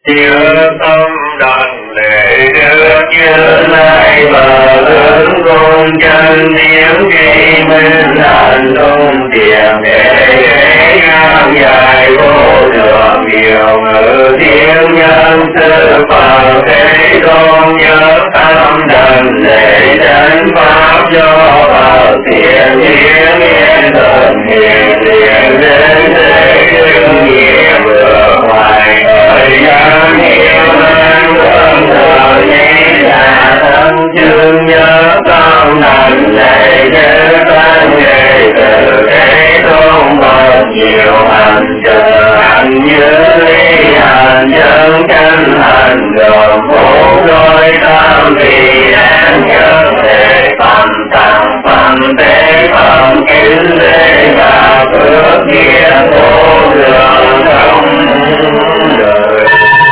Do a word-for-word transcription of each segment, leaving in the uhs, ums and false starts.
Chứa tâm đảnh lễ Đức Như Lai và lớn con chân tiếng kỳ minh hạnh tôn tiền để ngang dài vô lượng nhiều ngữ tiếng nhân sư Phật thế tôn nhớ tâm đảnh lễ chân pháp do Phật thiện hiến yên thần hiền thiện đến thế đương nghiệp vừa hoài thời gian hiền an quân thời nghĩ là thân chương nhớ tâm đảnh lễ chư tăng nghệ từ thế tôn Phật nhiều hành chờ hành như ly hành chân chân hành gồm bốn đôi tam vì đáng nhớ thể tâm tăng phẩm tế phẩm kính lễ và phước nghĩa vô lượng không đời.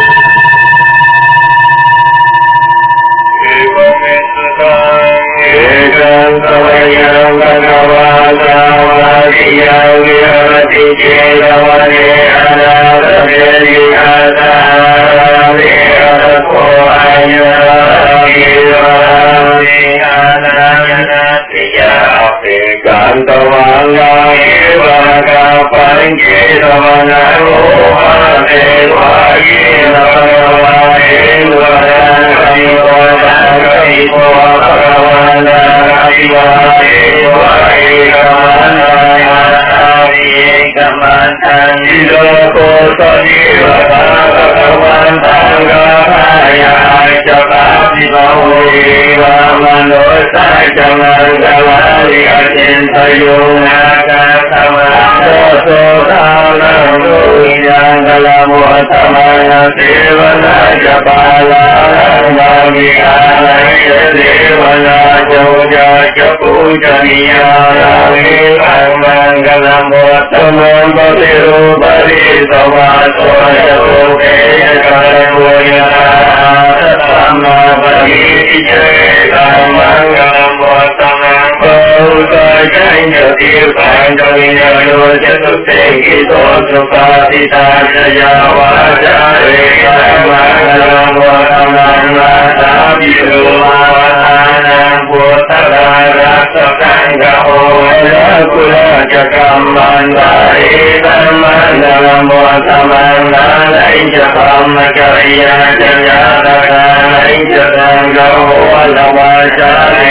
Ekam savayam bhagavata vivati chetavane anadaveli adaveli adako ayavivani anayanati yapi kantavanga evaka panketavana rohane vagina bhagavane dvarani dvarani bhagavana Adivate Vaigavana Adikamantan Nidoko Sadiva Bhagavantan Gavaya Jagati Bhavi Vamanosa Jamangalari Ajintayuna Kasamana Sotana Nuyangala Muhatamana Devana Jabala Navigana Devana Joja Japujaniya Rami Mangalam Vattaman Bhatiru Bharisavato Japokeya Karamuya Sama Bhagiti Jaya Mangalam Vattaman Bhauta Jaya Tirpan Jaya Yoja Suteki Tosu Patita Jaya Vajare Mangalam Vattaman Mata Biru Mahatana Puttara Rasa Sangha Oya Kula Jakam Bandari Mangalam Vattaman Nalai Japam Karya Jaya Nalai Jatanga Ola Vajare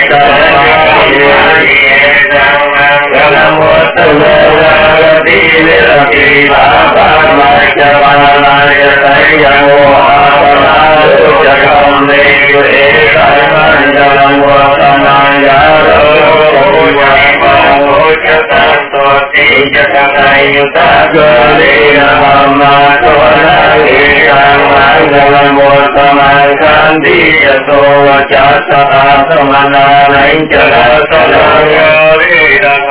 Mangalam Vattaman Nalati Virati Baba Majavana Jaya Oha Jakam Devi Mangalam Vattaman Yaro Jatanto Jatanayuta Golina Mama Tolangi Mangalam Vattaman Kandi Yato Jata Samana Nainjala Salayari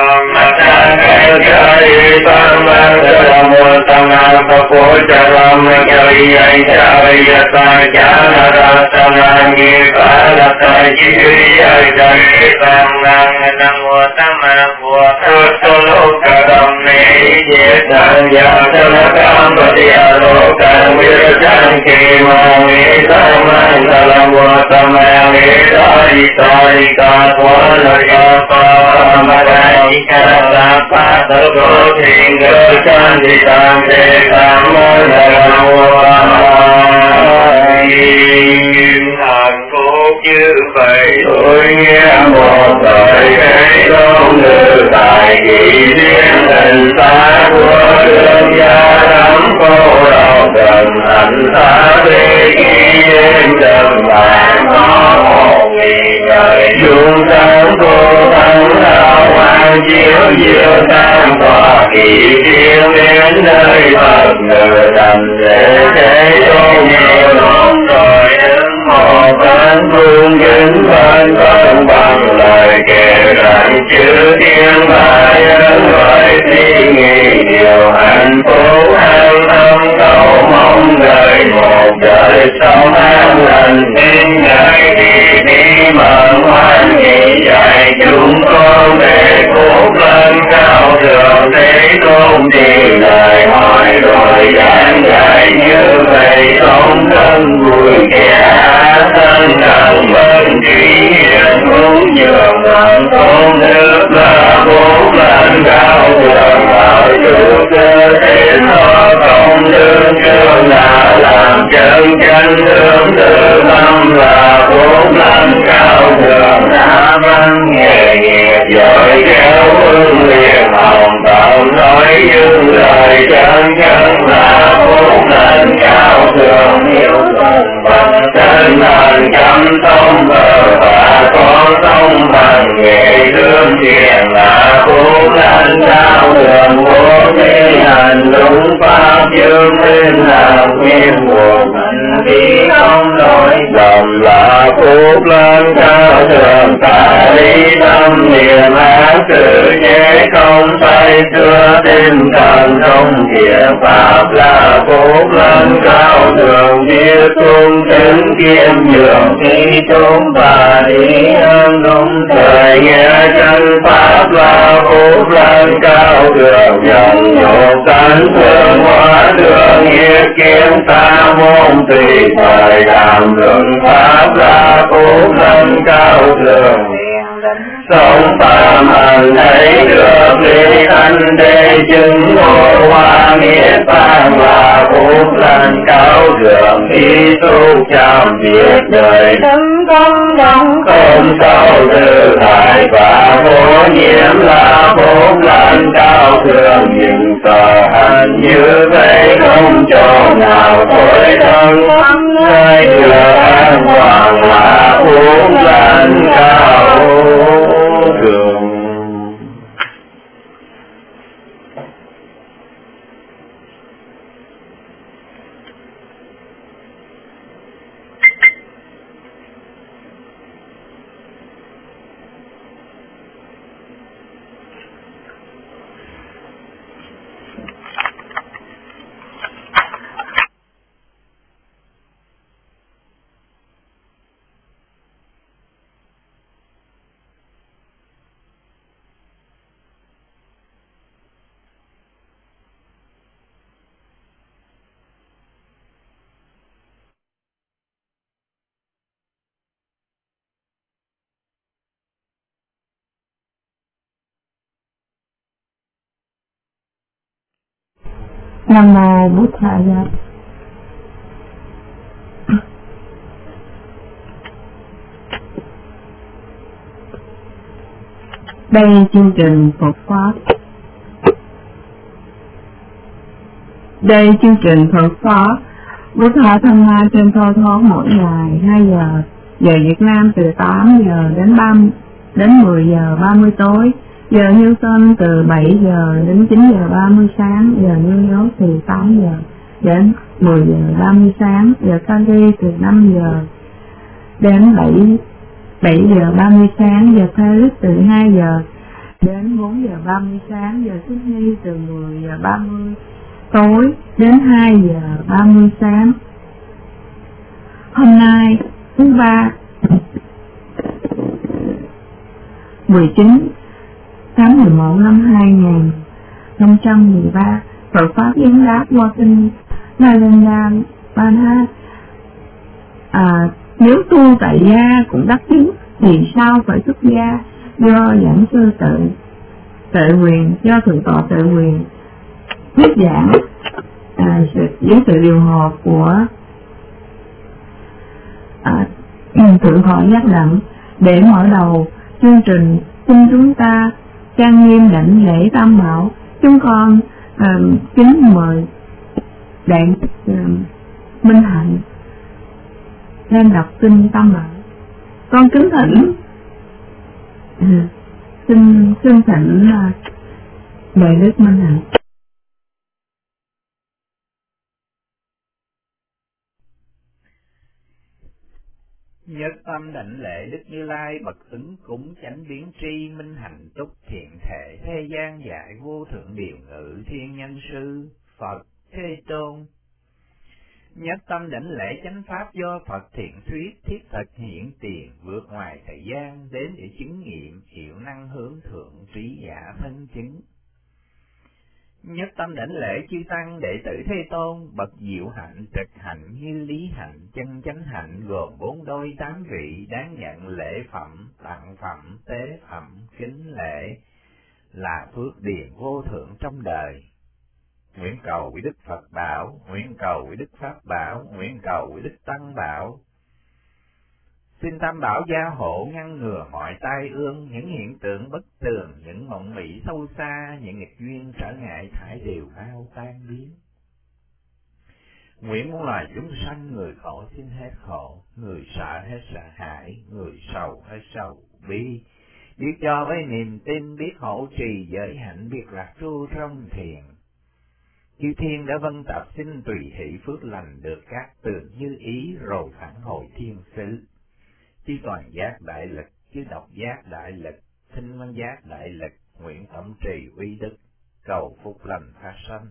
Jai Mangalam Vattaman Papojaram Jaya Jaya Sajana Rasanangi Parata Jiriya Jaya Mangalam Vattaman Solokaram Nejetan Yatanakam Padiyalokan Virjan Kemami Mangalam Vattaman Vedari Sarika Twanayapa Amarajika Sapa Sargo Singha Chanditam Dekam Mangalam Vattaman Hạnh phúc như vậy tôi nghe một lời kể tôn ngữ tại kỳ riêng tình xa của đường gia đắm cô đầu gần hạnh xa về khi đêm trần vàng có một nghìn trời dung sáng cô thắng đạo hoàng chiếu diệu tam tòa kỳ riêng đến nơi Phật ngự đành để thế tôn nhiều lúc rồi một tán phương kính văn công bằng lời kể rằng chữ tiếng bài ơn gọi thi nghị điều hạnh phúc an tâm cầu mong đời một đời sống an lành đến ngày đi đi mận hoan nghị dạy chúng con để phúc lên cao thượng thế tôn thì lời hỏi rồi giảng dạy như vậy tự tâm là phúc lành cao thượng đã văn nghề nghiệp giỏi khéo hương liền hồng tận nói những lời chân chân là phúc lành cao thượng hiếu thuận bằng chân thành chăm sông bờ và con sông bằng nghề lương thiện là phúc lành cao thượng vô vi hành đúng pháp dương minh là nguyên nguồn hành vi không lỗi lầm là phúc lành cao thượng tại lý tâm niệm ác sự chế không tay xưa tinh thần không thiện pháp là phúc lành cao thượng biết tung tính kiêm nhường khi chúng và đi hơn đúng thời nghe chân pháp là phúc lành cao thượng dần nhộn tánh thương hóa đường nghiệp kiếm ta môn tùy thời làm luận pháp là phúc lành cao thượng sống phạm hành thấy được lý thanh đế chứng ngộ hoa nghĩa vang là phúc lành cao thượng khi tu chăm việc đời tấn công đồng không sao tự hại và vô nhiễm là phúc lành cao thượng nhưng sợ hành như vậy không chỗ nào thôi thân nơi được an toàn là phúc lành cao thượng. Nam mô Bụt Thaya. Đây chương trình Phật Pháp. Đây chương trình Phật Pháp Bụt Thaya tham gia trên Thơ Thoát mỗi ngày hai giờ giờ Việt Nam từ tám giờ đến ba đến mười giờ ba mươi tối. Giờ Houston từ bảy giờ đến chín giờ ba mươi sáng, giờ New York từ tám giờ đến mười giờ ba mươi sáng, giờ Cali từ năm giờ đến bảy giờ ba mươi sáng, giờ Paris từ hai giờ đến bốn giờ ba mươi sáng, giờ Sydney từ mười giờ ba mươi tối đến hai giờ ba mươi sáng. Hôm nay thứ ba mười chín tháng mười một năm hai nghìn không trăm mười ba, Phật Pháp Yến Đáp qua kinh Nalanda Banha. À, nếu tu tại gia cũng đắc chứng thì sao phải xuất gia? Do giảng sư tự tự quyền, do thượng tọa tự quyền thuyết giảng à, dưới sự điều hòa của à, thượng tọa giác đẳng. Để mở đầu chương trình, xin chúng ta trang nghiêm đảnh lễ tam bảo. Chúng con uh, kính mời đại uh, Minh Hạnh lên đọc kinh tam bảo. Con kính thỉnh uh, xin xin thỉnh uh, đại đức Minh Hạnh. Nhất tâm đảnh lễ Đức Như Lai bậc ứng cúng chánh biến tri minh hạnh túc thiện thể thế gian dạy vô thượng điều ngự thiên nhân sư Phật Thế Tôn. Nhất tâm đảnh lễ chánh pháp do Phật thiện thuyết thiết thực hiện tiền vượt ngoài thời gian đến để chứng nghiệm hiệu năng hướng thượng trí giả thân chứng. Nhất tâm đảnh lễ chư tăng đệ tử Thế Tôn bậc diệu hạnh trực hạnh như lý hạnh chân chánh hạnh gồm bốn đôi tám vị đáng nhận lễ phẩm tặng phẩm tế phẩm kính lễ là phước điền vô thượng trong đời. Nguyện cầu quý Đức Phật bảo, nguyện cầu quý Đức Pháp bảo, nguyện cầu quý Đức Tăng bảo, Xin Tam Bảo gia hộ ngăn ngừa mọi tai ương, những hiện tượng bất tường, những mộng mị sâu xa, những nghịch duyên trở ngại thải đều mau tan biến. Nguyện muôn loài chúng sanh, người khổ xin hết khổ, người sợ hết sợ hãi, người sầu hết sầu bi. Biết cho với niềm tin, biết hộ trì giới hạnh, biết lạc tru trong thiền. Chư thiên đã vân tập xin tùy hỷ phước lành được các tường như ý, rồi phản hồi thiên sứ. Chư toàn giác đại lực, chư độc giác đại lực, thinh văn giác đại lực, nguyện tổng trì uy đức, cầu phúc lành phát sanh.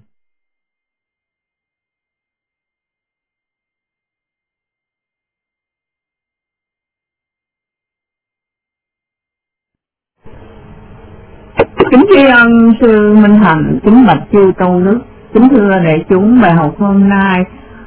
Kính tri ân sư Minh Hạnh, kính bạch chư tôn đức, kính thưa đại chúng, bài học hôm nay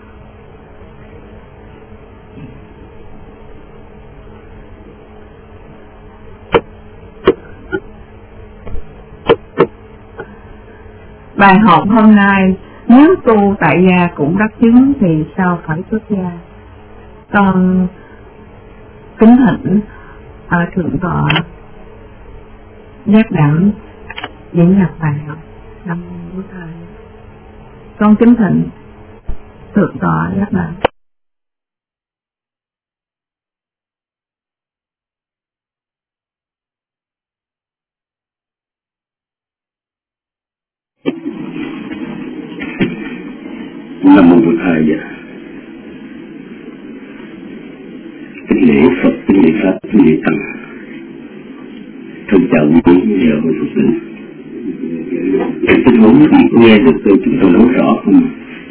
bài học hôm nay nếu tu tại gia cũng đắc chứng thì sao phải xuất gia. Con kính thỉnh à, thượng tọa giác đẳng diễn đạt bài học. Nam mô Bổn Thầy. Con kính thỉnh thượng tọa giác đẳng. Nam mô Bổn Thầy. Kính lễ Phật, kính lễ Pháp, kính lễ Tăng. Thân chào quý vị và hội Phật tử. Trong tình huống thì nghe được chúng tôi nói rõ không?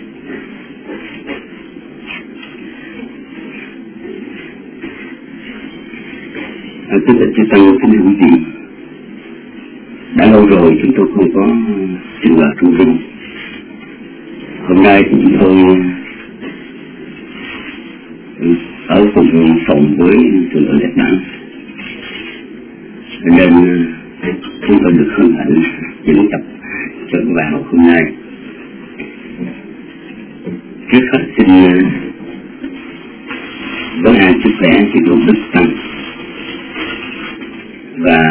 À, kính thưa chư Tăng, kính thưa quý vị. Đã lâu rồi chúng tôi không có sinh hoạt tu rung. Hôm nay thì chúng tôi ở cùng phòng với trường ở Nhật Bản, nên chúng tôi được hân hạnh diễn tập cho các bạn học hôm nay. Trước hết xin vấn an sức khỏe chư tôn đức tăng và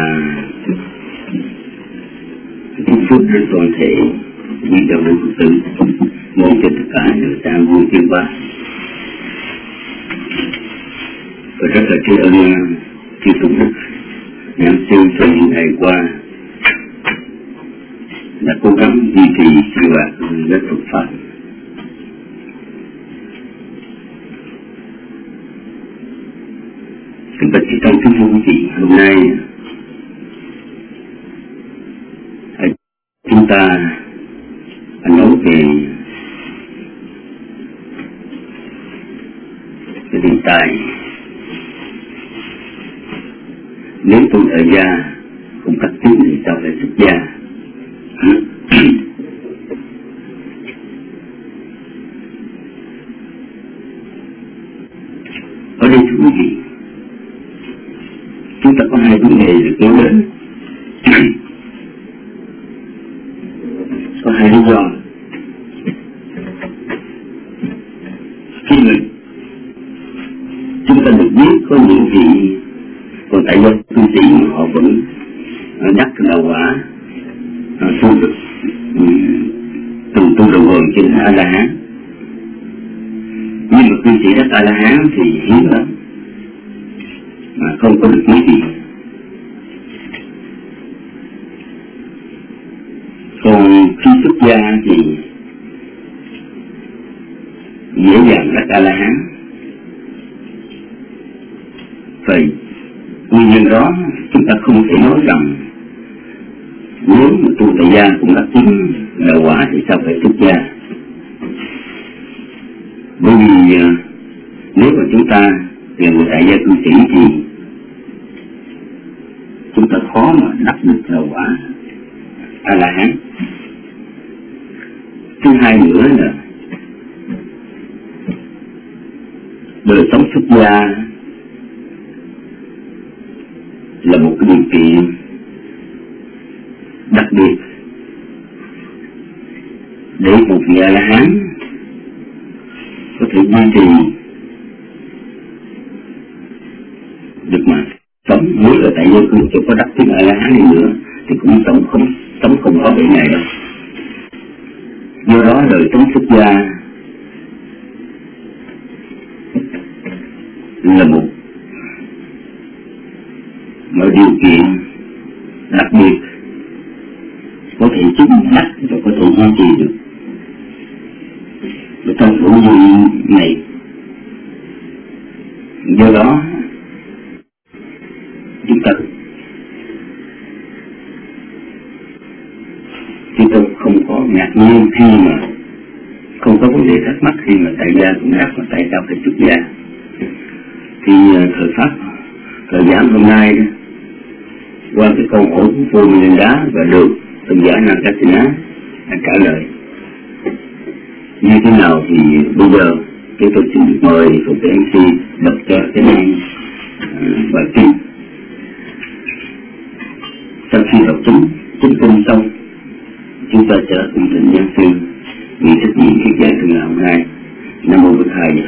chúc phúc đến toàn thể những đạo hữu Phật tử, mong cho tất cả được an vui tiến hóa. Và rất là tri ân chư tôn đức nhãn siêu trong những ngày qua đã cố gắng duy trì sinh hoạt rất Phật pháp. Kính bạch chư tăng, kính thưa quý vị, hôm nay chúng ta nói về cái hiện tại. Nếu tôi ở gia không cắt chứng thì sao phải xuất gia? Ở đây thưa quý vị, chúng ta có hai vấn đề được nói đến. Có hai lý do. Khi mà chúng ta được biết có những vị còn tại do tu sĩ mà họ vẫn đắc đạo quả tu được từng tu đầu hồi trên A La Hán, nhưng mà tu sĩ đắc A La Hán thì hiếm lắm mà không có được mấy gì. Còn khi xuất gia thì dễ dàng đắc A La Hán. Vậy nguyên nhân đó chúng ta không thể nói rằng nếu mà tu tại gia cũng đã chứng đạo quả thì sao phải xuất gia. Bởi vì nếu mà chúng ta là một tại gia tu sĩ thì chúng ta khó mà đắc được đạo quả A La Hán. Thứ hai nữa là đời sống xuất gia là một cái điều kiện đặc biệt để một vị A La Hán có thể duy trì sống, nếu ở tại gia cư cho có đắc tiếng A La Hán đi nữa thì cũng sống không sống không có bể này đâu. Do đó đời sống xuất gia là một mọi điều kiện đặc biệt có thể chứng đắc và có thể duy trì được. Và trong phổ duy này, do đó chúng ta chúng tôi không có ngạc nhiên khi mà không có vấn đề thắc mắc khi mà tại gia cũng đắc mà tại sao phải xuất gia. Thì thời pháp thời giảng hôm nay qua cái câu hỏi của Vua Miên Đá và được tôn giả Nagasena đã trả lời như thế nào thì bây giờ chúng tôi xin được mời Phật tử em xê đọc cho cái này uh, bài kinh. Sau khi đọc chính chính kinh xong, chúng ta sẽ cùng thỉnh giảng sư vì trách nhiệm thuyết giảng từ ngày hôm nay. Nam mô Bổn Thầy.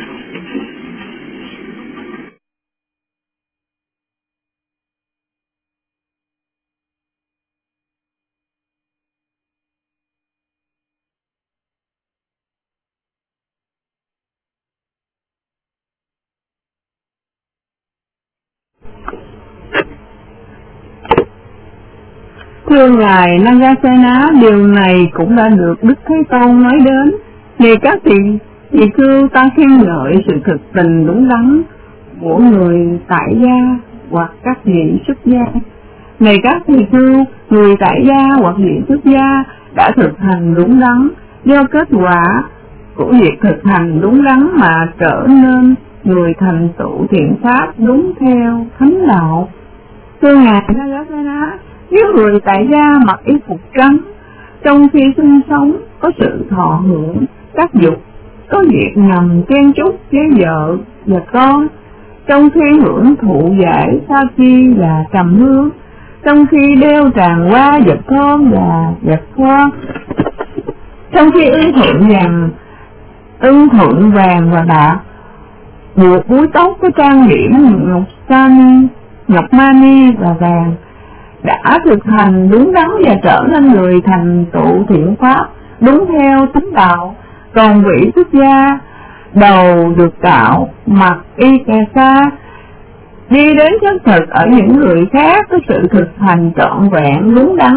Thưa Ngài Nagasena, điều này cũng đã được Đức Thế Tôn nói đến. Này các vị vị cư, ta khen ngợi sự thực tình đúng đắn của người tại gia hoặc các vị xuất gia. Này các vị cư, người tại gia hoặc vị xuất gia đã thực hành đúng đắn, do kết quả của việc thực hành đúng đắn mà trở nên người thành tựu thiện pháp đúng theo thánh đạo. Thưa Ngài Nagasena, nếu người tại gia mặc y phục trắng, trong khi sinh sống có sự thọ hưởng các dục, có việc nằm chen chúc với vợ và con, trong khi hưởng thụ giải sa chi và trầm hương, trong khi đeo tràng hoa vật thơm và vật hoa, trong khi ưng thuận vàng ưng thuận vàng và bạc, buộc búi tóc có trang điểm ngọc sani, ngọc mani và vàng, đã thực hành đúng đắn và trở nên người thành tựu thiện pháp đúng theo thánh đạo. Còn vị xuất gia đầu được tạo, mặc y cà sa, đi đến chân thực ở những người khác có sự thực hành trọn vẹn đúng đắn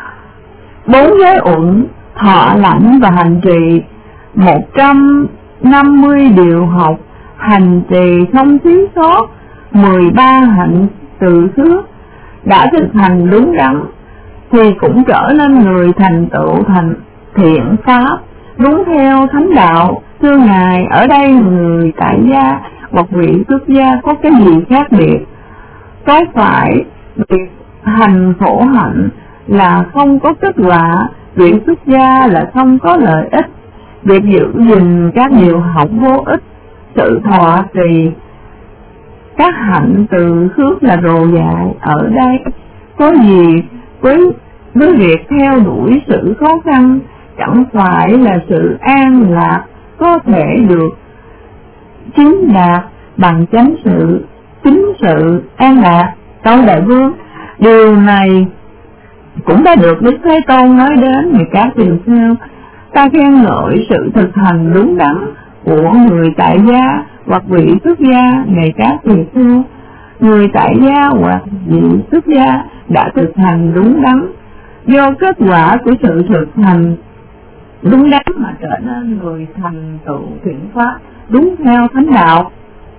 bốn giới uẩn, thọ lãnh và hành trì một trăm năm mươi điều học, hành trì không thiếu sót mười ba hạnh từ xước, đã thực hành đúng đắn thì cũng trở nên người thành tựu thành thiện pháp đúng theo thánh đạo. Thưa Ngài, ở đây người tại gia hoặc vị xuất gia có cái gì khác biệt? Có phải việc hành khổ hạnh là không có kết quả, vị xuất gia là không có lợi ích, việc giữ gìn các điều học vô ích, sự thọ trì các hạnh từ khước là rồ dại? Ở đây có gì với với việc theo đuổi sự khó khăn? Chẳng phải là sự an lạc có thể được chứng đạt bằng chánh sự, chính sự an lạc. Câu Đại Vương, điều này cũng đã được Đức Thế Tôn nói đến về các điều theo. Ta khen ngợi sự thực hành đúng đắn của người tại gia hoặc vị xuất gia. Này các vị thưa, người tại gia hoặc vị xuất gia đã thực hành đúng đắn, do kết quả của sự thực hành đúng đắn mà trở nên người thành tựu thiện pháp đúng theo thánh đạo.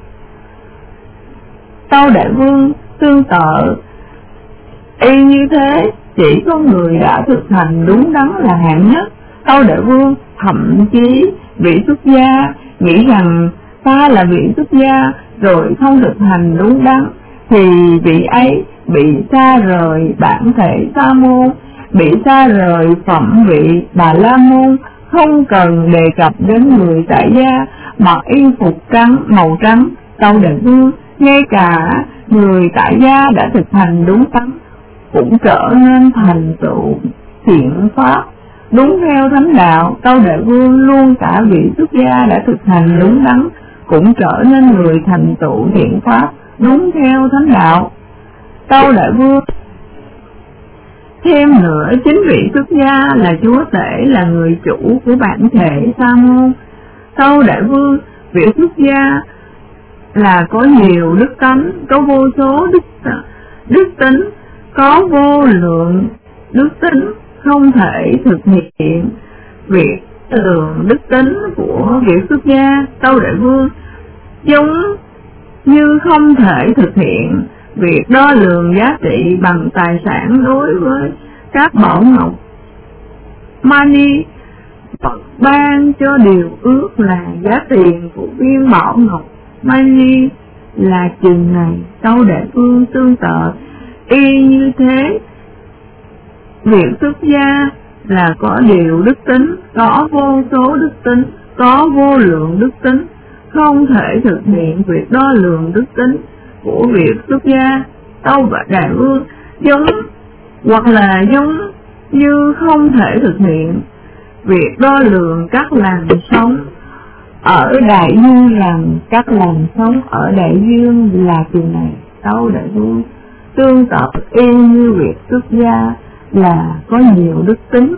Tâu Đại Vương, tương tự y như thế, chỉ có người đã thực hành đúng đắn là hạng nhất. Tâu Đại Vương, thậm chí vị xuất gia nghĩ rằng ta là vị xuất gia rồi không thực hành đúng đắn thì vị ấy bị xa rời bản thể sa môn, bị xa rời phẩm vị Bà La Môn. Không cần đề cập đến người tại gia mặc y phục trắng màu trắng. Tâu Đại Vương, ngay cả người tại gia đã thực hành đúng đắn cũng trở nên thành tựu thiện pháp đúng theo thánh đạo. Tâu Đại Vương, luôn cả vị xuất gia đã thực hành đúng đắn cũng trở nên người thành tựu thiện pháp đúng theo thánh đạo. tâu đại vương. Thêm nữa, chính vị xuất gia là chúa tể, là người chủ của bản thể sa môn. Tâu đại vương, vị xuất gia là có nhiều đức tánh, có vô số đức đức tính, có vô lượng đức tính, không thể thực hiện việc lượng đức tính của vị xuất gia. Tâu đại vương, giống như không thể thực hiện việc đo lường giá trị bằng tài sản đối với các bảo ngọc mani Phật ban cho điều ước là giá tiền của viên bảo ngọc mani là chừng này. Tâu đại vương tương tự y như thế, việc xuất gia là có điều đức tính, có vô số đức tính, có vô lượng đức tính, không thể thực hiện việc đo lường đức tính của việc xuất gia. Tâu đại vương, giống hoặc là giống như không thể thực hiện việc đo lường các làn sóng ở đại dương, rằng các làn sóng ở đại dương là chừng này. Tâu đại vương tương tự y như việc xuất gia là có nhiều đức tính,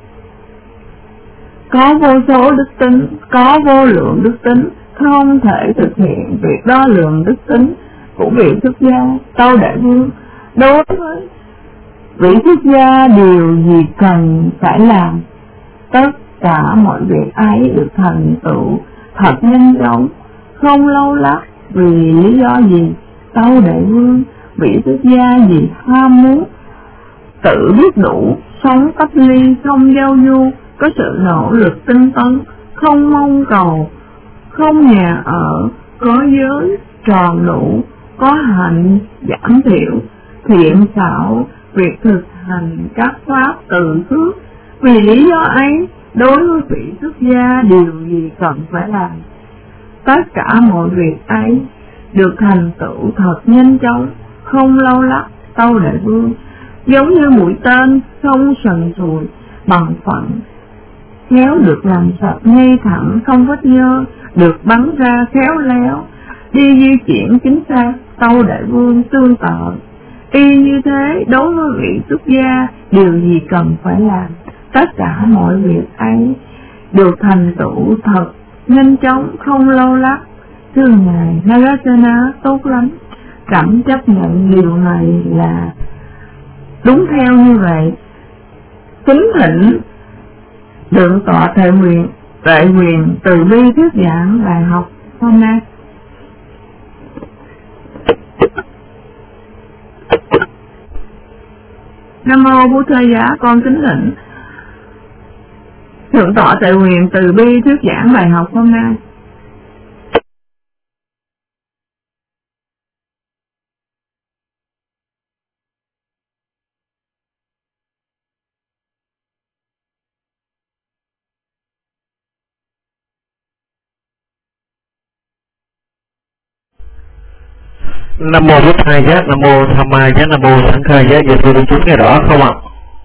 có vô số đức tính, có vô lượng đức tính, không thể thực hiện việc đo lường đức tính của vị xuất gia. Tâu đại vương, đối với vị xuất gia điều gì cần phải làm, tất cả mọi việc ấy được thành tựu thật nhanh chóng, không lâu lắc. Vì lý do gì? Tâu đại vương, vị xuất gia vì ham muốn tự biết đủ, sống cách ly, không giao du, có sự nỗ lực tinh tấn, không mong cầu, không nhà ở, có giới tròn đủ, có hạnh giảm thiểu, thiện xảo, việc thực hành các pháp từ phước. Vì lý do ấy, đối với vị xuất gia điều gì cần phải làm, tất cả mọi việc ấy được thành tựu thật nhanh chóng, không lâu lắc. Tâu đại vương, giống như mũi tên không sần sùi, bằng phận khéo được làm sạch, ngay thẳng không vết nhơ, được bắn ra khéo léo, đi di chuyển chính xác. Tâu đại vương tương tự y như thế, đối với vị xuất gia điều gì cần phải làm, tất cả mọi việc ấy được thành tựu thật nhanh chóng, không lâu lắc. Thưa ngài Nagasena, tốt lắm, trẫm chấp nhận điều này là đúng theo như vậy. Kính thỉnh Thượng tọa Thệ Quyền Tệ Quyền từ bi thuyết giảng bài học hôm nay. Nam mô Bố Thơ Giá, con kính thỉnh Thượng tọa Tệ Quyền từ bi thuyết giảng bài học hôm nay. Nam mô Bổn Thầy Giá, Nam mô Tham Ma Giá, Nam mô Sẵn Khai Giá. Giờ tôi được chúng nghe rõ không ạ?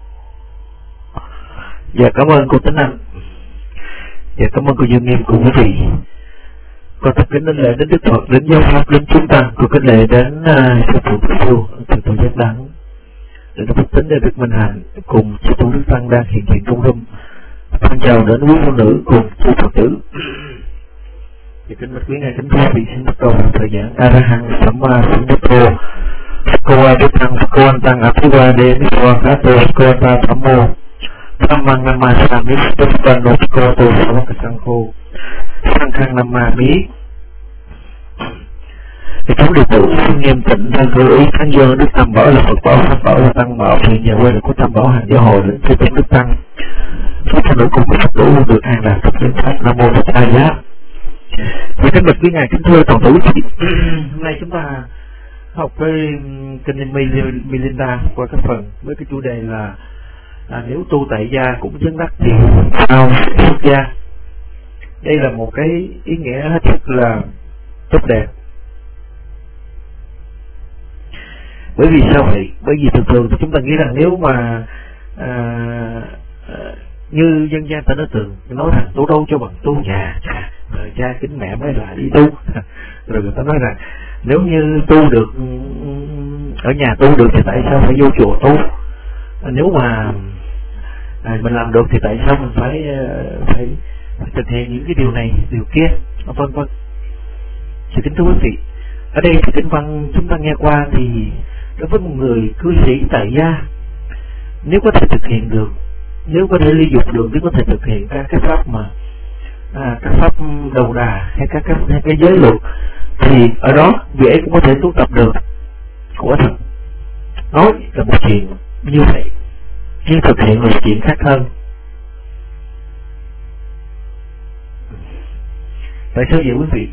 Dạ cảm ơn cô Tính Anh. Dạ cảm ơn cô Dương Nghiêm cùng quý vị. Con thật kính đến lễ đến Đức Phật, đến giáo pháp, đến chúng ta. Con kính lễ đến sư phụ Đức Phu, thầy tổ giác đắng, đến Đức Tính, đến Đức Minh Hạnh cùng sư phụ Đức Tăng đang hiện diện trong room. Thân chào đến quý phụ nữ cùng sư Phật tử. Thì kính bạch quý ngài kính thưa vị, xin bắt đầu thời gian Arahant Samma Sambuddho Koa Đức Tăng Koa Tăng Athiva De Niswa Kato Koa Ta Thammo Dhammang Nama Sami Stuppano Koa To Savaka Sankho Sankhang Nama Mi. Thì chúng đệ tử xin nghiêm tịnh đang gửi ý khán dân Đức Tam Bảo là Phật Bảo, Pháp Bảo là Tăng Bảo, thì nhà quê là của Tam Bảo hàng giáo hội đến sư tôn Đức Tăng. Pháp phụ nữ cùng với Phật tử được an lạc thực hiện pháp. Nam mô Phật A Giá. Thì kính bạch quý ngài kính thưa toàn thể quý vị, hôm nay chúng ta học cái kinh Milinda qua cái phần với cái chủ đề là à, nếu tu tại gia cũng chứng đắc thì sao xuất gia. Đây là một cái ý nghĩa hết sức là tốt đẹp. Bởi vì sao vậy? Bởi vì thường thường thì chúng ta nghĩ rằng nếu mà à, à, như dân gian ta nói thường nói rằng tu đâu cho bằng tu nhà, rồi cha kính mẹ mới là đi tu. Rồi người ta nói rằng nếu như tu được ở nhà tu được thì tại sao phải vô chùa tu? Nếu mà à, mình làm được thì tại sao mình phải phải, phải thực hiện những cái điều này điều kia, vân vân. Sự kính thưa quý vị, ở đây thì kinh văn chúng ta nghe qua thì đối với một người cư sĩ tại gia, nếu có thể thực hiện được, nếu có thể ly dục được, nếu có thể thực hiện các cái pháp mà à, các pháp đầu đà hay các cái, hay cái giới luật, thì ở đó vị ấy cũng có thể tu tập được. Quả thật nói là một chuyện như vậy, nhưng thực hiện là một chuyện khác hơn. Tại sao vậy quý vị?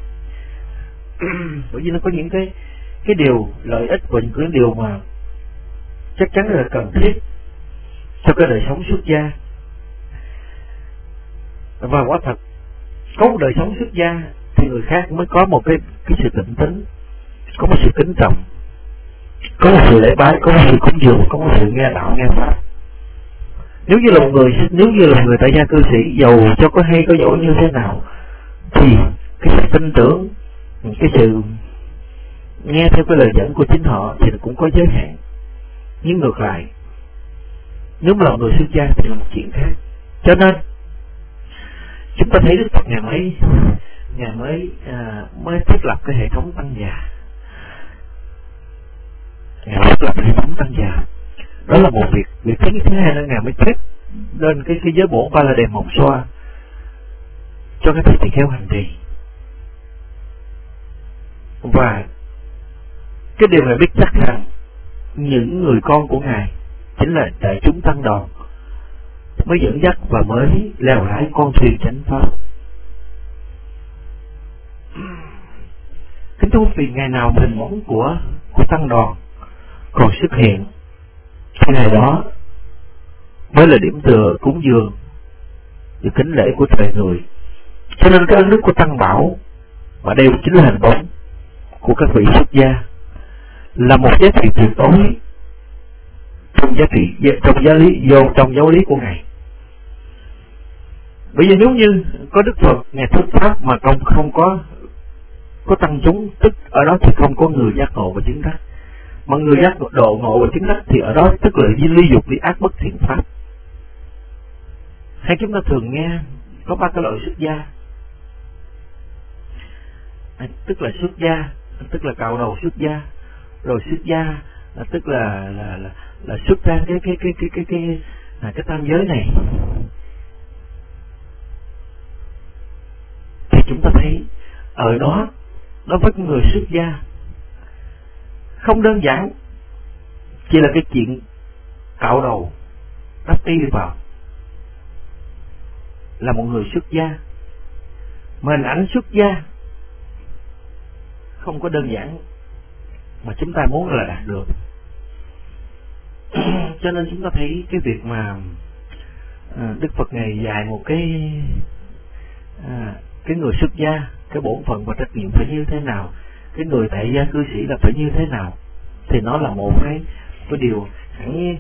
Bởi vì nó có những cái cái điều lợi ích và những cái điều mà chắc chắn là cần thiết cho cái đời sống xuất gia. Và quả thật có một đời sống xuất gia thì người khác mới có một cái cái sự tịnh tính, có một sự kính trọng, có một sự lễ bái, có một sự cúng dường, có một sự nghe đạo nghe pháp. Nếu như là một người nếu như là một người tại gia cư sĩ, giàu cho có hay có dỗ như thế nào thì cái sự tin tưởng, cái sự nghe theo cái lời dẫn của chính họ thì cũng có giới hạn. Nhưng ngược lại, nếu mà là người xuất gia thì là một chuyện khác. Cho nên chúng ta thấy Đức Phật ngày mới ngày mới à, mới thiết lập cái hệ thống tăng già, ngày thiết lập hệ thống tăng già. Đó là một việc. Việc thứ thứ hai là ngày mới chết lên cái cái giới bổn ba la đèn mộng xoa cho các thầy tỳ kheo hành trì. Và cái điều này biết chắc rằng những người con của Ngài chính là đại chúng tăng đoàn mới dẫn dắt và mới lèo lái con thuyền chánh pháp. Kính thưa quý vị, ngày nào hình bóng của của tăng đoàn còn xuất hiện thì ngày đó mới là điểm tựa cúng dường và kính lễ của trời người. Cho nên cái ân đức của tăng bảo mà đây chính là hình bóng của các vị xuất gia, là một giá trị tuyệt đối trong giá trị trong giáo lý vô trong giáo lý của Ngài. Bởi vì nếu như có Đức Phật Ngài thuyết pháp mà không không có có tăng chúng, tức ở đó thì không có người giác ngộ và chứng đắc. Mà người giác độ ngộ và chứng đắc thì ở đó tức là di ly dục đi ác bất thiện pháp. Hay chúng ta thường nghe có ba cái loại xuất gia, à, tức là xuất gia, tức là cạo đầu xuất gia, rồi xuất gia là tức là là là, là xuất ra cái cái cái cái cái cái à, cái tam giới này. Thì chúng ta thấy ở đó đối với người xuất gia không đơn giản chỉ là cái chuyện cạo đầu đắp y vào là một người xuất gia, mà hình ảnh xuất gia không có đơn giản mà chúng ta muốn là đạt được. Cho nên chúng ta thấy cái việc mà à, Đức Phật Ngài dạy một cái à, cái người xuất gia, cái bổn phận và trách nhiệm phải như thế nào, cái người tại gia cư sĩ là phải như thế nào, thì nó là một cái cái điều hẳn nhiên.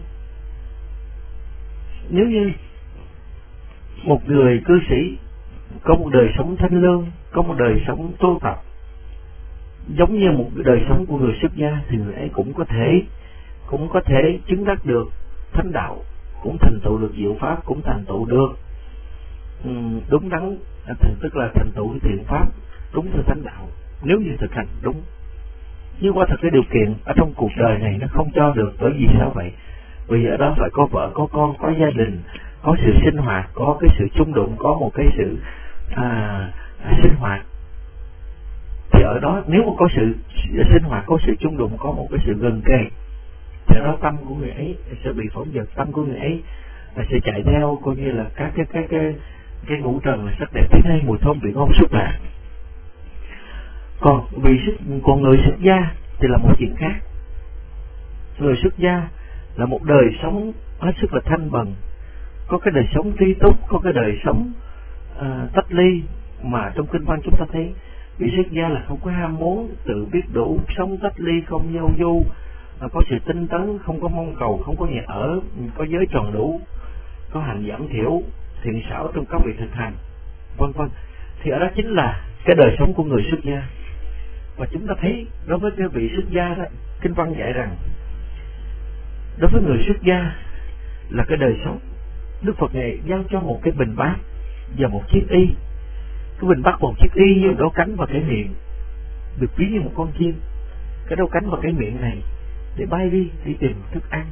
Nếu như một người cư sĩ có một đời sống thanh lương, có một đời sống tu tập giống như một đời sống của người xuất gia, thì người ấy cũng có thể cũng có thể chứng đắc được thánh đạo, cũng thành tựu được diệu pháp, cũng thành tựu được um, đúng đắn, tức là thành tựu thiện pháp đúng theo thánh đạo, nếu như thực hành đúng. Nhưng qua thật cái điều kiện ở trong cuộc đời này nó không cho được. Bởi vì sao vậy? Vì ở đó phải có vợ, có con, có gia đình, có sự sinh hoạt, có cái sự chung đụng, có một cái sự à, à, sinh hoạt. Thì ở đó nếu mà có sự sinh hoạt, có sự chung đụng, có một cái sự gần kề, thì đó tâm của người ấy sẽ bị phóng dật, tâm của người ấy sẽ chạy theo coi như là các cái cái cái cái ngũ trần là sắc đẹp tiếng hay, mùi thơm vị ngon xúc lạc. Còn vì xuất còn người xuất gia thì là một chuyện khác. Người xuất gia là một đời sống hết sức là thanh bần, có cái đời sống tri túc, có cái đời sống à, tách ly, mà trong kinh văn chúng ta thấy vị xuất gia là không có ham muốn, tự biết đủ, sống tách ly, không giao du, à, có sự tinh tấn, không có mong cầu, không có nhà ở, có giới tròn đủ, có hành giảm thiểu, thiện xảo trong các việc thực hành, vân vân. Thì ở đó chính là cái đời sống của người xuất gia. Và chúng ta thấy đối với cái vị xuất gia đó, kinh văn dạy rằng đối với người xuất gia là cái đời sống, Đức Phật này giao cho một cái bình bát và một chiếc y. Cái bình bát một chiếc y như đôi cánh và cái miệng, được ví như một con chim. Cái đôi cánh và cái miệng này để bay đi đi tìm thức ăn.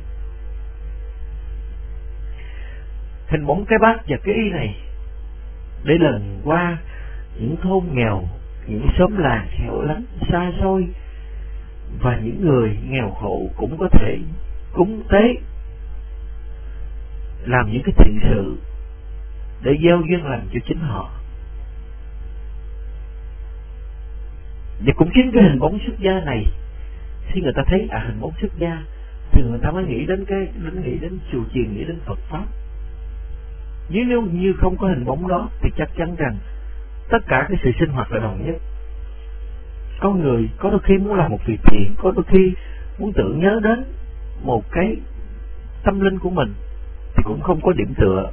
Hình bóng cái bát và cái y này để lần qua những thôn nghèo, những xóm làng hẻo lánh xa xôi, và những người nghèo khổ cũng có thể cúng tế, làm những cái thiện sự để gieo duyên lành cho chính họ. Và cũng chính cái hình bóng xuất gia này, khi người ta thấy à hình bóng xuất gia thì người ta mới nghĩ đến cái đến nghĩ đến chùa chiền, nghĩ đến Phật pháp. Nếu nếu như không có hình bóng đó thì chắc chắn rằng tất cả cái sự sinh hoạt là đồng nhất. Có người có đôi khi muốn làm một việc thiện, có đôi khi muốn tưởng nhớ đến một cái tâm linh của mình thì cũng không có điểm tựa.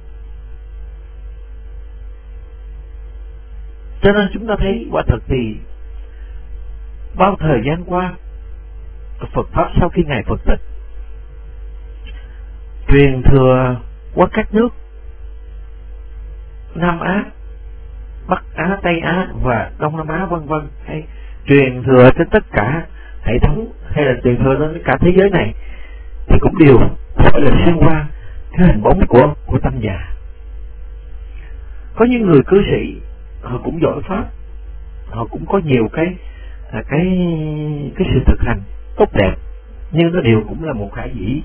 Cho nên chúng ta thấy quả thật thì bao thời gian qua Phật pháp sau khi Ngài Phật tịch truyền thừa qua các nước Nam Á, Bắc Á, Tây Á và Đông Nam Á vân vân, hay truyền thừa trên tất cả hệ thống, hay là truyền thừa đến cả thế giới này, thì cũng đều phải là xuyên qua cái hình bóng của của Tăng già. Có những người cư sĩ họ cũng giỏi pháp, họ cũng có nhiều cái cái cái sự thực hành tốt đẹp, nhưng nó đều cũng là một khả dĩ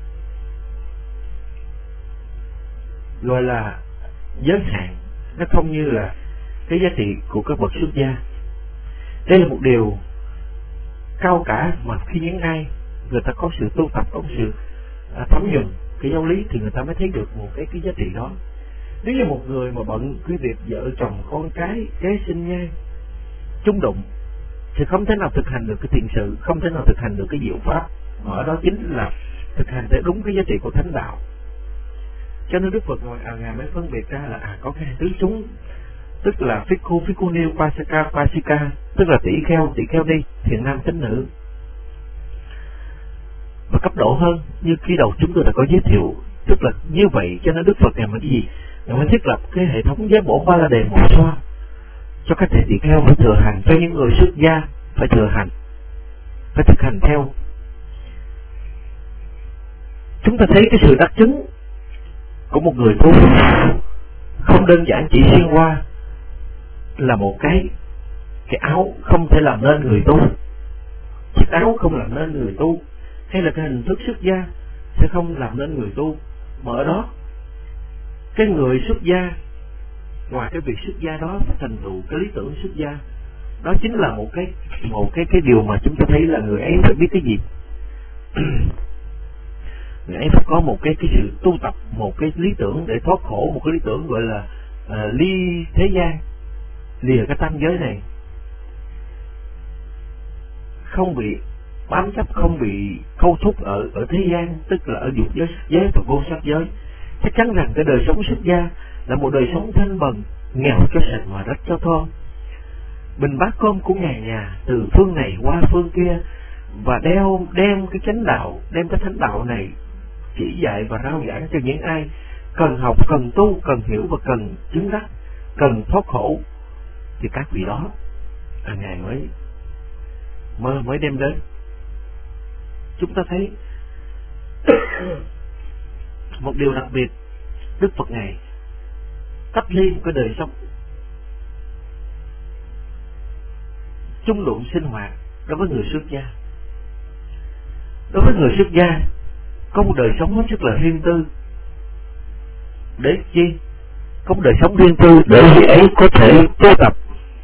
gọi là giới hạn, nó không như là cái giá trị của các bậc xuất gia. Đây là một điều cao cả mà khi những ai người ta có sự tu tập, có sự à, thấm nhuần cái giáo lý thì người ta mới thấy được một cái cái giá trị đó. Nếu như một người mà bận cái việc vợ chồng con cái kế sinh nhai chung đụng thì không thể nào thực hành được cái thiện sự, không thể nào thực hành được cái diệu pháp. Ở đó chính là thực hành theo đúng cái giá trị của thánh đạo. Cho nên Đức Phật ngồi à, Ngài mới phân biệt ra là à, có cái tứ chúng, tức là Phikku, Phikku Niu, Pasaka, Pasika, tức là tỷ kheo, tỷ kheo đi, thiện nam tín nữ. Và cấp độ hơn, như khi đầu chúng tôi đã có giới thiệu, tức là như vậy. Cho nên Đức Phật Ngài mới cái gì? Ngài mới thiết lập cái hệ thống giới bổ ba la đề một xoa cho các thầy tỷ kheo phải thừa hành, cho những người xuất gia phải thừa hành, phải thực hành theo. Chúng ta thấy cái sự đắc chứng của một người tu không đơn giản chỉ xuyên qua là một cái cái áo không thể làm nên người tu, chiếc áo không làm nên người tu, hay là cái hình thức xuất gia sẽ không làm nên người tu. Mà ở đó cái người xuất gia, ngoài cái việc xuất gia đó thành tựu cái lý tưởng xuất gia, đó chính là một cái một cái cái điều mà chúng ta thấy là người ấy phải biết cái gì. Người ấy phải có một cái cái sự tu tập, một cái lý tưởng để thoát khổ, một cái lý tưởng gọi là uh, ly thế gian, lìa cái tam giới này, không bị bám chấp, không bị câu thúc ở ở thế gian, tức là ở dục giới, giới và vô sắc giới. Chắc chắn rằng cái đời sống xuất gia là một đời sống thanh bần, nghèo cho sạch mà đất cho thơm, bình bát cơm của ngài nhà từ phương này qua phương kia, và đeo đem cái chánh đạo, đem cái thánh đạo này chỉ dạy và rao giảng cho những ai cần học, cần tu, cần hiểu và cần chứng đắc, cần thoát khổ, thì các vị đó à, ngài mới mới mới đem đến. Chúng ta thấy một điều đặc biệt, Đức Phật ngài tách ly một cái đời sống chung đụng sinh hoạt đối với người xuất gia. Đối với người xuất gia có một đời sống hết sức là riêng tư. Để chi? Có một đời sống riêng tư để người ấy có thể tu tập.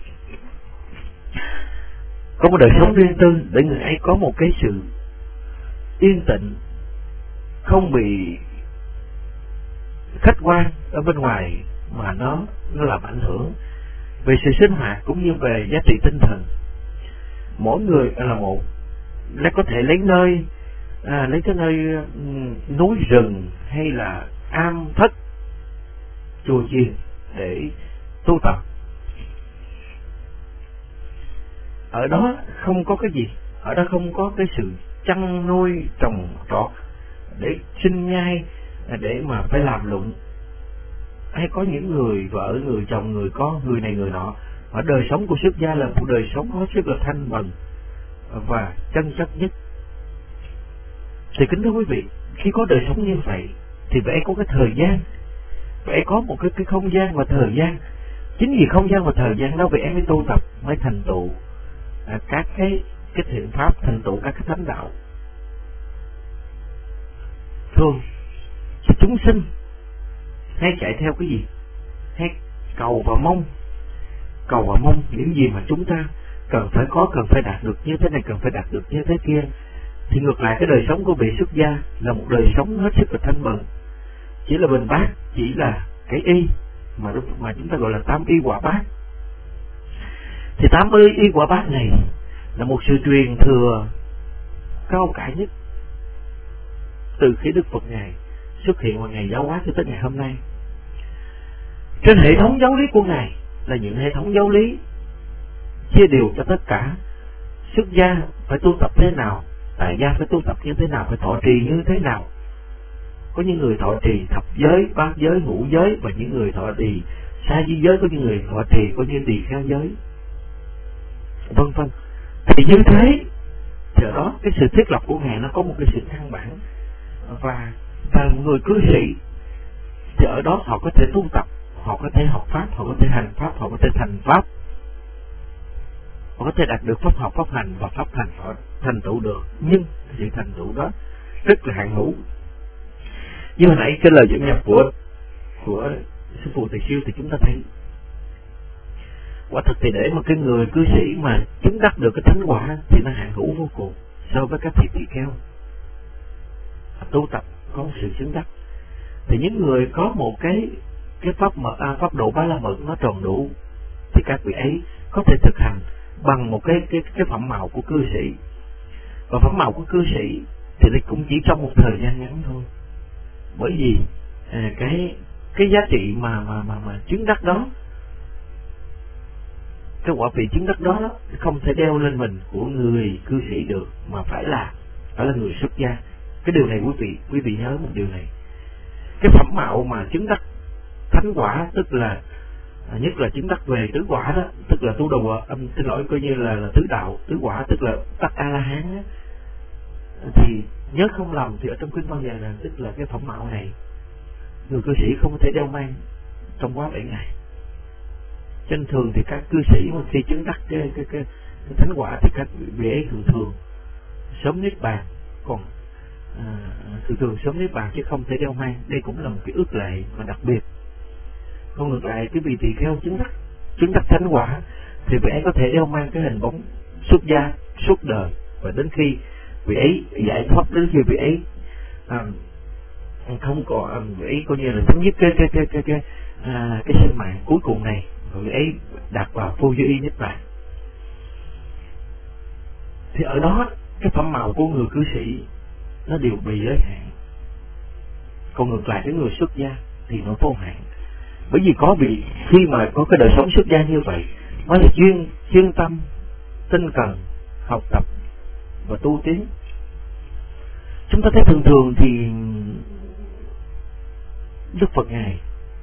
Có một đời sống riêng tư để người ấy có một cái sự yên tĩnh, không bị khách quan ở bên ngoài mà nó nó làm ảnh hưởng về sự sinh hoạt cũng như về giá trị tinh thần. Mỗi người là một, nó có thể lấy nơi à, lấy cái nơi um, núi rừng hay là am thất, chùa chiền để tu tập. ở đó không có cái gì, ở đó không có cái sự chăn nuôi trồng trọt để sinh nhai, để mà phải làm lụng. Hay có những người vợ, người chồng, người con, người này người nọ, ở đời sống của xuất gia là một đời sống hết sức là thanh bần và chân chất nhất. Thì kính thưa quý vị, khi có đời sống như vậy thì phải có cái thời gian, phải có một cái, cái không gian và thời gian. Chính vì không gian và thời gian đó vậy em mới tu tập, mới thành tựu à, các cái cái thiện pháp, thành tựu các cái thánh đạo. Thường chúng sinh hay chạy theo cái gì? Hay cầu và mong, cầu và mong những gì mà chúng ta cần phải có, cần phải đạt được như thế này, cần phải đạt được như thế kia. Thì ngược lại cái đời sống của vị xuất gia là một đời sống hết sức là thanh bần, chỉ là bình bát, chỉ là cái y mà mà chúng ta gọi là tam y quả bát. Thì tám y quả bát này là một sự truyền thừa cao cả nhất từ khi Đức Phật Ngài xuất hiện vào ngày giáo hóa cho tới ngày hôm nay. Trên hệ thống giáo lý của Ngài là những hệ thống giáo lý chia đều cho tất cả xuất gia phải tu tập thế nào, tại gia phải tu tập như thế nào, phải thọ trì như thế nào. Có những người thọ trì thập giới, bát giới, ngũ giới, và những người thọ trì sa di giới, có những người thọ trì có những tỳ kheo giới, vân vân. Thì như thế, thì ở đó cái sự thiết lập của Ngài nó có một cái sự căn bản, và và người cư sĩ thì ở đó họ có thể tu tập, họ có thể học pháp, họ có thể hành pháp, họ có thể thành pháp, họ có thể đạt được pháp học, pháp hành và pháp thành, họ thành tựu được. Nhưng sự thành tựu đó rất là hạn hữu. Như hồi nãy cái lời dẫn nhập của của sư phụ Thầy Siêu thì chúng ta thấy quả thực thì để mà cái người cư sĩ mà chứng đắc được cái thánh quả thì nó hạn hữu vô cùng so với các vị tỳ kheo tu tập có một sự chứng đắc. Thì những người có một cái cái pháp mật à, pháp độ ba la mật nó tròn đủ thì các vị ấy có thể thực hành bằng một cái cái cái phẩm mạo của cư sĩ. Và phẩm mạo của cư sĩ thì cũng chỉ trong một thời gian ngắn thôi. Bởi vì à, cái cái giá trị mà mà mà mà chứng đắc đó, cái quả vị chứng đắc đó không thể đeo lên mình của người cư sĩ được, mà phải là phải là người xuất gia. Cái điều này quý vị quý vị nhớ một điều này. Cái phẩm mạo mà chứng đắc thánh quả, tức là nhất là chứng đắc về tứ quả đó, tức là tu đầu âm xin lỗi coi như là, là tứ đạo tứ quả, tức là đắc A La Hán á, thì nhớ không lầm thì ở trong kinh văn dạy là tức là cái phẩm mạo này người cư sĩ không có thể đeo mang trong quá bảy ngày. Trên thường thì các cư sĩ mà khi chứng đắc cái cái cái, cái thánh quả thì các vị ấy thường thường sớm niết bàn, còn à, thường thường sớm niết bàn chứ không thể đeo mang. Đây cũng là một cái ước lệ mà đặc biệt. Còn ngược lại cái vị tỳ kheo chứng đắc chứng đắc thánh quả thì vị ấy có thể đeo mang cái hình bóng xuất gia suốt đời, và đến khi vị ấy giải thoát, đến khi vị ấy à, không có vị ấy coi như là chấm dứt cái cái cái cái cái à, cái sinh mạng cuối cùng này, vị ấy đạt vào vô vi y niết bàn. Thì ở đó cái phẩm mạo của người cư sĩ nó đều bị giới hạn. Còn ngược lại cái người xuất gia thì nó vô hạn. Bởi vì có vị khi mà có cái đời sống xuất gia như vậy mới là chuyên chuyên tâm tinh cần học tập và tu tiến. Chúng ta thấy thường thường thì Đức Phật Ngài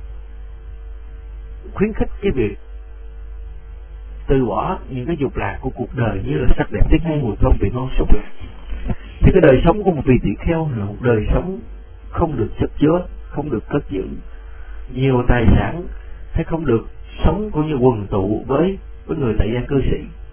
khuyến khích cái việc từ bỏ những cái dục lạc của cuộc đời như là sắc đẹp, tiếng hay, mùi thơm, vị ngon, xúc lạc. Thì cái đời sống của một vị tỷ kheo là một đời sống không được chất chứa, không được cất giữ nhiều tài sản, hay không được sống cũng như quần tụ với với người tại gia cư sĩ.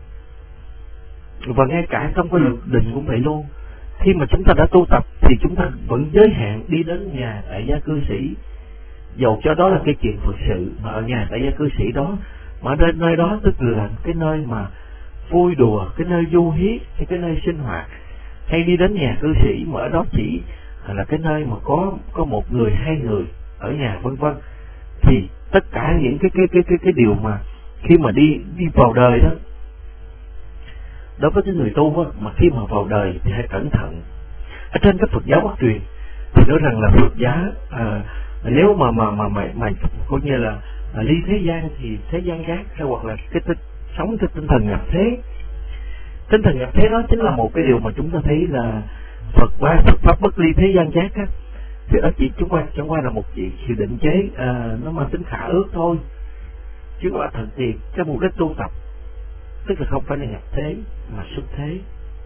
Và ngay cả trong cái luật định cũng vậy luôn. Khi mà chúng ta đã tu tập thì chúng ta vẫn giới hạn đi đến nhà tại gia cư sĩ, dầu cho đó là cái chuyện Phật sự, mà ở nhà tại gia cư sĩ đó, mà ở nơi đó tức là cái nơi mà vui đùa, cái nơi du hí, hay cái nơi sinh hoạt, hay đi đến nhà cư sĩ mà ở đó chỉ là cái nơi mà có có một người, hai người ở nhà, vân vân. Thì tất cả những cái cái cái cái cái điều mà khi mà đi đi vào đời đó, đối với cái người tu á, mà khi mà vào đời thì hãy cẩn thận. Ở trên cái Phật giáo Bắc truyền thì nói rằng là Phật giáo à, nếu mà mà mà mà, mà coi như là à, ly thế gian thì thế gian gác, hay hoặc là cái tinh, sống cái tinh thần nhập thế, Tinh thần nhập thế đó chính là một cái điều mà chúng ta thấy là Phật qua Phật pháp bất ly thế gian giác á. Thì đó chỉ chúng qua chẳng qua là một chuyện sự định chế, à, nó mang tính khả ước thôi. Chứ quả thật thì cái mục đích tu tập tức là không phải là nhập thế mà xuất thế.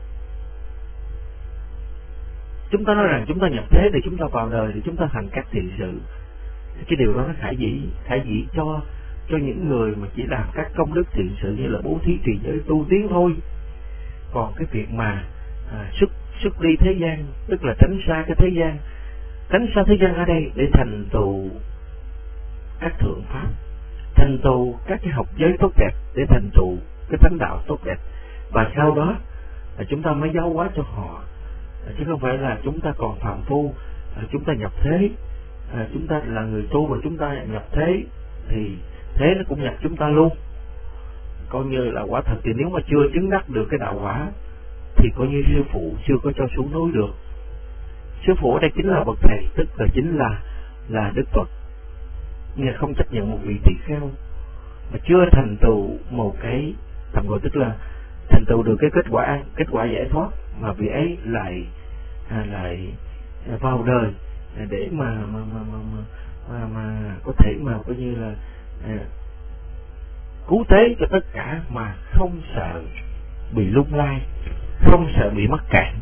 Chúng ta nói rằng chúng ta nhập thế để chúng ta vào đời, để chúng ta thành các thiện sự. Cái điều đó nó khả dĩ, khả dĩ cho cho những người mà chỉ làm các công đức thiện sự như là bố thí trì giới tu tiến thôi. Còn cái việc mà à, xuất xuất đi thế gian, tức là tránh xa cái thế gian, tránh xa thế gian ở đây để thành tựu các thượng pháp, thành tựu các cái học giới tốt đẹp, để thành tựu cái tánh đạo tốt đẹp, và sau đó là chúng ta mới giáo hóa cho họ, chứ không phải là chúng ta còn phàm phu, chúng ta nhập thế, chúng ta là người tu mà chúng ta nhập thế thì thế nó cũng nhập chúng ta luôn. Coi như là quả thật thì nếu mà chưa chứng đắc được cái đạo quả thì coi như sư phụ chưa có cho xuống núi được. Sư phụ ở đây chính là bậc thầy, tức là chính là là Đức Phật, nhưng không chấp nhận một vị tỳ kheo mà chưa thành tựu một cái tầm gọi, tức là thành tựu được cái kết quả kết quả giải thoát, mà vị ấy lại à, lại vào đời để mà mà mà mà, mà, mà, mà có thể mà coi như là à, cứu tế cho tất cả mà không sợ bị lung lai, không sợ bị mắc cạn.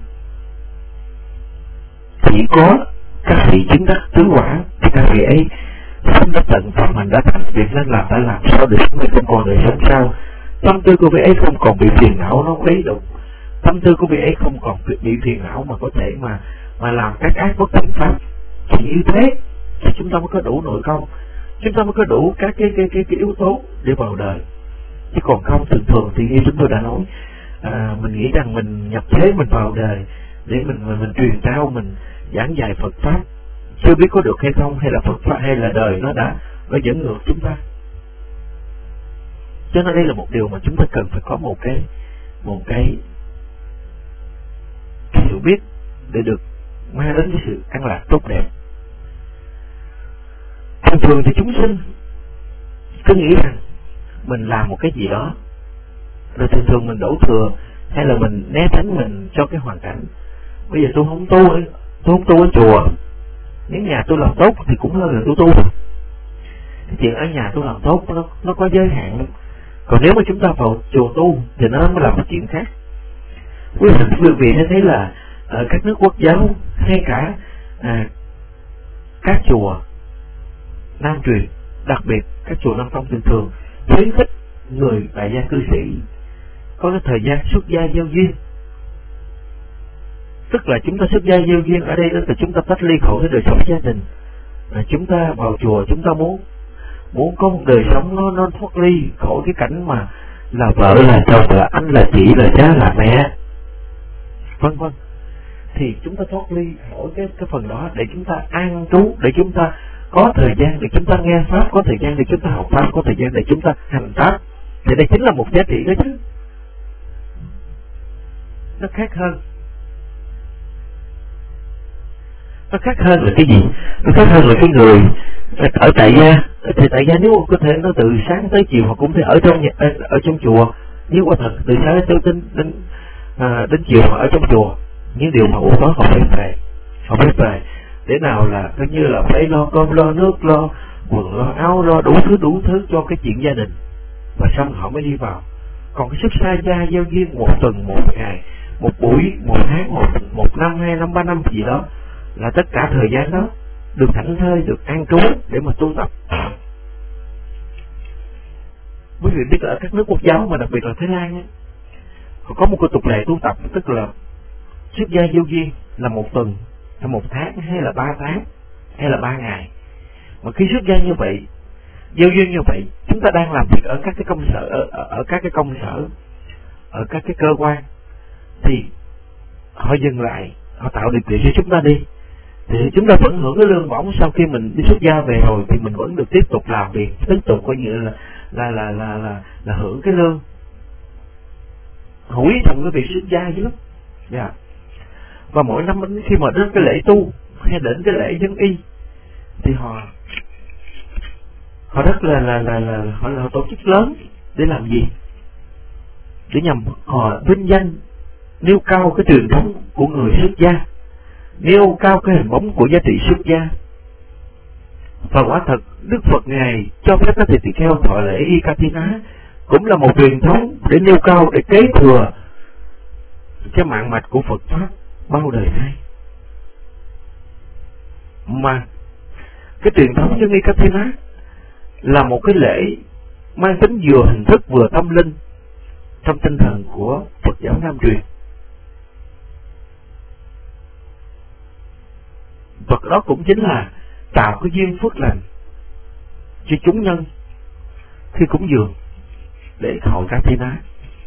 Chỉ có các vị chứng đắc tứ quả thì các vị ấy không đã tận phạm hành đã thành việc nên làm đã làm sao để sống không còn đời sống sau. Tâm tư của vị ấy không còn bị phiền não nó quấy động, tâm tư của vị ấy không còn bị phiền não mà có thể mà mà làm các ác bất thiện pháp. Thì như thế thì chúng ta mới có đủ nội công, chúng ta mới có đủ các cái cái cái, cái yếu tố để vào đời. Chứ còn không thường thường thì như chúng tôi đã nói, à, mình nghĩ rằng mình nhập thế mình vào đời để mình mình, mình truyền trao, mình giảng dạy Phật pháp, chưa biết có được hay không, hay là Phật pháp hay là đời nó đã nó dẫn ngược chúng ta. Cho nên đây là một điều mà chúng ta cần phải có một cái một cái, cái hiểu biết để được mang đến cái sự an lạc tốt đẹp. Thường thường thì chúng sinh cứ nghĩ rằng mình làm một cái gì đó rồi thường thường mình đổ thừa, hay là mình né tránh mình cho cái hoàn cảnh. Bây giờ tôi không tu, tôi không tu ở chùa, nếu nhà tôi làm tốt thì cũng là tôi tu. Cái chuyện ở nhà tôi làm tốt nó, nó có giới hạn. Còn nếu mà chúng ta vào chùa tu thì nó mới là một chuyện khác. Quý vị hãy thấy là ở các nước quốc giáo hay cả à, các chùa Nam truyền, đặc biệt các chùa Nam Tông thường thường khuyến khích người tại gia cư sĩ có cái thời gian xuất gia giao duyên. Tức là chúng ta xuất gia giao duyên ở đây, tức là chúng ta tách ly khỏi cái đời sống gia đình, à, chúng ta vào chùa chúng ta muốn muốn có một đời sống nó nó thoát ly khỏi cái cảnh mà là vợ là chồng là anh là chị là cha là mẹ vân vân. Thì chúng ta thoát ly khỏi cái cái phần đó để chúng ta an trú, để chúng ta có thời gian để chúng ta nghe pháp, có thời gian để chúng ta học pháp, có thời gian để chúng ta hành pháp. Thì đây chính là một giá trị đó chứ. Nó khác hơn. Nó khác hơn là cái gì? Nó khác hơn là cái người ở tại gia. Thì tại gia nếu có thể nó từ sáng tới chiều, hoặc cũng thể ở trong nhà, ở trong chùa. Nếu quả thật từ sáng tới đến đến, à, đến chiều họ ở trong chùa, những điều mà uống đó họ phải về, họ phải về để nào là coi như là phải lo cơm lo nước, lo quần lo áo, lo đủ thứ đủ thứ cho cái chuyện gia đình, và xong họ mới đi vào. Còn cái xuất xa gia giao duyên một tuần, một ngày, một buổi, một tháng, một một năm, hai năm, ba năm gì đó, là tất cả thời gian đó được thảnh thơi, được an trú để mà tu tập. Quý vị biết là ở các nước quốc giáo mà đặc biệt là Thái Lan ấy, họ có một cái tục lệ tu tập, tức là xuất gia giao duyên là một tuần, hay một tháng, hay là ba tháng, hay là ba ngày. Mà khi xuất gia như vậy, giao duyên như vậy, chúng ta đang làm việc ở các cái công sở, ở, ở, ở các cái công sở, ở các cái cơ quan, thì họ dừng lại, họ tạo điều kiện cho chúng ta đi, thì chúng ta vẫn hưởng cái lương bổng. Sau khi mình đi xuất gia về rồi thì mình vẫn được tiếp tục làm việc, tiếp tục coi như là là là là là, là hưởng cái lương. Họ quý trọng cái việc xuất gia dữ lắm. Yeah. Và mỗi năm khi mà đến cái lễ tu hay đến cái lễ dân y thì họ họ rất là là là, là họ là tổ chức lớn để làm gì? để nhằm họ vinh danh, nêu cao cái truyền thống của người xuất gia, nêu cao cái hình bóng của giá trị xuất gia. Và quả thật Đức Phật Ngài cho phép các thầy tỳ kheo thọ lễ Ikathina cũng là một truyền thống để nêu cao, để kế thừa cái mạng mạch của Phật Pháp bao đời nay. Mà cái truyền thống như Ikathina là một cái lễ mang tính vừa hình thức vừa tâm linh trong tinh thần của Phật giáo Nam truyền. Phật đó cũng chính là tạo cái duyên phước lành cho chúng nhân khi cúng dường để hội Ikathina.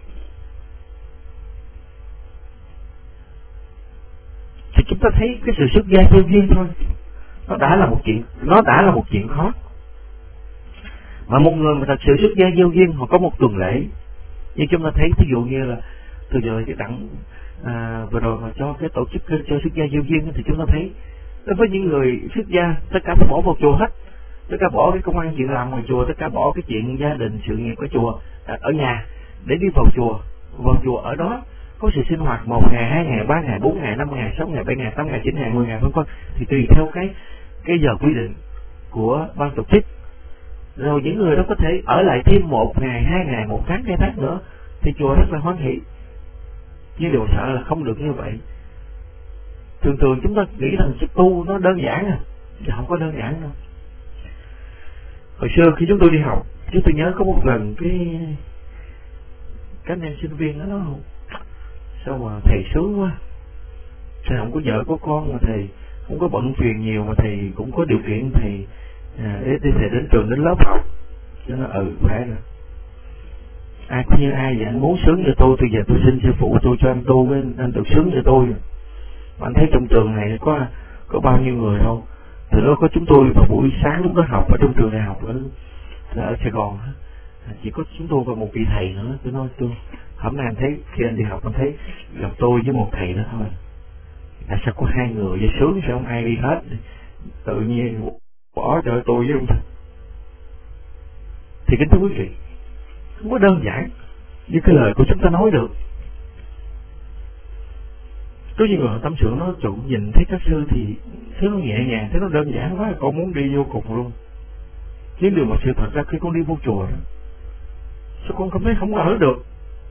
Thì chúng ta thấy cái sự xuất gia vô duyên thôi, nó đã là một chuyện, nó đã là một chuyện khó. Mà một người mà thật sự xuất gia vô duyên, họ có một tuần lễ, như chúng ta thấy, ví dụ như là từ giờ cái đặng à, vừa rồi mà cho cái tổ chức cho xuất gia vô duyên, thì chúng ta thấy đối với những người xuất gia, tất cả phải bỏ vào chùa hết, tất cả bỏ cái công ăn chuyện làm ngoài chùa, tất cả bỏ cái chuyện gia đình sự nghiệp ở chùa, ở nhà để đi vào chùa. Vào chùa ở đó có sự sinh hoạt một ngày, hai ngày, ba ngày, bốn ngày, năm ngày, sáu ngày, bảy ngày, tám ngày, chín ngày, mười ngày, vân vân, thì tùy theo cái cái giờ quy định của ban tổ chức. Rồi những người đó có thể ở lại thêm một ngày, hai ngày, một tháng, hai tháng nữa, thì chùa rất là hoan hỷ. Nhưng điều sợ là không được như vậy. Thường thường chúng ta nghĩ rằng sự tu nó đơn giản à, chứ không có đơn giản đâu. Hồi xưa khi chúng tôi đi học, chúng tôi nhớ có một lần cái các anh em sinh viên đó nói, sao mà thầy sướng quá, thầy không có vợ có con, mà thầy không có bận phiền nhiều, mà thầy cũng có điều kiện thầy à, để, để thầy đến trường đến lớp học. Cho nó ừ phải rồi, ai cũng như ai vậy, anh muốn sướng cho tôi, tôi giờ tôi xin sư phụ tôi cho anh tu với anh, anh được sướng cho tôi. Mà anh thấy trong trường này có có bao nhiêu người đâu. Từ đó có chúng tôi vào buổi sáng lúc đó học ở trong trường đại học ở, ở Sài Gòn, chỉ có chúng tôi và một vị thầy nữa. Tôi nói tôi hôm nay anh thấy khi anh đi học anh thấy gặp tôi với một thầy nữa thôi, tại sao có hai người vậy, sướng sao không ai đi hết, tự nhiên bỏ cho tôi với ông thầy. Thì kính thưa quý vị, không có đơn giản như cái lời của chúng ta nói được. Có những người họ tâm sự nói chủ nhìn thấy các sư thì thấy nó nhẹ nhàng, thấy nó đơn giản quá, con muốn đi vô cùng luôn. Nhưng điều mà sự thật ra khi con đi vô chùa đó, sao con cảm thấy không có ở được?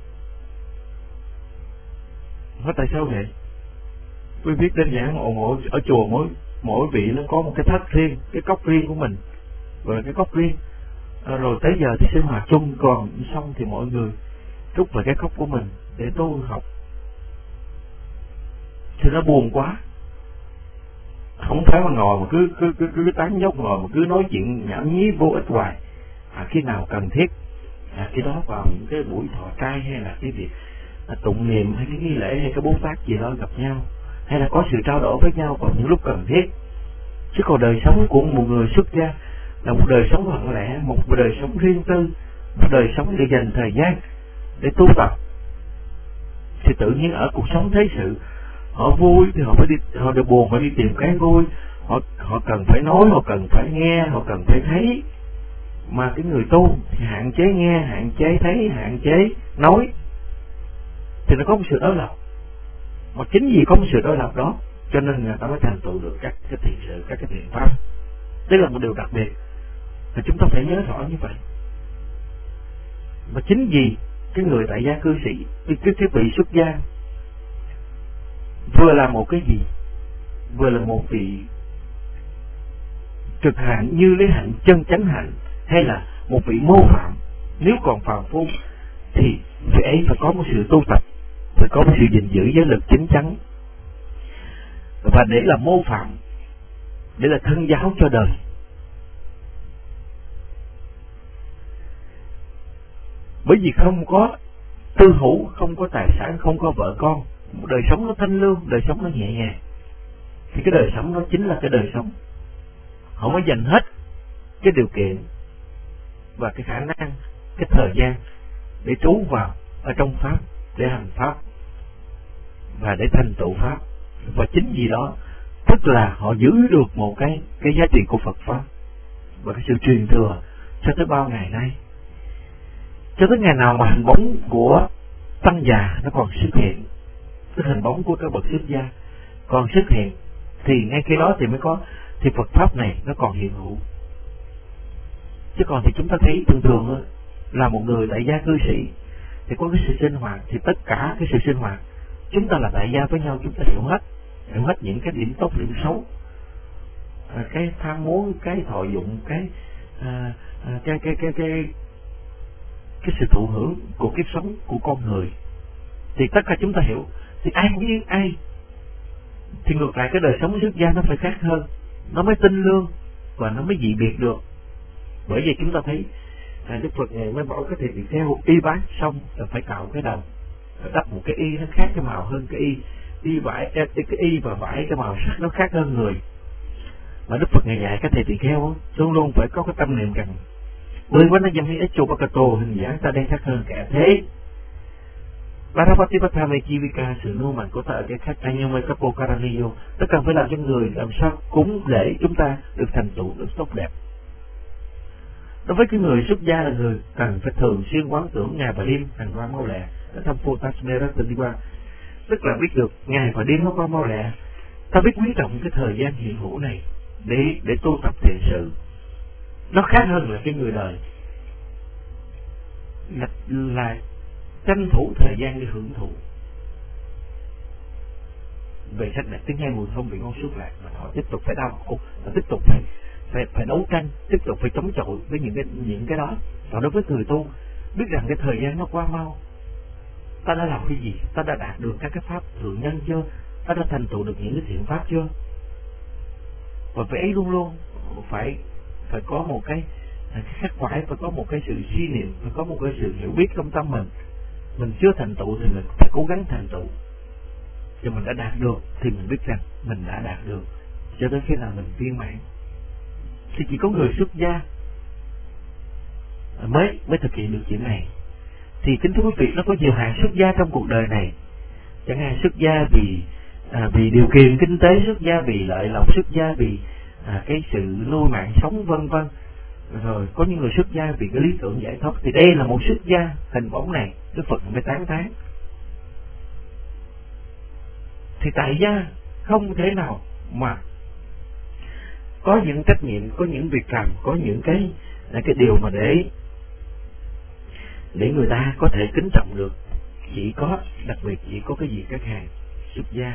Hỏi tại sao vậy? Quý biết đơn giản ồn ồn ở chùa mỗi mỗi vị nó có một cái thất riêng, cái cốc riêng của mình, gọi là cái cốc riêng. À, rồi tới giờ thì sinh hoạt chung, còn xong thì mọi người rút về cái cốc của mình để tu học. Thì nó buồn quá, không phải mà ngồi mà cứ cứ cứ cứ tán dốc, ngồi mà cứ nói chuyện nhảm nhí vô ích hoài. À, khi nào cần thiết, à, khi đó vào những cái buổi thọ trai hay là cái việc à, tụng niệm hay cái nghi lễ hay cái bố tát gì đó gặp nhau, hay là có sự trao đổi với nhau vào những lúc cần thiết. Chứ còn đời sống của một người xuất gia là một đời sống lặng lẽ, một đời sống riêng tư, một đời sống để dành thời gian để tu tập. Thì tự nhiên ở cuộc sống thế sự, họ vui thì họ phải đi, họ được buồn họ đi tìm cái vui, họ họ cần phải nói, họ cần phải nghe, họ cần phải thấy. Mà cái người tu thì hạn chế nghe, hạn chế thấy, hạn chế nói, thì nó có một sự đối lập. Mà chính vì có một sự đối lập đó cho nên người ta mới thành tựu được các cái thiện sự, các cái thiện pháp. Đây là một điều đặc biệt mà chúng ta phải nhớ rõ như vậy. Và chính vì cái người tại gia cư sĩ, cái, cái, cái vị xuất gia vừa là một cái gì, vừa là một vị trực hạnh như lấy hạnh chân chánh hạnh, hay là một vị mô phạm. Nếu còn phàm phu thì vị ấy phải có một sự tu tập, phải có một sự gìn giữ giới lực chính chắn. Và để là mô phạm, để là thân giáo cho đời. Bởi vì không có tư hữu, không có tài sản, không có vợ con, đời sống nó thanh lương, đời sống nó nhẹ nhàng, thì cái đời sống đó chính là cái đời sống họ mới dành hết cái điều kiện và cái khả năng, cái thời gian để trú vào ở trong pháp, để hành pháp và để thành tựu pháp. Và chính vì đó tức là họ giữ được một cái cái giá trị của Phật pháp và cái sự truyền thừa cho tới bao ngày nay, cho tới ngày nào mà hình bóng của tăng già nó còn xuất hiện, cái hình bóng của các bậc xuất gia còn xuất hiện, thì ngay khi đó thì mới có, thì Phật pháp này nó còn hiện hữu. Chứ còn thì chúng ta thấy thường thường là một người tại gia cư sĩ thì có cái sự sinh hoạt, thì tất cả cái sự sinh hoạt chúng ta là tại gia với nhau, chúng ta hiểu hết, hiểu hết những cái điểm tốt điểm xấu, à, cái tham muốn, cái thọ dụng, cái à, à, cái, cái cái cái cái sự thụ hưởng của kiếp sống của con người, thì tất cả chúng ta hiểu. Thì ai biết ai, thì ngược lại cái đời sống xuất gia nó phải khác hơn, nó mới tinh lương và nó mới dị biệt được. Bởi vì chúng ta thấy à, Đức Phật ngày mới bảo cái thầy tỳ kheo y bát xong là phải cạo cái đầu, đắp một cái y nó khác cái màu hơn cái y, y vải cái, cái y và vải cái màu sắc nó khác hơn người. Mà Đức Phật ngày dạy cái thầy tỳ kheo luôn luôn phải có cái tâm niệm rằng bơi quá nó dâm hi ếch chô bạc tô, hình dáng ta đang khác hơn kẻ thế. Parapatipatha Mekivika, sự nô mạnh của ta ở cái khác anh nhưng mà Kapo Karaniyo, tất cả phải làm cho người làm sao cúng để chúng ta được thành tựu được tốt đẹp. Đối với cái người xuất gia là người cần phải thường xuyên quán tưởng ngày và đêm hàng qua mau lẹ, nó thăm Photasmeratiwa, tức là biết được ngày và đêm nó qua mau lẹ, ta biết quý trọng cái thời gian hiện hữu này để để tu tập thiện sự. Nó khác hơn là cái người đời là, là tranh thủ thời gian để hưởng thụ về sách này tiếng hay mùi thơm vị ngon suốt lạc, mà họ tiếp tục phải đau khổ, và tiếp tục phải phải phải đấu tranh, tiếp tục phải chống chọi với những cái những cái đó. Và đối với người tu biết rằng cái thời gian nó qua mau, ta đã làm cái gì, ta đã đạt được các cái pháp thượng nhân chưa, ta đã thành tựu được những cái thiện pháp chưa, và phải ấy luôn luôn phải phải có một cái, cái khắc khoải, phải có một cái sự suy niệm, phải có một cái sự hiểu biết trong tâm mình. Mình chưa thành tựu thì mình phải cố gắng thành tựu, cho mình đã đạt được thì mình biết rằng mình đã đạt được cho đến khi nào mình viên mãn. Thì chỉ có người xuất gia mới mới thực hiện được chuyện này. Thì kính thưa quý vị, nó có nhiều hạng xuất gia trong cuộc đời này, chẳng hạn xuất gia vì à, vì điều kiện kinh tế, xuất gia vì lợi lộc, xuất gia vì à, cái sự nuôi mạng sống vân vân. Rồi có những người xuất gia vì cái lý tưởng giải thoát. Thì đây là một xuất gia hình bóng này Đức Phật mới tán thán. Thì tại gia không thể nào mà có những trách nhiệm, có những việc làm, có những cái cái điều mà để để người ta có thể kính trọng được. Chỉ có đặc biệt chỉ có cái gì các hàng xuất gia.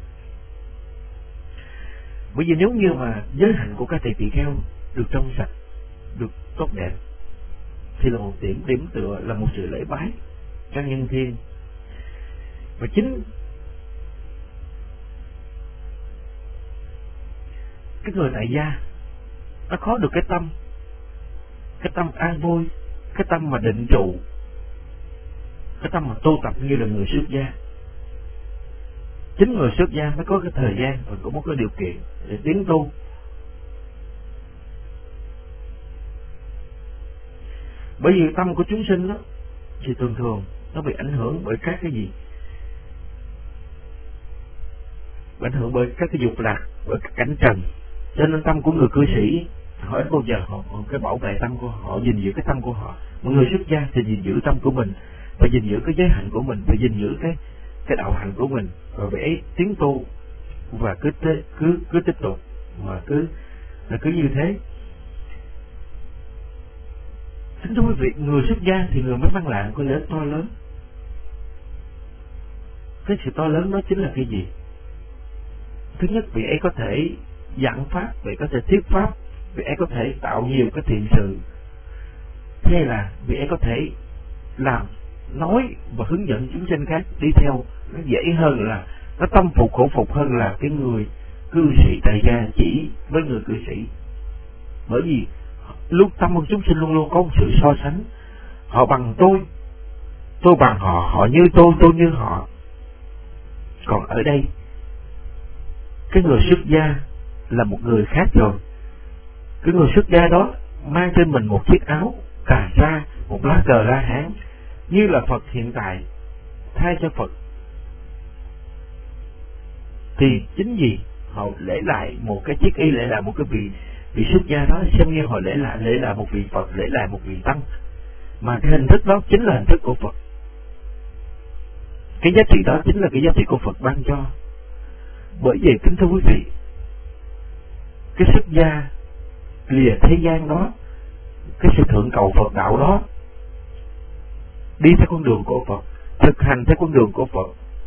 Bởi vì nếu như mà giới hạnh của các thầy tỳ kheo được trong sạch, được tốt đẹp, thì là một điểm điểm tựa, là một sự lễ bái các nhân thiên. Và chính cái người tại gia nó có được cái tâm, cái tâm an vui, cái tâm mà định trụ, cái tâm mà tu tập như là người xuất gia. Chính người xuất gia mới có cái thời gian và cũng có cái điều kiện để tiến tu. Bởi vì tâm của chúng sinh đó thì thường thường nó bị ảnh hưởng bởi các cái gì? Bị ảnh hưởng bởi các cái dục lạc, bởi các cảnh trần. Cho nên tâm của người cư sĩ họ ít bao giờ họ, họ cái bảo vệ tâm của họ, họ gìn giữ cái tâm của họ. Một người xuất gia thì gìn giữ tâm của mình, và gìn giữ cái giới hạnh của mình, và gìn giữ cái cái đạo hạnh của mình, rồi vậy tiến tu và cứ cứ cứ tiếp tục mà cứ là cứ như thế. Kính thưa quý vị, người xuất gia thì người mới mang lại có lợi ích to lớn. Cái sự to lớn đó chính là cái gì? Thứ nhất, vị ấy có thể giảng pháp, vị có thể thuyết pháp, vị ấy có thể tạo nhiều cái thiện sự. Thế là vị ấy có thể làm, nói và hướng dẫn chúng sinh khác đi theo. Nó dễ hơn, là nó tâm phục khổ phục hơn là cái người cư sĩ tại gia chỉ với người cư sĩ. Bởi vì lúc tâm của chúng sinh luôn luôn có một sự so sánh. Họ bằng tôi, tôi bằng họ, họ như tôi, tôi như họ. Còn ở đây, cái người xuất gia là một người khác rồi. Cái người xuất gia đó mang trên mình một chiếc áo cà sa, một lá cờ La Hán, như là Phật hiện tại thay cho Phật. Thì chính vì họ lễ lại một cái chiếc y, lễ lại một cái vị vị xuất gia đó, xem như họ lễ lại lễ lại một vị Phật, lễ lại một vị tăng, mà cái hình thức đó chính là hình thức của Phật. Cái giá trị đó chính là cái giá trị của Phật ban cho. Bởi vậy kính thưa quý vị, cái xuất gia lìa thế gian đó, cái sự thượng cầu Phật đạo đó, đi theo con đường của Phật, thực hành theo con đường của Phật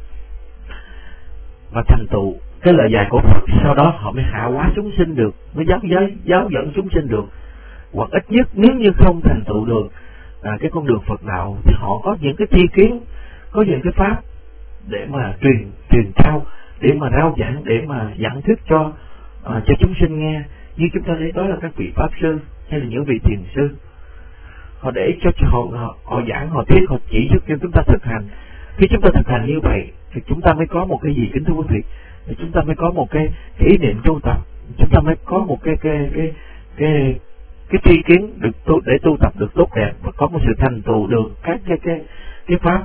và thành tựu cái lời dạy của Phật, sau đó họ mới hạ hóa chúng sinh được, mới giáo giới giáo dẫn chúng sinh được. Hoặc ít nhất nếu như không thành tựu được à, cái con đường Phật đạo, thì họ có những cái tri kiến, có những cái pháp để mà truyền truyền trao, để mà rao giảng, để mà giảng thuyết cho à, cho chúng sinh nghe. Như chúng ta thấy đó là các vị pháp sư hay là những vị thiền sư, họ để cho họ, họ, họ giảng, họ thuyết, họ chỉ giúp cho chúng ta thực hành. Khi chúng ta thực hành như vậy thì chúng ta mới có một cái gì kính thưa quý vị? Thì chúng ta mới có một cái, cái ý niệm tu tập, chúng ta mới có một cái cái cái cái cái tri kiến được tu, để tu tập được tốt đẹp và có một sự thành tựu được các cái cái cái pháp.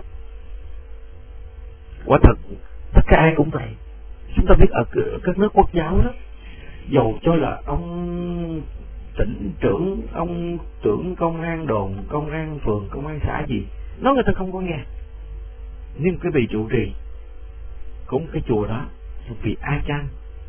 Quả thật tất cả ai cũng vậy. Chúng ta biết ở các nước quốc giáo đó, dầu cho là ông tỉnh trưởng, ông trưởng công an đồn, công an phường, công an xã gì, nói người ta không có nghe. Nhưng cái vị trụ trì cũng cái chùa đó, một vị a chan,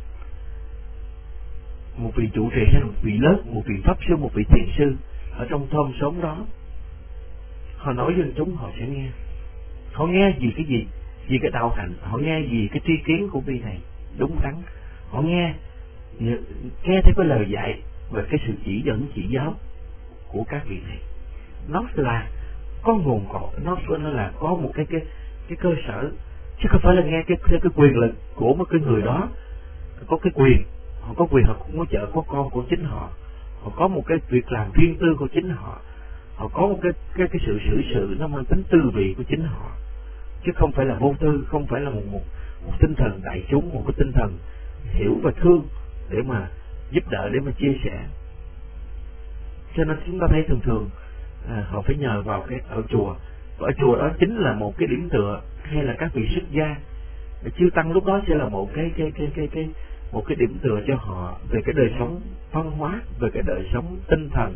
một vị trụ trì hay một vị lớn, một vị pháp sư, một vị thiền sư ở trong thôn xóm đó, họ nói dân chúng họ sẽ nghe. Họ nghe gì cái gì? Vì cái đạo hạnh, họ nghe gì cái tri kiến của vị này đúng đắn, họ nghe nghe theo cái lời dạy và cái sự chỉ dẫn chỉ giáo của các vị này. Nó là có nguồn cội, nó nó là có một cái cái cái cơ sở, chứ không phải là nghe cái cái, cái quyền lực của một cái người đó. Có cái quyền, họ có quyền, họ cũng có vợ có con của chính họ, họ có một cái việc làm riêng tư của chính họ, họ có một cái cái cái sự xử sự nó mang tính tư vị của chính họ, chứ không phải là vô tư, không phải là một một một tinh thần đại chúng, một cái tinh thần hiểu và thương để mà giúp đỡ, để mà chia sẻ. Cho nên chúng ta thấy thường thường à, họ phải nhờ vào cái ở chùa, và ở chùa đó chính là một cái điểm tựa, hay là các vị xuất gia, chư tăng lúc đó sẽ là một cái cái cái cái cái một cái điểm tựa cho họ về cái đời sống văn hóa, về cái đời sống tinh thần.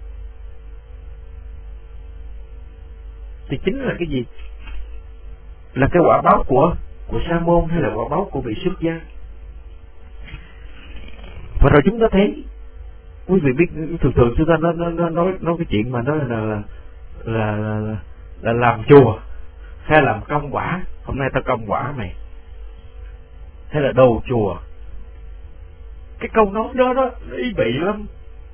Thì chính là cái gì? Là cái quả báo của của sa môn, hay là quả báo của vị xuất gia. Và rồi chúng ta thấy, quý vị biết thường thường chúng ta nói nói nói nói cái chuyện mà nói là là là, là, là làm chùa hay làm công quả. Hôm nay ta công quả mày, hay là đồ chùa. Cái câu nói đó đó ý vị lắm.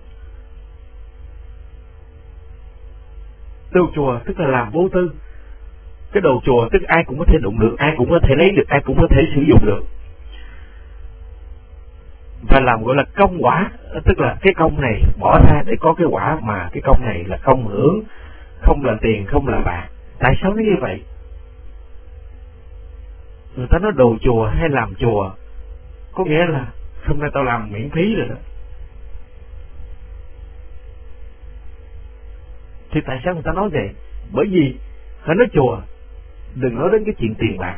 Đồ chùa tức là làm vô tư. Cái đồ chùa tức ai cũng có thể đụng được, ai cũng có thể lấy được, ai cũng có thể sử dụng được. Và làm gọi là công quả, tức là cái công này bỏ ra để có cái quả, mà cái công này là không hưởng, không là tiền, không là bạc. Tại sao nó như vậy? Người ta nói đồ chùa hay làm chùa, có nghĩa là hôm nay tao làm miễn phí rồi đó. Thì tại sao người ta nói vậy? Bởi vì họ nói chùa, đừng nói đến cái chuyện tiền bạc.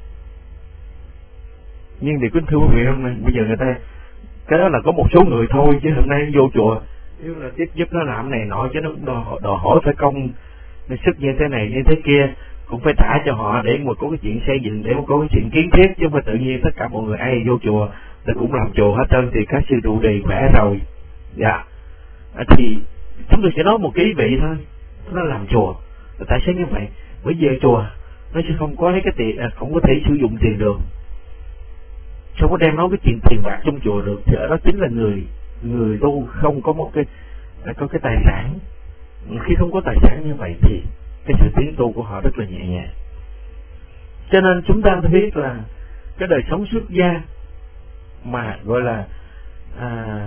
Nhưng thì kính thưa quý vị, hôm nay bây giờ người ta, cái đó là có một số người thôi, chứ hôm nay vô chùa nếu là tiếp giúp nó làm này nọ, chứ nó cũng đòi, đòi hỏi phải công sức như thế này như thế kia, cũng phải trả cho họ để mà có cái chuyện xây dựng, để mà có cái chuyện kiến thiết, chứ không phải tự nhiên tất cả mọi người ai vô chùa thì cũng làm chùa hết trơn. Thì các sư trụ trì khỏe rồi, dạ à, thì chúng tôi sẽ nói một cái ý vị thôi, nó làm chùa. Tại sao như vậy? Bởi vì ở chùa nó sẽ không có lấy cái tiền, không có thể sử dụng tiền được, không có đem nói cái chuyện tiền bạc trong chùa được. Thì ở đó chính là người người tu không có một cái có cái tài sản. Khi không có tài sản như vậy thì cái sự tiến tu của họ rất là nhẹ nhàng. Cho nên chúng ta biết là cái đời sống xuất gia mà gọi là à,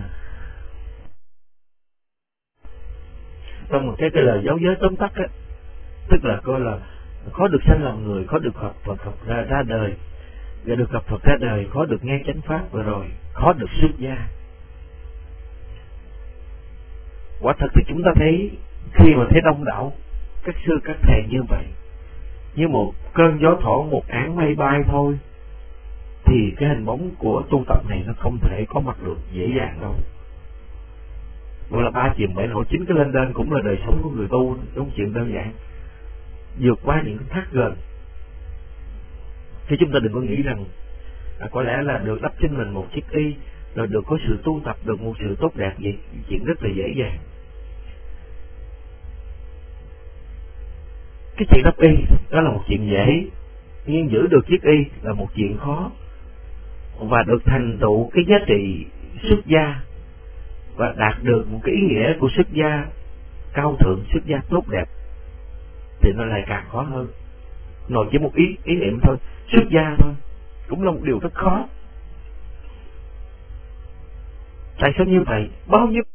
trong một cái cái lời giáo giới tóm tắt á, tức là coi là khó được sanh làm người, khó được gặp Phật học ra, ra đời, và được gặp Phật ra đời, khó được nghe chánh pháp, và rồi khó được xuất gia. Quả thật thì chúng ta thấy khi mà thấy đông đảo các sư các thầy như vậy, như một cơn gió thổi, một áng mây bay thôi, thì cái hình bóng của tu tập này nó không thể có mặt được dễ dàng đâu. Gọi là ba chìm bảy nổi, chính cái lên đên cũng là đời sống của người tu, không chuyện đơn giản. Vượt qua những cái thác gần, Thì chúng ta đừng có nghĩ rằng à, có lẽ là được đắp trên mình một chiếc y, rồi được có sự tu tập, được một sự tốt đẹp vậy, chuyện rất là dễ dàng. Cái chuyện đắp y đó là một chuyện dễ, nhưng giữ được chiếc y là một chuyện khó. Và được thành tựu cái giá trị xuất gia và đạt được một cái ý nghĩa của xuất gia cao thượng, xuất gia tốt đẹp thì nó lại càng khó hơn. Nội chỉ một ý ý niệm thôi, xuất gia thôi cũng là một điều rất khó. Tại sao như vậy? Bao nhiêu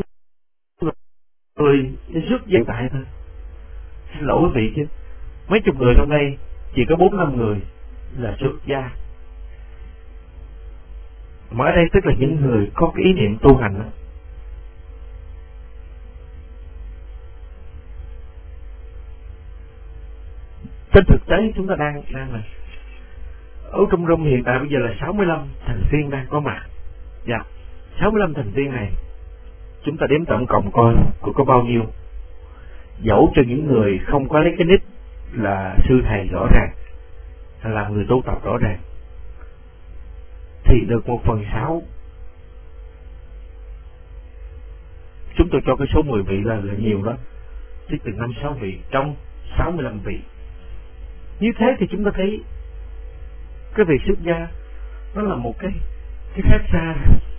người xuất gia tại thôi. Xin lỗi quý vị chứ, mấy chục người trong đây chỉ có bốn năm người là xuất gia. Mà ở đây tức là những người có cái ý niệm tu hành đó. Trên thực tế chúng ta đang đang là ở trong rung hiện tại bây giờ là sáu mươi lăm thành viên đang có mặt. Dạ, sáu mươi lăm thành viên này chúng ta đếm tổng cộng coi có, có bao nhiêu. Dẫu cho những người không có lấy cái nick là sư thầy rõ ràng hay là người tu tập rõ ràng thì được một phần sáu. Chúng tôi cho cái số mười vị là, là nhiều đó, chứ từ năm sáu vị trong sáu mươi lăm vị. Như thế thì chúng ta thấy cái việc xuất gia nó là một cái cái khác xa.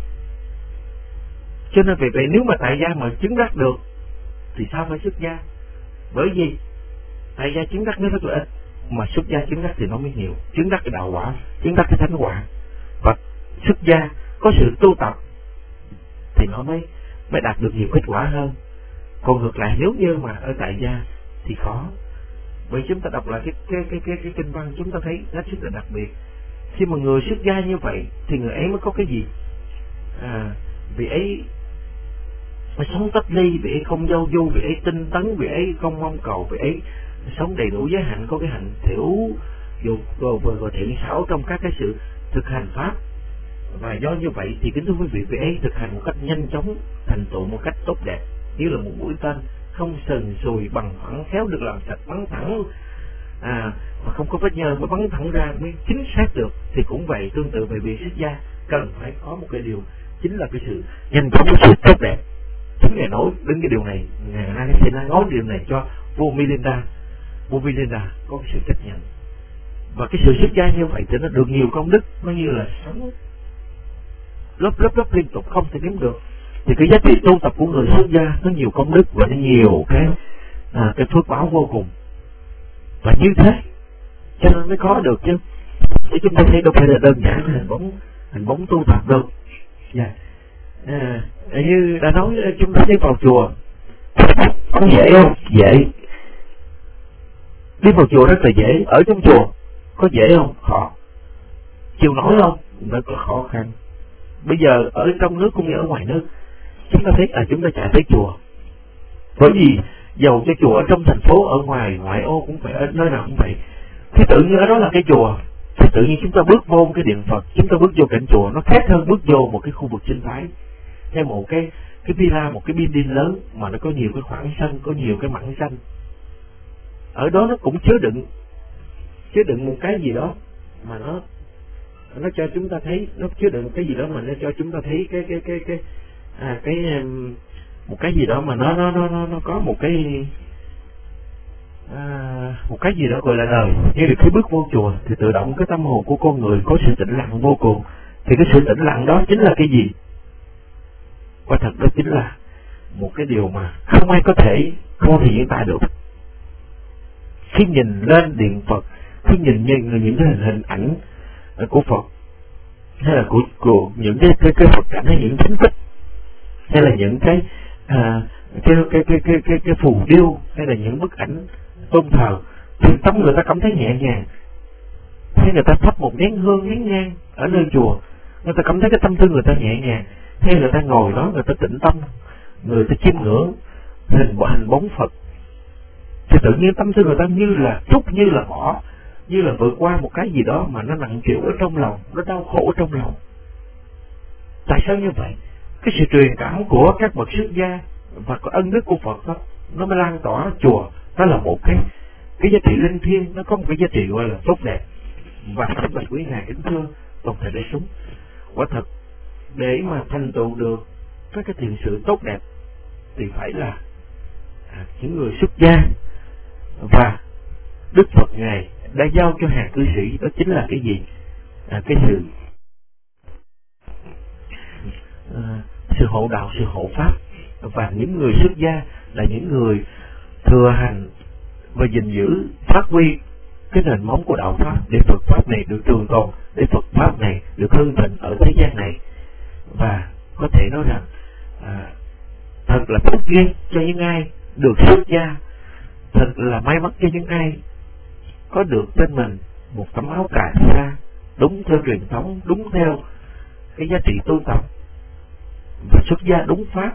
Cho nên vì vậy nếu mà tại gia mà chứng đắc được thì sao phải xuất gia? Bởi vì tại gia chứng đắc nó rất là ít, mà xuất gia chứng đắc thì nó mới nhiều. Chứng đắc cái đạo quả, chứng đắc cái thánh quả, và xuất gia có sự tu tập thì nó mới mới đạt được nhiều kết quả hơn. Còn ngược lại nếu như mà ở tại gia thì khó. Bởi chúng ta đọc lại cái cái cái cái, cái kinh văn chúng ta thấy nó rất là đặc biệt. Khi mà người xuất gia như vậy thì người ấy mới có cái gì? À, vì ấy mới sống tách ly, vì ấy không giao du, vì ấy tinh tấn, vì ấy không mong cầu, vì ấy sống đầy đủ giới hạnh, có cái hạnh thiểu dục và thiện xảo trong các cái sự thực hành pháp. Và do như vậy thì kính thưa quý vị, vì ấy thực hành một cách nhanh chóng, thành tựu một cách tốt đẹp, như là một mũi tên không sần sùi, bằng phẳng, khéo được làm sạch, bắn thẳng, à, mà không có vết nhơ mới bắn thẳng ra mới chính xác được. Thì cũng vậy, tương tự về việc xuất gia cần phải có một cái điều, chính là cái sự nhanh chóng, cái sự tốt đẹp. Chúng Ngài nói đến cái điều này, Ngài nay sẽ nói điều này cho vua Milinda. Vua Milinda có cái sự chấp nhận, và cái sự xuất gia như vậy thì nó được nhiều công đức, nó như là sống lớp lớp lớp liên tục không thể đếm được. Thì cái giá trị tu tập của người xuất gia nó nhiều công đức và nó nhiều cái à, cái phước báo vô cùng. Và như thế cho nên mới có được chứ. Để chúng ta thấy đâu phải là đơn giản hình bóng hình bóng tu tập đâu. Yeah. À, như đã nói, chúng ta đi vào chùa có dễ không? Dễ. Đi vào chùa rất là dễ. Ở trong chùa có dễ không? Khó. Chịu nổi không? Rất là khó khăn. Bây giờ ở trong nước cũng như ở ngoài nước, chúng ta thấy là chúng ta chạy tới chùa. Bởi vì dầu cho chùa ở trong thành phố, ở ngoài ngoại ô cũng phải, ở nơi nào cũng vậy, thì tự nhiên ở đó là cái chùa, thì tự nhiên chúng ta bước vô một cái điện Phật, chúng ta bước vô cảnh chùa nó khác hơn bước vô một cái khu vực sinh thái, hay một cái cái villa, một cái building lớn mà nó có nhiều cái khoảng sân, có nhiều cái mảng xanh. Ở đó nó cũng chứa đựng chứa đựng một cái gì đó mà nó nó cho chúng ta thấy, nó chứa đựng cái gì đó mà nó cho chúng ta thấy cái cái cái cái à, cái um, một cái gì đó mà nó nó nó nó, nó có một cái à, một cái gì đó gọi là đời. Như là khi bước vô chùa thì tự động cái tâm hồn của con người có sự tĩnh lặng vô cùng. Thì cái sự tĩnh lặng đó chính là cái gì? Quả thật đó chính là một cái điều mà không ai có thể không thể diễn tả được. Khi nhìn lên điện Phật, khi nhìn những, những cái hình, hình ảnh của Phật, hay là của, của những cái, cái, cái Phật cảnh, hay những thánh tích, hay là những cái, à, cái, cái, cái, cái, cái, cái phù điêu, hay là những bức ảnh tôn thờ, thì tâm người ta cảm thấy nhẹ nhàng. Hay người ta thắp một nén hương, nén nhang ở nơi chùa, người ta cảm thấy cái tâm tư người ta nhẹ nhàng. Hay người ta ngồi đó, người ta tĩnh tâm, người ta chiêm ngưỡng hình hình bóng Phật, thì tự nhiên tâm tư người ta như là trút, như là bỏ, như là vượt qua một cái gì đó mà nó nặng chịu ở trong lòng, nó đau khổ ở trong lòng. Tại sao như vậy? Cái sự truyền cảm của các bậc xuất gia và có ân đức của Phật đó, nó mới lan tỏa chùa. Đó là một cái cái giá trị linh thiêng, nó có một cái giá trị gọi là tốt đẹp. Và kính bạch quý ngài kính thưa toàn thể đại chúng, quả thật để mà thành tựu được các cái thiện sự tốt đẹp thì phải là à, những người xuất gia, và Đức Phật ngài đã giao cho hàng cư sĩ đó chính là cái gì? À, cái sự à, sự hộ đạo, sự hộ pháp. Và những người xuất gia là những người thừa hành và gìn giữ, phát huy cái nền móng của đạo pháp để Phật pháp này được trường tồn, để Phật pháp này được hưng thịnh ở thế gian này. Và có thể nói rằng à, thật là phúc duyên cho những ai được xuất gia, thật là may mắn cho những ai có được trên mình một tấm áo cà sa đúng theo truyền thống, đúng theo cái giá trị tu tập, và xuất gia đúng pháp.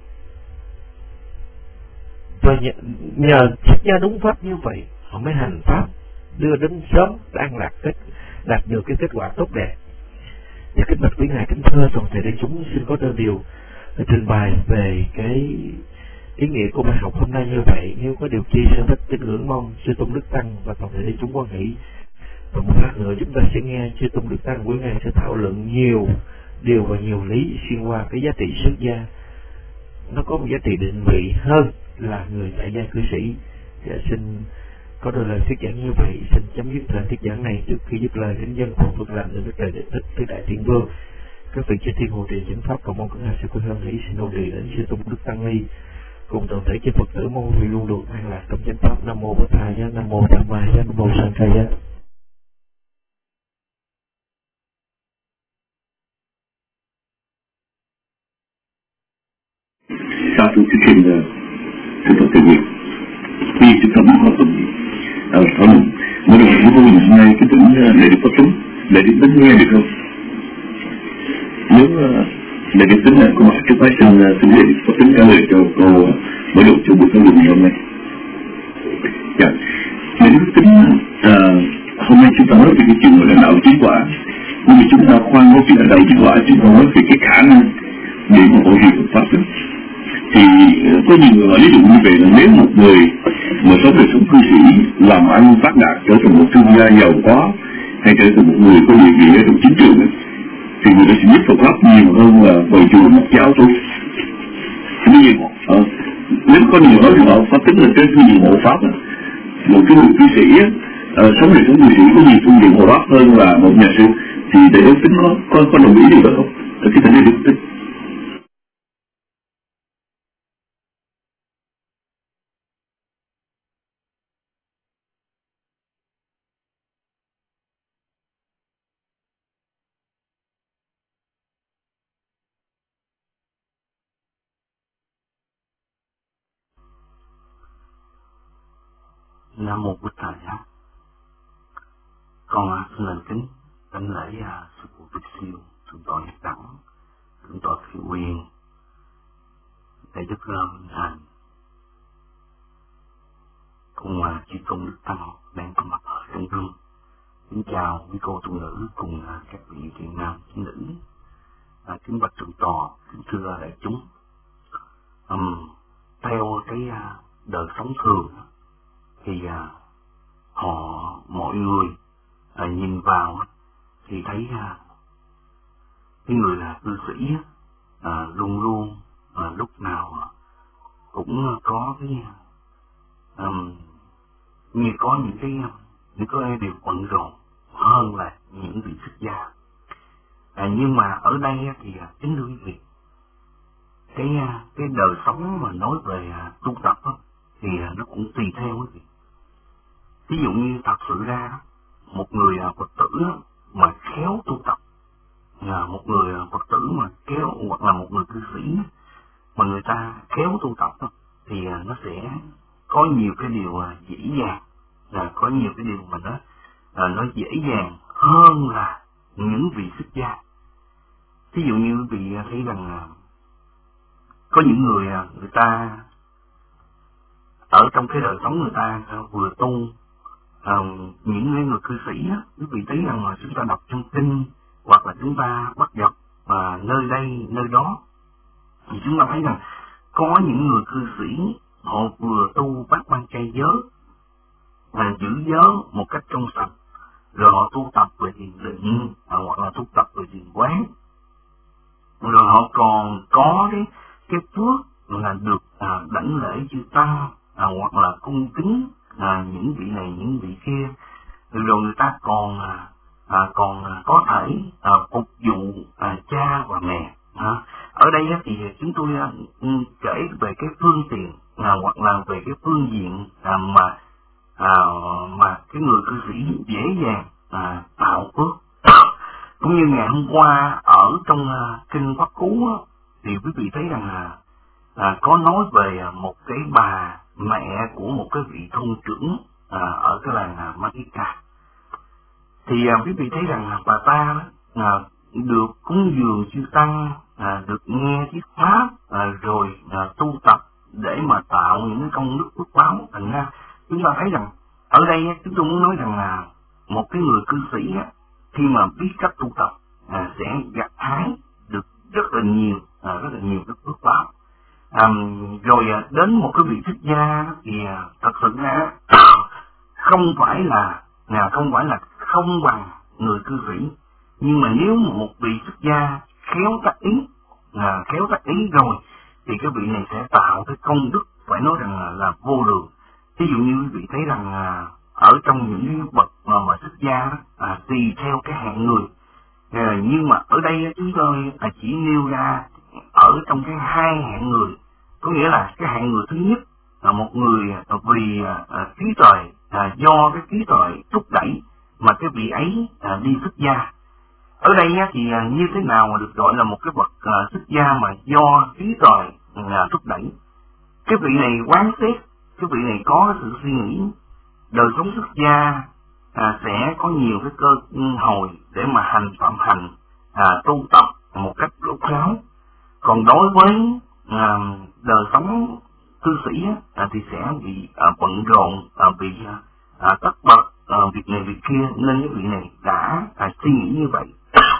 Và nhờ, nhờ xuất gia đúng pháp như vậy, họ mới hành pháp đưa đến sớm an lạc, kết đạt được cái kết quả tốt đẹp. Và kính bạch quý ngài kính thưa toàn thể đại chúng, xin có đơn điều trình bày về cái ý nghĩa của bài học hôm nay như vậy. Nếu có điều chi sẽ thích kính ngưỡng mong sư tôn Đức Tăng và toàn thể đại chúng quan hỷ. Và một lát nữa chúng ta sẽ nghe sư tôn Đức Tăng quý ngài sẽ thảo luận nhiều điều và nhiều lý xuyên qua cái giá trị xuất gia. Nó có một giá trị định vị hơn là người tại gia cư sĩ. Và xin có đôi lời thuyết giảng như vậy, xin chấm dứt lời thuyết giảng này trước khi dứt lời đến dân phụng phước lành đến đức trời đệ thích tứ đại thiên vương. Các vị chư thiên hộ trì chánh pháp cầu mong các ngài sẽ quên hơn hỷ xin nô trì đến sư tôn Đức Tăng Ni cùng toàn thể chư Phật tử mong vì luôn được an lạc trong chánh pháp. Nam mô Bổn Thầy Giá, Nam mô Tham Ma Giá, Nam mô Sanh Khai Giá. Sau tôi thực hiện thực tập tự nguyện, khi thực tập một hoạt động ở thảo luận, mỗi lần chúng tôi hôm nay cái tưởng lễ được phát súng, lễ được tính nghe được không? Nếu lễ được tính là câu hỏi trước máy xin xin lễ được phát súng trả lời cho câu mở đầu cho buổi thảo luận ngày hôm nay. Dạ, lễ được tính hôm nay chúng ta nói về cái chuyện gọi là đạo trí quả, nhưng mà chúng ta khoan nói chuyện là đạo trí quả, chúng ta nói về cái khả năng để mà hội hiện Phật pháp đó. Thì có nhiều người hỏi lý luận như vậy là nếu một người mà sống đời sống cư sĩ, làm ăn phát đạt, trở thành một thương gia giàu có, hay trở thành một người có địa vị ở trong chính trường ấy, thì người ta sẽ biết Phật pháp nhiều hơn là bồi chùa mặc giáo thôi. Thế nhưng ờ, nếu có nhiều nói thì họ pháp tính là cái phương diện hộ pháp đó. Một cái người cư sĩ á, ờ, sống đời sống cư sĩ có nhiều phương diện hộ pháp hơn là một nhà sư, thì để đối tính nó có, có đồng ý điều đó không? Ở cái thành đối tính. Nam mô Bổn Thầy Giá. Con xin lần kính đảnh lễ à, sư phụ Bích Siêu, thượng tọa Nhật Đẳng, thượng tọa Thiệu Uyên, đại đức Minh Thành, cùng à, chư tôn Đức Tăng đang có mặt ở trong gương. Kính chào quý cô tu nữ cùng à, các vị thiện nam thiện nữ. À, kính bạch thượng tọa, kính thưa đại chúng. Um, theo cái à, đời sống thường thì à, họ mọi người à, nhìn vào thì thấy à, cái người là cư sĩ à, luôn luôn à, lúc nào cũng có cái um, như có những cái những cái điều bận rộn hơn là những vị xuất gia. À, nhưng mà ở đây thì à, kính thưa quý vị, cái cái đời sống mà nói về à, tu tập đó, thì à, nó cũng tùy theo quý vị. Ví dụ như thật sự ra một người Phật tử mà khéo tu tập, là một người Phật tử mà khéo, hoặc là một người cư sĩ mà người ta khéo tu tập thì nó sẽ có nhiều cái điều dễ dàng, là có nhiều cái điều mà nó nó dễ dàng hơn là những vị xuất gia. Ví dụ như quý vị thấy rằng có những người người ta ở trong cái đời sống người ta vừa tu. À, những người cư sĩ á, quý vị thấy rằng là chúng ta đọc trong kinh hoặc là chúng ta bắt gặp à, nơi đây nơi đó, thì chúng ta thấy rằng có những người cư sĩ họ vừa tu bát quan trai giới và giữ giới một cách trong sạch, rồi họ tu tập về thiền định, à, hoặc là tu tập về thiền quán, rồi họ còn có cái cái phước là được à, đảnh lễ chư tăng, à, hoặc là cung kính à, những vị này những vị kia, rồi người ta còn à, à, còn à, có thể à, phục vụ à, cha và mẹ. À, ở đây á, thì chúng tôi à, kể về cái phương tiện à, hoặc là về cái phương diện à, mà à, mà cái người cư sĩ dễ dàng à, tạo phước. Cũng như ngày hôm qua ở trong à, kinh Pháp Cú á, thì quý vị thấy rằng là à, có nói về à, một cái bà mẹ của một cái vị thôn trưởng à, ở cái làng à, Makika. Thì à, quý vị thấy rằng là bà ta à, được cúng dường chư tăng, à, được nghe thuyết pháp, à, rồi à, tu tập để mà tạo những cái công đức phước báo. Thành ra chúng ta thấy rằng ở đây á, chúng tôi muốn nói rằng là một cái người cư sĩ á, khi mà biết cách tu tập à, sẽ gặt hái được rất là nhiều, à, rất là nhiều cái phước báo. À, rồi à, đến một cái vị xuất gia thì à, thật sự ra không phải là là không phải là không bằng người cư sĩ, nhưng mà nếu một vị xuất gia khéo tác ý, à, khéo tác ý rồi thì cái vị này sẽ tạo cái công đức phải nói rằng là, là vô lượng. Ví dụ như quý vị thấy rằng à, ở trong những cái bậc mà, mà xuất gia à, tùy theo cái hạng người, à, nhưng mà ở đây chúng tôi à, chỉ nêu ra ở trong cái hai hạng người, có nghĩa là cái hạng người thứ nhất là một người à, vì à, trí tuệ, à, do cái trí tuệ thúc đẩy mà cái vị ấy à, đi xuất gia. Ở đây á, thì à, như thế nào mà được gọi là một cái bậc à, xuất gia mà do trí tuệ à, thúc đẩy? Cái vị này quán xét, cái vị này có sự suy nghĩ đời sống xuất gia à, sẽ có nhiều cái cơ hội để mà hành phạm hành, à, tu tập một cách rốt ráo. Còn đối với à, đời sống cư sĩ à, thì sẽ bị à, bận rộn, à, bị à, tất bật à, việc này việc kia, nên cái vị này đã à, suy nghĩ như vậy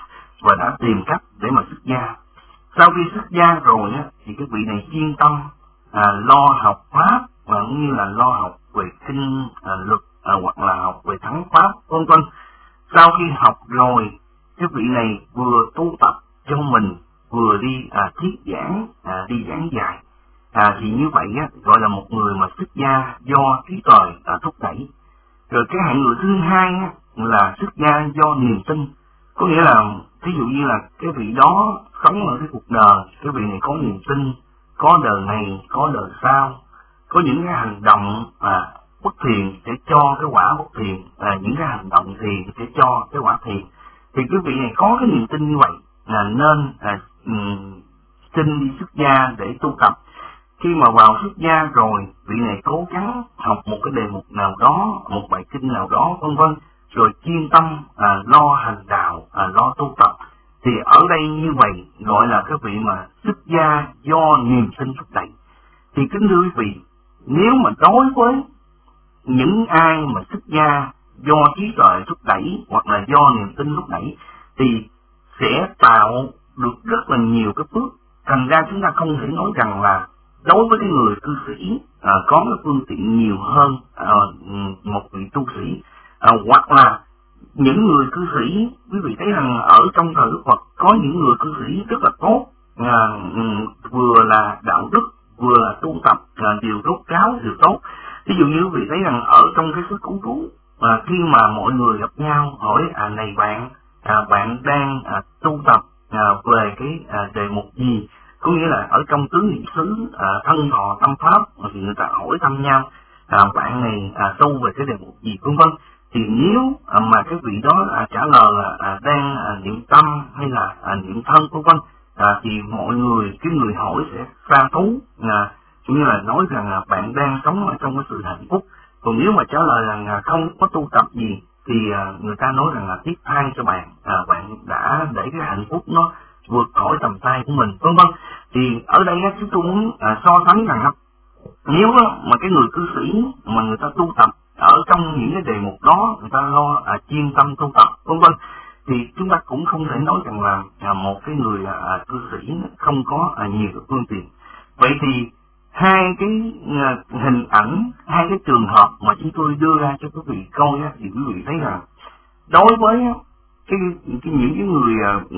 và đã tìm cách để mà xuất gia. Sau khi xuất gia rồi á, thì cái vị này chuyên tâm à, lo học pháp, và cũng như là lo học về kinh à, luật à, hoặc là học về thắng pháp vân vân. Sau khi học rồi, cái vị này vừa tu tập cho mình, vừa đi à, thuyết giảng, à, đi giảng dạy, à, thì như vậy á, gọi là một người mà xuất gia do trí tuệ à, thúc đẩy. Rồi cái hạng người thứ hai á, là xuất gia do niềm tin, có nghĩa là ví dụ như là cái vị đó sống ở cái cuộc đời, cái vị này có niềm tin, có đời này, có đời sau, có những cái hành động à, bất thiện sẽ cho cái quả bất thiện, à, những cái hành động thiện sẽ cho cái quả thiện. Thì cái vị này có cái niềm tin như vậy là nên à, um, xin đi xuất gia để tu tập. Khi mà vào xuất gia rồi, vị này cố gắng học một cái đề mục nào đó, một bài kinh nào đó, vân vân, rồi chuyên tâm à, lo hành đạo, à, lo tu tập. Thì ở đây như vậy gọi là cái vị mà xuất gia do niềm tin thúc đẩy. Thì kính thưa quý vị, nếu mà đối với những ai mà xuất gia do trí tuệ thúc đẩy hoặc là do niềm tin thúc đẩy thì sẽ tạo được rất là nhiều cái phước. Thành ra chúng ta không thể nói rằng là đối với cái người cư sĩ à, có cái phương tiện nhiều hơn à, một vị tu sĩ, à, hoặc là những người cư sĩ, quý vị thấy rằng ở trong thời Đức Phật có những người cư sĩ rất là tốt, à, vừa là đạo đức, vừa là tu tập, à, điều rốt ráo, điều tốt. Ví dụ như quý vị thấy rằng ở trong cái sách Cứu Cứu, à, khi mà mọi người gặp nhau hỏi à này bạn, à, bạn đang à, tu tập à, về cái à, đề mục gì, có nghĩa là ở trong tứ niệm xứ à, thân thọ tâm pháp, thì người ta hỏi thăm nhau à, bạn này à, tu về cái đề mục gì vân vân. Thì nếu à, mà cái vị đó à, trả lời là à, đang à, niệm tâm hay là à, niệm thân vân vân, à, thì mọi người cái người hỏi sẽ xa thú, à, cũng như là nói rằng là bạn đang sống ở trong cái sự hạnh phúc. Còn nếu mà trả lời rằng là không có tu tập gì thì à, người ta nói rằng là tiếc thay cho bạn, à, bạn đã để cái hạnh phúc nó vượt khỏi tầm tay của mình vân vân. Thì ở đây á, chúng tôi muốn à, so sánh rằng nếu á, mà cái người cư sĩ mà người ta tu tập ở trong những cái đề mục đó, người ta lo à, chuyên tâm tu tập vân vân, thì chúng ta cũng không thể nói rằng là à, một cái người à, cư sĩ không có à, nhiều phương tiện. Vậy thì hai cái à, hình ảnh, hai cái trường hợp mà chúng tôi đưa ra cho quý vị coi á, thì quý vị thấy rằng đối với cái, cái những cái người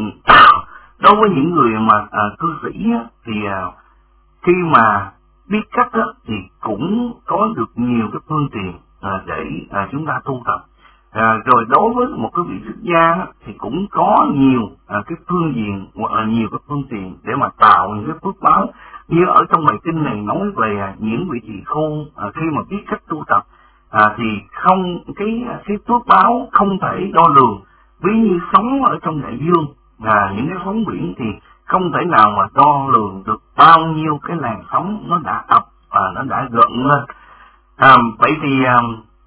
đối với những người mà à, cư sĩ á, thì à, khi mà biết cách á, thì cũng có được nhiều cái phương tiện à, để à, chúng ta tu tập. À, rồi đối với một cái vị xuất gia á, thì cũng có nhiều à, cái phương diện hoặc là nhiều cái phương tiện để mà tạo những cái phước báo. Như ở trong bài kinh này nói về à, những vị tỳ khưu à, khi mà biết cách tu tập à, thì không cái cái phước báo không thể đo lường. Ví như sống ở trong đại dương, à, những cái sóng biển thì không thể nào mà đo lường được bao nhiêu cái làn sóng nó đã ập và nó đã gợn lên. À, vậy thì à,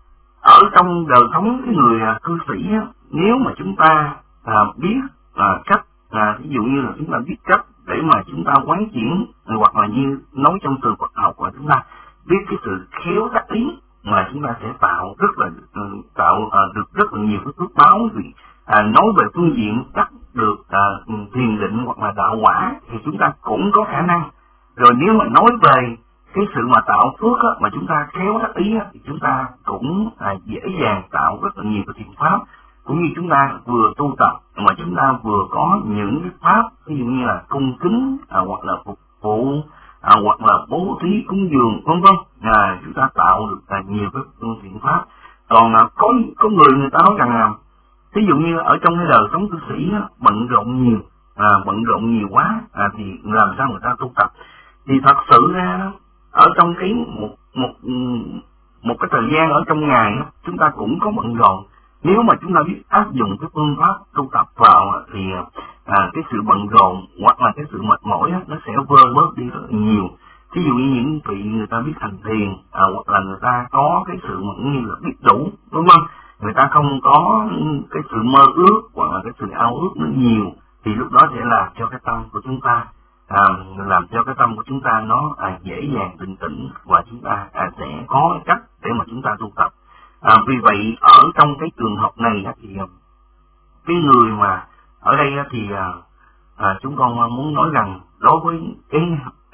ở trong đời sống cái người à, cư sĩ á, nếu mà chúng ta à, biết à, cách, à, ví dụ như là chúng ta biết cách để mà chúng ta quán chuyển, hoặc là như nói trong từ Phật học là chúng ta biết cái sự khéo đắc ý, mà chúng ta sẽ tạo rất là tạo à, được rất là nhiều cái phước báo. Vì à, nói về phương diện đắc được à, thiền định hoặc là đạo quả thì chúng ta cũng có khả năng. Rồi nếu mà nói về cái sự mà tạo phước á, mà chúng ta khéo đắc ý á, thì chúng ta cũng à, dễ dàng tạo rất là nhiều cái thiện pháp. Cũng như chúng ta vừa tu tập mà chúng ta vừa có những cái pháp, ví dụ như là cung kính à, hoặc là phục vụ à, hoặc là bố thí cúng dường vân vân, à, chúng ta tạo được à, nhiều cái thiện pháp. Còn à, có có người người ta nói rằng là ví dụ như ở trong cái đời sống cư sĩ á, bận rộn nhiều à, bận rộn nhiều quá à, thì làm sao người ta tu tập. Thì thật sự ra ở trong cái một một một cái thời gian ở trong ngày á, chúng ta cũng có bận rộn. Nếu mà chúng ta biết áp dụng cái phương pháp tu tập vào thì à, cái sự bận rộn hoặc là cái sự mệt mỏi á, nó sẽ vơi bớt đi rất là nhiều. Ví dụ như những vị người ta biết hành thiền à, hoặc là người ta có cái sự như là biết đủ, đúng không? Người ta không có cái sự mơ ước hoặc là cái sự ao ước nó nhiều, thì lúc đó sẽ làm cho cái tâm của chúng ta à, làm cho cái tâm của chúng ta nó à, dễ dàng bình tĩnh, và chúng ta à, sẽ có cái cách để mà chúng ta tu tập. À, vì vậy ở trong cái trường hợp này thì cái người mà ở đây thì à, à, chúng con muốn nói rằng đối với cái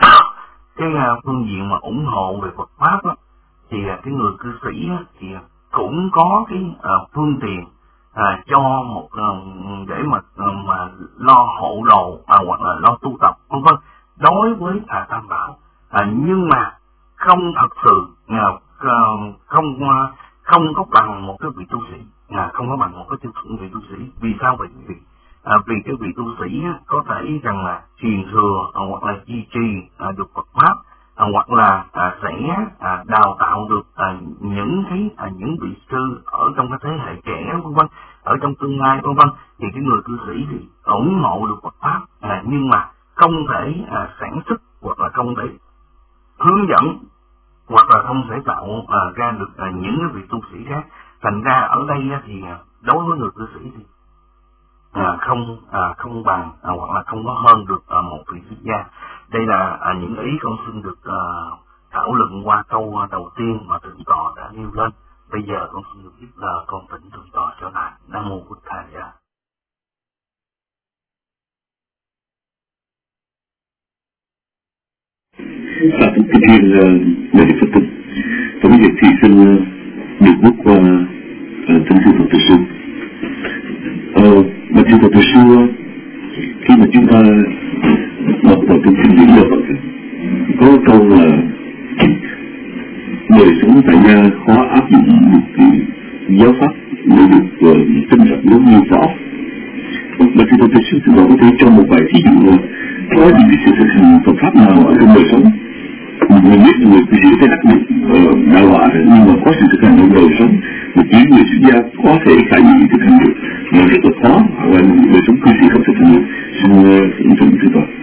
cái phương diện mà ủng hộ về Phật pháp đó, thì cái người cư sĩ thì cũng có cái uh, phương tiện à, cho một uh, để mà uh, mà lo hộ đồ à, hoặc là lo tu tập vân vân đối với à, Tam Bảo, à, nhưng mà không thật sự uh, không uh, không có bằng một cái vị tu sĩ, à, không có bằng một cái tiêu chuẩn vị tu sĩ. Vì sao vậy? Vì à, vì cái vị tu sĩ á, có thể rằng là truyền thừa à, hoặc là duy trì à, được Phật pháp, à, hoặc là à, sẽ à, đào tạo được à, những cái à, những vị sư ở trong cái thế hệ trẻ vân vân, ở trong tương lai vân vân, thì cái người cư sĩ thì ủng hộ được Phật pháp, à, nhưng mà không thể à, sản xuất hoặc là không thể hướng dẫn hoặc là không thể tạo à, ra được à, những cái vị tu sĩ khác. Thành ra ở đây á, thì đối với người cư sĩ thì à, không à, không bằng à, hoặc là không có hơn được à, một vị xuất gia. Đây là à, những ý con xin được à, thảo luận qua câu à, đầu tiên mà thượng tọa đã nêu lên. Bây giờ con xin được tiếp lời con thỉnh thượng tọa trở lại. Nam mô Bụt Thầy. Và thực hiện lời Phật tử. Và bây giờ thì xin được bước qua thỉnh sư Phật tử sư. Mà thưa Phật tử sư, khi mà chúng ta đọc vào trong kinh điển đạo Phật, có câu là đời sống tại gia khó áp dụng một cái giáo pháp để được uh, tinh thần giống như võ. Mà thưa Phật tử sư, chúng ta có thể cho một vài thí dụ là có những cái sự thực hành Phật pháp nào ở trong đời sống. Mình biết người cư sĩ sẽ đặc biệt uh, đạo họa, nhưng mà có sự thực hành trong đời sống mà chỉ người xuất gia có thể khả dĩ thực hành được, mà rất là khó, và đời sống cư sĩ không thực hành được. Xin uh, thỉnh thưa Phật.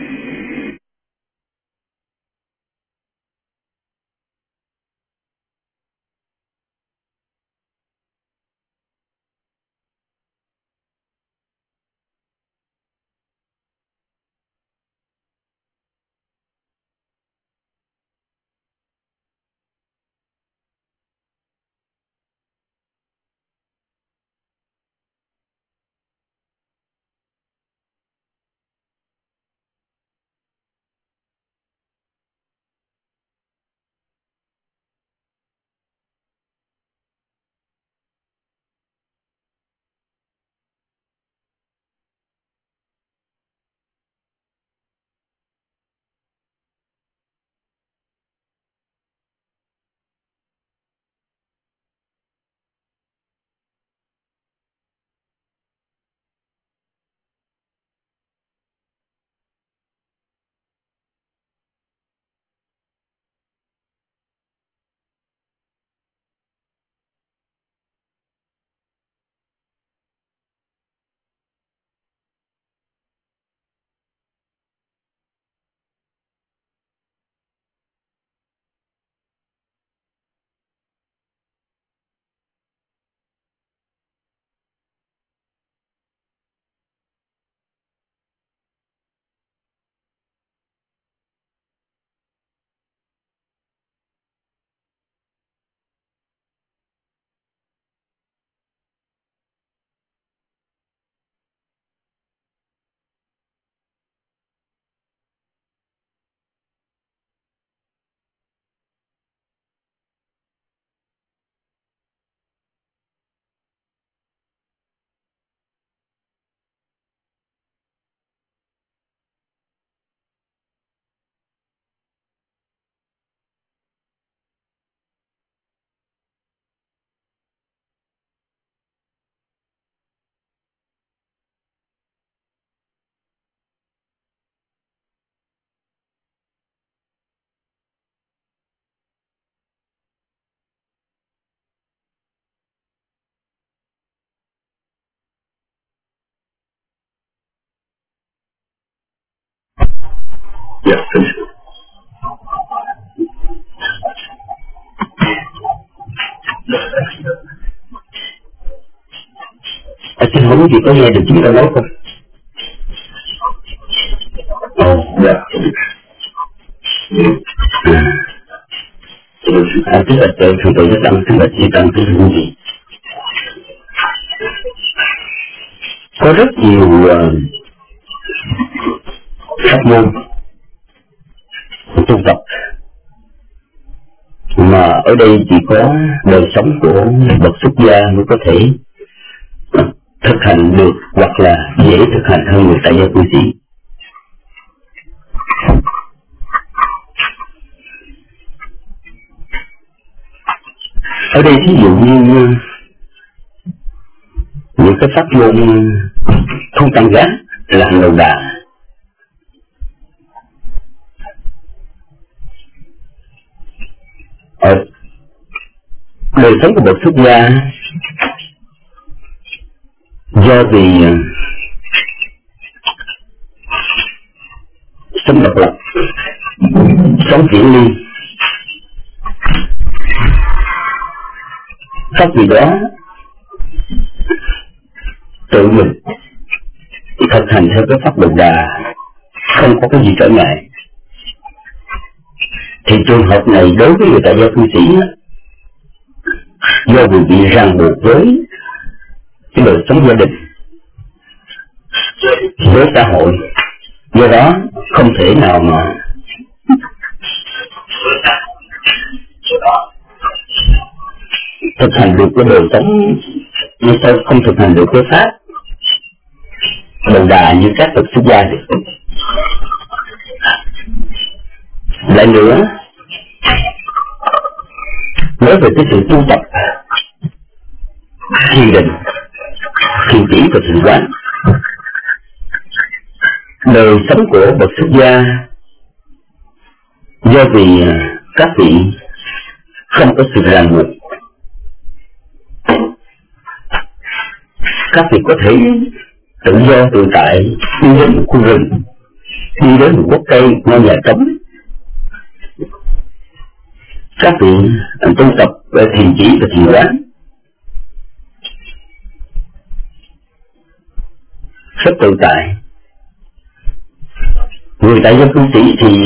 Dạ, thưa sư. À, xin hỏi quý vị có nghe được chúng ta nói không? Ồ, dạ. À, tức là tôi thường tôi rất đăng, tức là chỉ đăng tức là quý vị. Có rất nhiều uh, pháp môn tu tập mà ở đây chỉ có đời sống của bậc xuất gia mới có thể thực hành được, hoặc là dễ thực hành hơn người tại gia cư sĩ. Ở đây ví dụ như những cái pháp môn thu tăng giá là hành đầu đà, ở đời sống của bậc xuất gia do vì sống độc lập, sống viễn ly, các vị đó tự mình thực hành theo cái pháp đầu đà, không có cái gì trở ngại, thì trường hợp này đối với người tại gia cư sĩ do vì bị ràng buộc với cái đời sống gia đình, với xã hội, do đó không thể nào mà thực hành được cái đời sống, như sao không thực hành được cái pháp đầu đà như các bậc xuất gia được. Lại nữa, nói về cái sự tu tập thiền định, thiền chỉ và thiền quán, đời sống của bậc xuất gia do vì các vị không có sự ràng buộc, các vị có thể tự do tự tại đi đến một khu rừng, đi đến một gốc cây, ngôi nhà trống. Các vị tu tập về thiền chỉ và thiền quán rất tự tại. Người tại gia cư sĩ thì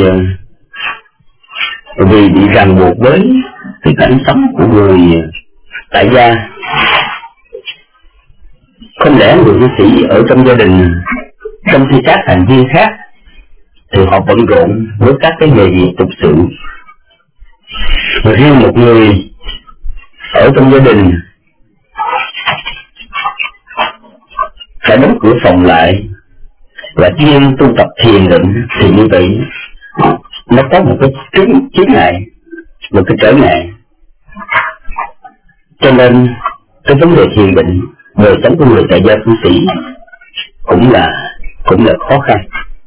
vì bị ràng buộc với cái cảnh sống của người tại gia, không lẽ người cư sĩ ở trong gia đình, trong khi các thành viên khác thì họ bận rộn với các cái nghề nghiệp tục sự, mà riêng một người ở trong gia đình phải đóng cửa phòng lại và chuyên tu tập thiền định, thì như vậy nó có một cái chứng chướng ngại, một cái trở ngại. Cho nên cái vấn đề thiền định, đời sống của người tại gia cư sĩ cũng là cũng là khó khăn.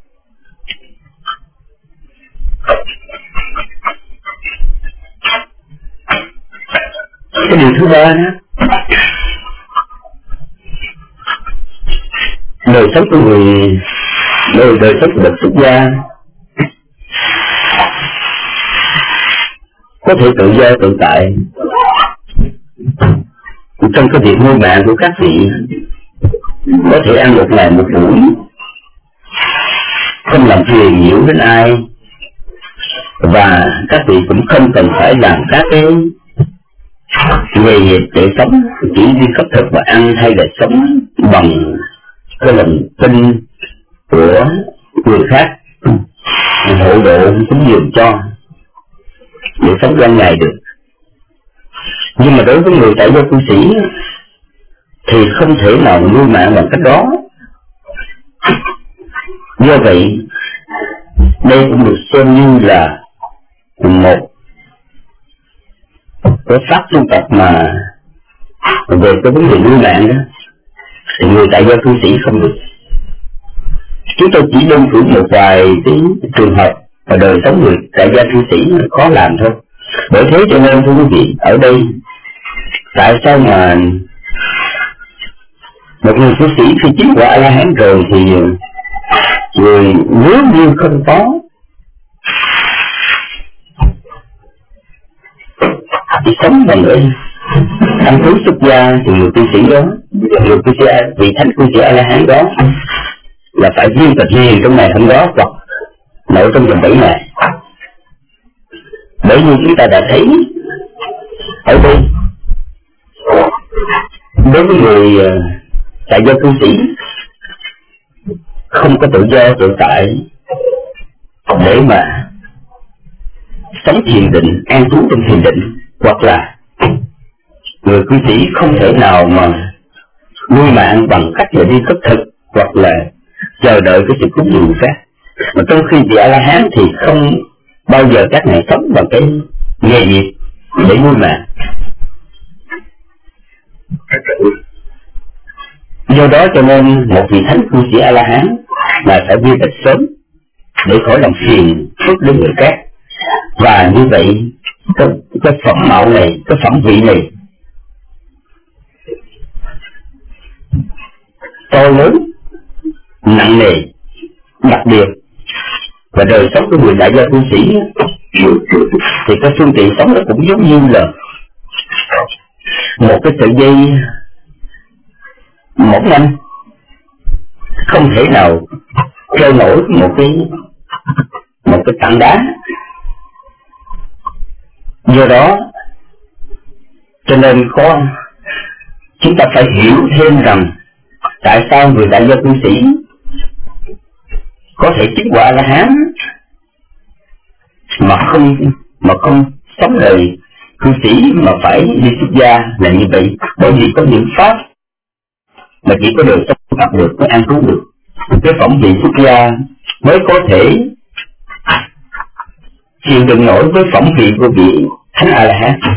Cái điều thứ ba đó, đời sống của người đời, đời sống của bậc xuất gia có thể tự do tự tại trong cái việc nuôi mạng của các vị, có thể ăn một ngày một buổi, không làm phiền nhiễu đến ai, và các vị cũng không cần phải làm các cái nghề nghiệp để sống, chỉ đi cấp thực và ăn, hay là sống bằng cái lòng tin của người khác, hộ độ cũng dường cho để sống qua ngày được. Nhưng mà đối với người tại gia cư sĩ thì không thể nào nuôi mạng bằng cách đó. Do vậy đây cũng được xem như là một cái pháp tu tập mà về cái vấn đề nuôi mạng đó, thì người tại gia cư sĩ không được. Chúng tôi chỉ đơn cử một vài cái trường hợp và đời sống người tại gia cư sĩ khó làm thôi. Bởi thế cho nên thưa quý vị, ở đây tại sao mà một người cư sĩ khi chứng quả A La Hán rồi thì người nếu như không có chỉ sống bằng lưỡi. Ăn thú xuất gia thì người cư sĩ đó, người cư sĩ vị thánh cư sĩ A La Hán đó là phải viên tịch hiền trong ngày hôm đó hoặc nổi trong vòng bảy ngày. Bởi vì chúng ta đã thấy ở đây đối với người tại do cư sĩ không có tự do tự tại để mà sống thiền định, an trú trong thiền định, hoặc là người cư sĩ không thể nào mà nuôi mạng bằng cách là đi khất thực hoặc là chờ đợi cái sự cúng dường khác. Mà trong khi vị A La Hán thì không bao giờ các ngài sống bằng cái nghề nghiệp để nuôi mạng. Do đó cho nên một vị thánh cư sĩ A La Hán là phải viên tịch sớm để khỏi làm phiền phức đến người khác. Và như vậy cái, cái phẩm mạo này, cái phẩm vị này to lớn, nặng nề, đặc biệt. Và đời sống của người đại gia cư sĩ thì cái phương tiện sống nó cũng giống như là một cái sợi dây mỏng manh, không thể nào treo nổi một cái một cái tảng đá. Do đó cho nên có chúng ta phải hiểu thêm rằng tại sao người đại gia cư sĩ có thể chứng quả La Hán mà không mà không sống đời cư sĩ mà phải đi xuất gia là như vậy. Bởi vì có những pháp mà chỉ có đời sống tập được mới an trú được. Cái phẩm vị xuất gia mới có thể chịu đựng nổi với phẩm vị của vị thánh A La Hán.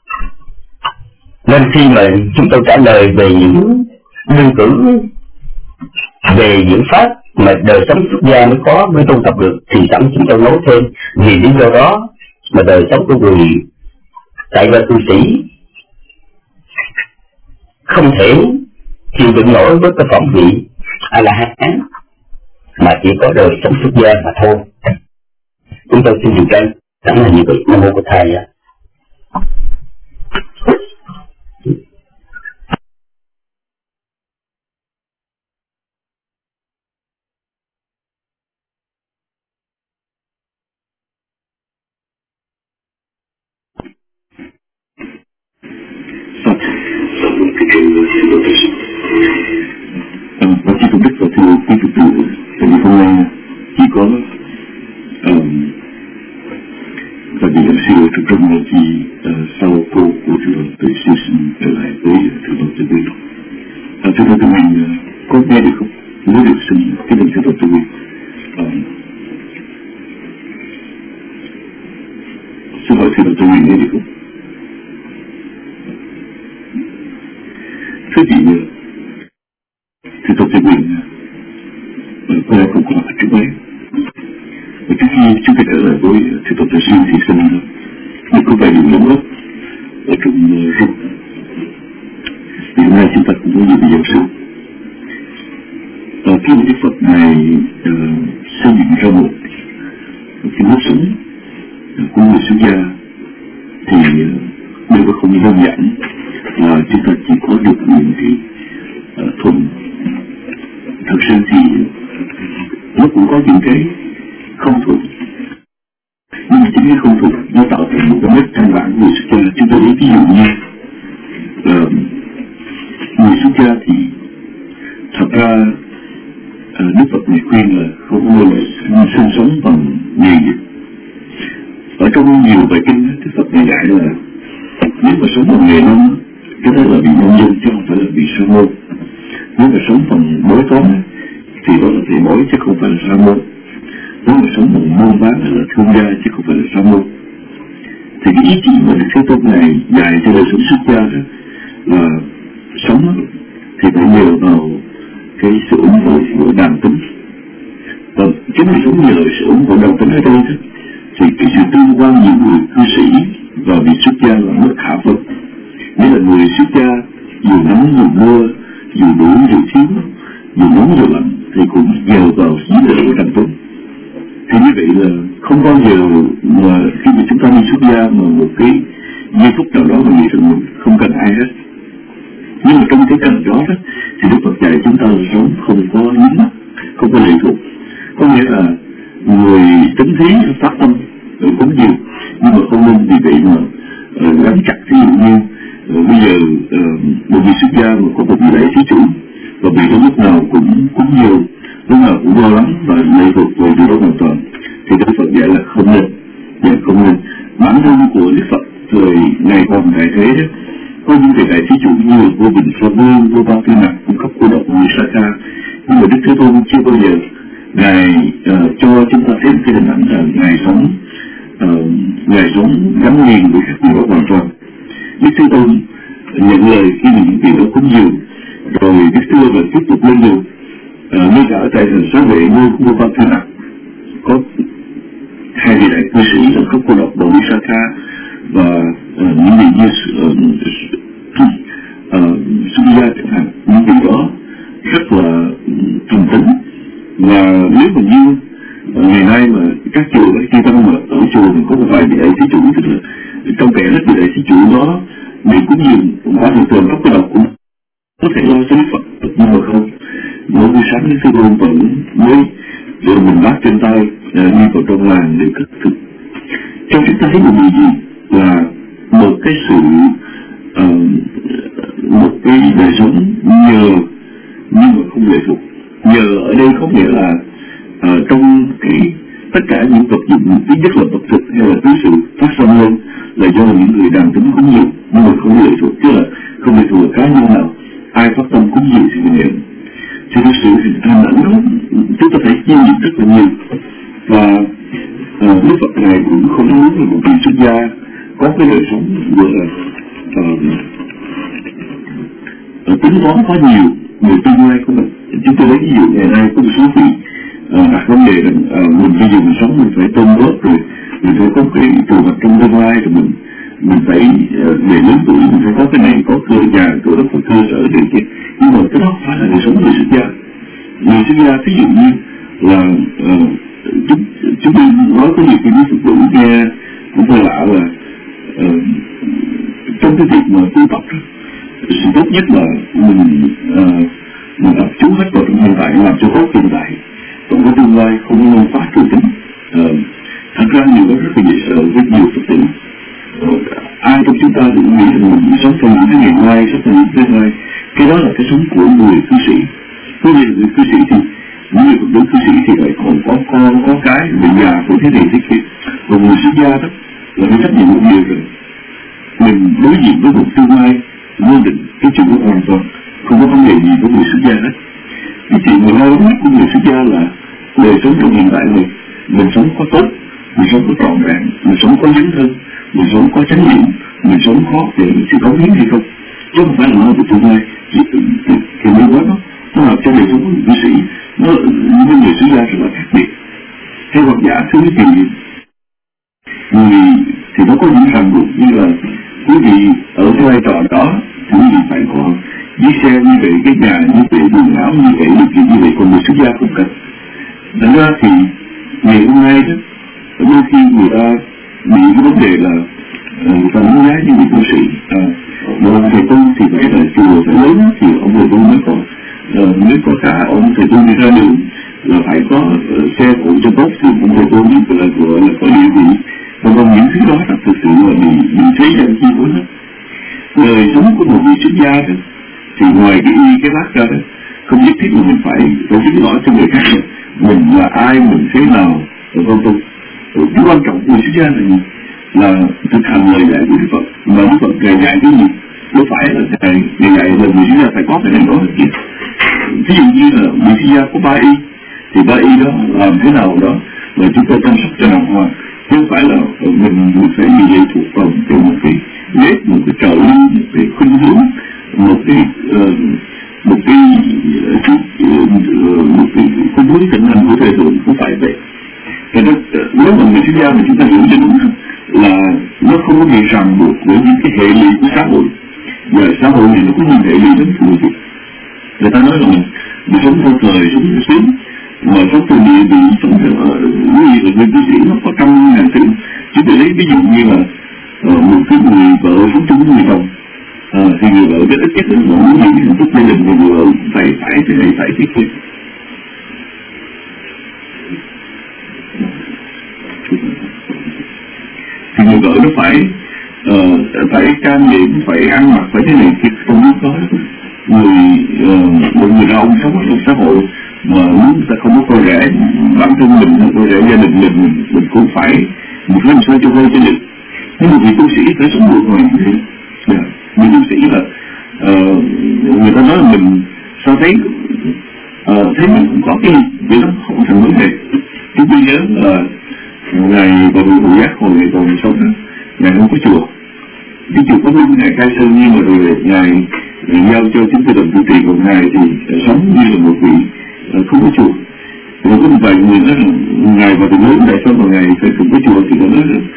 Nên khi mà chúng tôi trả lời về những đơn cử về những pháp mà đời sống xuất gia mới có, mới tu tập được, thì sẵn chúng tôi nói thêm vì lý do đó mà đời sống của người tại gia cư sĩ không thể chịu đựng nổi với cái phẩm vị A La Hán mà chỉ có đời sống xuất gia mà thôi. Chúng tôi xin dừng đây, sẵn là như vậy. Nam mô Bổn Thầy. Và chỉ cũng rất là thưa quý Phật tử, tại vì hôm nay chỉ có và vị đạo sư ở trong trong là thì sau cô của Thượng Đô Tự siêu sinh trở lại với Thượng Đô Tự Nguyên. Thượng Đô Tự Nguyên có nghe được không? Nếu được xin cái định Thượng Đô Tự Nguyên. Xin hỏi Thượng Đô Tự Nguyên nghe được không? Thưa chị, Thượng Đô Tự Nguyên có lẽ cũng có mặt trước đấy. Và trước khi chúng ta trở lại với Thượng Đô Tự Siêu thì xin được có vài điểm nóng ở trong rung. Thì hôm nay chúng ta cũng có nhiều vị giáo sư. Khi mà Đức Phật này xây dựng ra một cái lối sống của người xuất gia thì đều có không đơn giản là chúng ta chỉ có được những cái thuần. Thật sự thì nó cũng có những cái không thuần, nhưng mà chính cái không thuần nó tạo thành một cái nét căn bản của người xuất gia. Chúng ta lấy ví dụ như uh, người xuất gia thì thật ra uh, Đức Phật này khuyên là không nên sinh sống bằng nghề nghiệp. Ở trong nhiều bài kinh Đức Phật này dạy là nếu mà sống bằng nghề nông, cái đó là bị nông dân chứ không phải là bị sa môn. Nếu mà sống bằng bói toán thì đó là thầy bói chứ không phải là sa môn. Nếu mà sống bằng buôn bán là thương gia chứ không phải là sa môn. Thì cái ý chỉ mà Đức Thế Tôn này dạy cho đời sống xuất gia đó là sống thì phải nhờ vào cái sự ủng hộ của đàn tính. Và chính vì sống nhờ sự ủng hộ đàn tính ở đây đó, thì cái sự tương quan giữa người cư sĩ và vị xuất gia là mất khả phân. Nghĩa là người xuất gia dù nắng dù mưa, dù đủ dù thiếu, dù nóng dù lạnh thì cũng nhờ vào dưới đời của đàn tính. Thì như vậy là không bao giờ mà khi mà chúng ta đi xuất gia mà một cái giây phút nào đó mình nghĩ rằng mình không cần ai hết. Nhưng mà trong cái cần đó đó thì Đức Phật dạy chúng ta là sống không có dính mắc, không có lệ thuộc. Có nghĩa là người tính thí phát tâm rồi cúng dường, nhưng mà không nên vì vậy mà uh, gắn chặt. Ví dụ như uh, bây giờ uh, một vị xuất gia mà có một vị đại thí chủ, và vị đó lúc nào cũng cúng dường, lúc nào cũng lo lắng và lệ thuộc về điều đó hoàn toàn, thì Đức Phật dạy là không nên, dạ không nên. Bản thân của Đức Phật thời ngày còn tại thế đó, có những vị đại thí chủ như Vô Bình Sa Vương, Vô Ba Tư Nặc, cung cấp cô độc như Sa Ca, nhưng mà Đức Thế Tôn chưa bao giờ ngài uh, cho chúng ta thấy cái hình ảnh là ngài sống uh, ngài sống gắn liền với các vị đó hoàn toàn. Đức Thế Tôn nhận lời khi mà những vị đó cúng dường, rồi Đức Thế Tôn tiếp tục lên đường. Uh, ngay cả ở tại thành Xá Vệ nơi Vô Ba Tư Nặc có hai vị đại cư sĩ là cấp cô độc Bồ Sa Ca và uh, những vị như Sudha chẳng hạn, những vị đó rất là thành tính. Và nếu mà như ngày nay mà các chùa, các chư tăng mà ở chùa mình có một vài vị đại thí chủ, tức là trong kẻ rất vị đại thí chủ đó bị cúng dường cũng đã thường thường cấp cô độc cũng có thể lo cho Đức Phật, nhưng mà không. Mỗi buổi sáng Đức Thế Tôn vẫn mới rồi mình bác trên tay đi vào trong làng để cất thực. Trong chúng ta thấy một điều gì là một cái sự uh, một cái đời sống nhờ nhưng mà không lệ thuộc. Nhờ ở đây có nghĩa là uh, trong cái tất cả những vật dụng thứ nhất là vật thực hay là thứ sự phát sinh lên là do những người đàn tính cúng dường, nhưng mà không lệ thuộc, tức là không lệ thuộc cá nhân nào, ai phát tâm cúng dường thì mình nhận. Thì thực sự thì hình ảnh đó chúng ta phải chiêm nghiệm rất là nhiều. Và uh, Đức Phật này cũng không muốn là một vị xuất gia có cái đời sống vừa là uh, tính toán quá nhiều về tương lai của mình. Chúng tôi lấy ví dụ ngày nay có một số vị uh, đặt vấn đề rằng uh, mình bây giờ mình sống mình phải tôn bớt, rồi mình phải có cái tù vật trong tương lai, rồi mình mình phải uh, về lớn tuổi mình phải có cái này, có cơ nhà, có đất có cơ sở để chứ. Nhưng mà cái đó phải là đời sống người xuất gia. Người xuất gia ví dụ như là uh, chúng chúng tôi nói có nhiều cái phục vụ nghe cũng hơi lạ là uh, trong cái việc mà tu tập đó, sự tốt nhất là mình uh, mình tập trung hết vào trong hiện tại, làm cho tốt hiện tại, còn cái tương lai không nên quá trù tính. Uh, thật ra nhiều đó rất là dễ sợ với nhiều Phật tử. Uh, ai trong chúng ta cũng nghĩ rằng mình sống trong những cái ngày mai, sống trong những cái ngày mai, cái đó là cái sống của người cư sĩ. Có nhiều người cư sĩ thì những người Phật tử cư sĩ thì lại còn có con, có cái, bị già, của thế này thế kia. Còn người xuất gia đó là phải trách nhiệm một điều rồi. Mình đối diện với một tương lai vô định, cái chuyện của hoàn toàn không có vấn đề gì với người xuất gia hết. Cái chuyện mà lo lắng của người xuất gia là đời sống trong hiện tại này, mình sống có tốt, mình sống có trọn vẹn, mình sống có dấn thân, mình sống có chánh niệm, mình sống có để sự cống hiến hay không, chứ không phải là lo về tương lai. Thì cái điều đó nó làm cho đời sống của người cư sĩ nó với người xuất gia rất là khác biệt. Hay hoặc giả thứ thì người thì nó có những ràng buộc như là quý vị ở cái vai trò đó thì quý vị phải có chiếc xe như vậy, cái nhà như vậy, quần áo như vậy, điều kiện như vậy, còn người xuất gia không cần. Thật ra thì ngày hôm nay đó đôi khi người ta bị cái vấn đề là người ta đánh giá như người cư sĩ. Một ông thầy tu thì phải là chùa phải lớn thì ông thầy tu mới có mới có cả ông thầy tu đi ra đường là phải có uh, xe cộ cho tốt thì ông thầy tu biết là gọi là có địa vị. Còn còn những thứ đó là thực sự là bị bị thế gian chi phối hết. Đời sống của một vị xuất gia đó thì ngoài cái y cái bát ra đó không nhất thiết là mình phải phải chứng tỏ cho người khác là mình là ai, mình thế nào rồi con tu. Cái quan trọng của người xuất gia là gì? Là thực hành lời dạy của Đức Phật. Mà Đức Phật dạy dạy cái gì? Đâu phải là thầy dạy dạy là người xuất gia phải có cái này đó là kia. Ví dụ như là người xuất gia có ba y thì ba y đó làm thế nào đó là chúng ta chăm sóc cho đàng hoàng, chứ không phải là mình phải bị lệ thuộc vào một cái nếp, một cái trợ lý, một cái khuynh hướng, một cái uh, một cái uh, một cái khuynh hướng tình hình của thời thượng, không phải vậy. Cái đó nếu mà người xuất gia mà chúng ta hiểu cho đúng là nó không có bị ràng buộc với những cái hệ lụy của xã hội. Và xã hội này nó có nhiều hệ lụy đến phụ thuộc. Người ta nói là mình, mình sống theo thời, sống theo xứ, mà sống theo địa vị, sống theo cái gì là người cư sĩ nó có trăm ngàn thứ. Chúng tôi lấy ví dụ như là một cái người vợ sống chung với người chồng, à, thì người vợ rất ít nhất là muốn những hạnh phúc gia đình của người vợ phải phải thế này phải thế kia. Thì người vợ nó phải uh, phải trang điểm, phải ăn mặc, phải thế này kia, không biết có người uh, một người đàn ông sống ở trong xã hội mà muốn ta không có coi rẻ bản thân mình, coi rẻ gia đình mình, mình, mình cũng phải một làm sao cho quay cho được. Nhưng mà vị tu sĩ phải sống được rồi như thế. Yeah. Vị tu sĩ là uh, người ta nói là mình sao thấy uh, thấy mình cũng có cái vậy đó, không thành vấn đề. Chúng tôi nhớ là ngày vào buổi Hữu Giác hồi còn sống đó, ngài không có chùa, cái chùa có linh ngài Khai Sơn, nhưng mà rồi ngài giao cho chúng tôi đồng tu trì, còn ngài thì sống như là một vị không có chùa. Rồi có một vài người nói là ngài vào từ lớn tại sao mà ngài phải không có chùa, thì nó nói là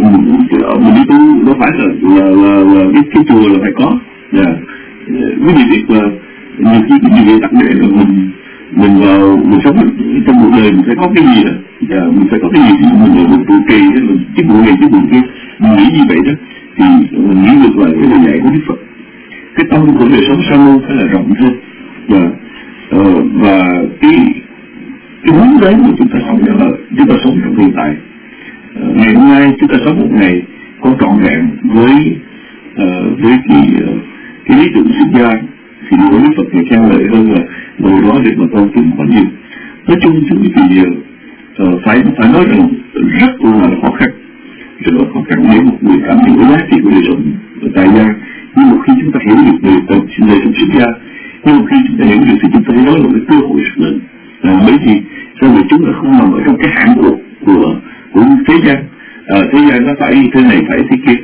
mình đi tu đâu phải là là là, là cái, cái chùa là phải có. Yeah. Cái gì việc là nhiều khi cái gì đặc biệt là mình mình vào mình sống trong một đời mình phải có cái gì đó, yeah, mình phải có cái gì mình là một trụ trì đó, mình cái buổi này cái buổi kia mình nghĩ như vậy đó, thì mình nghĩ ngược lại cái lời dạy của Đức Phật. Cái tâm của đời sống sa môn phải là rộng hơn, yeah. uh, và cái cái hướng đến của chúng ta sống đó là chúng ta sống trong hiện tại. Uh, ngày hôm nay chúng ta sống một ngày có trọn vẹn với uh, với cái uh, cái lý tưởng xuất gia, thì đối với Phật thì khen lợi hơn là ngồi đó để mà con chúng có nhiều. Nói chung chúng thì uh, phải phải nói rằng rất là khó khăn, rất là khó khăn nếu một người cảm nhận cái giá trị của đời sống tại gia. Nhưng một khi chúng ta hiểu được đời sống đời sống xuất gia, nhưng một khi chúng ta hiểu được thì chúng ta thấy đó là một cơ hội rất lớn. À, bởi vì sao vì chúng ta không nằm ở trong cái hạng của của của thế gian. À, thế gian nó phải thế này phải thế kia.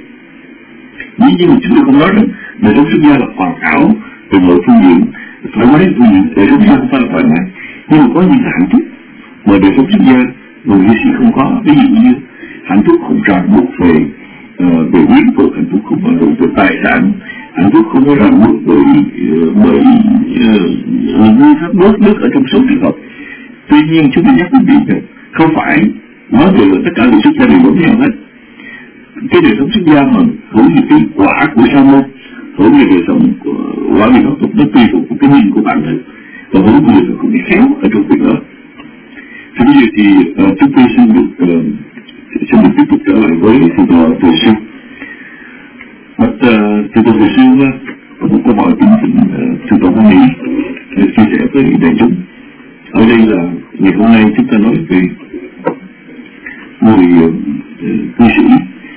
Dĩ nhiên mà chúng ta không nói rằng đời sống xuất gia là hoàn hảo từ mọi phương diện, thoải mái phương diện. Đời sống xuất gia không phải là thoải mái, nhưng mà có những hạnh phúc mà đời sống xuất gia người du sĩ không có. Ví dụ như hạnh phúc không ràng buộc về uh, về quyến thuộc, hạnh phúc không ràng buộc về tài sản, hạnh phúc không có ràng buộc bởi bởi như pháp nước nước ở trong số trường hợp. Tuy nhiên chúng ta nhắc quý vị rằng không phải nói về tất cả người xuất gia đều giống nhau hết. Cái đời sống xuất gia mà hữu như cái quả của sa môn, hữu như đời sống quả vì nó tục nó tùy thuộc của cái nhìn của bản thân, và hữu như là cũng khéo ở trong việc đó. Thì bây giờ thì uh, chúng tôi xin được uh, xin được tiếp tục trở lại với thầy trò Từ Siêu. Và thầy trò Từ Siêu có một câu hỏi kính thỉnh thầy trò Hoa Mỹ để chia sẻ với đại chúng. Ở đây là ngày hôm nay chúng ta nói về người cư sĩ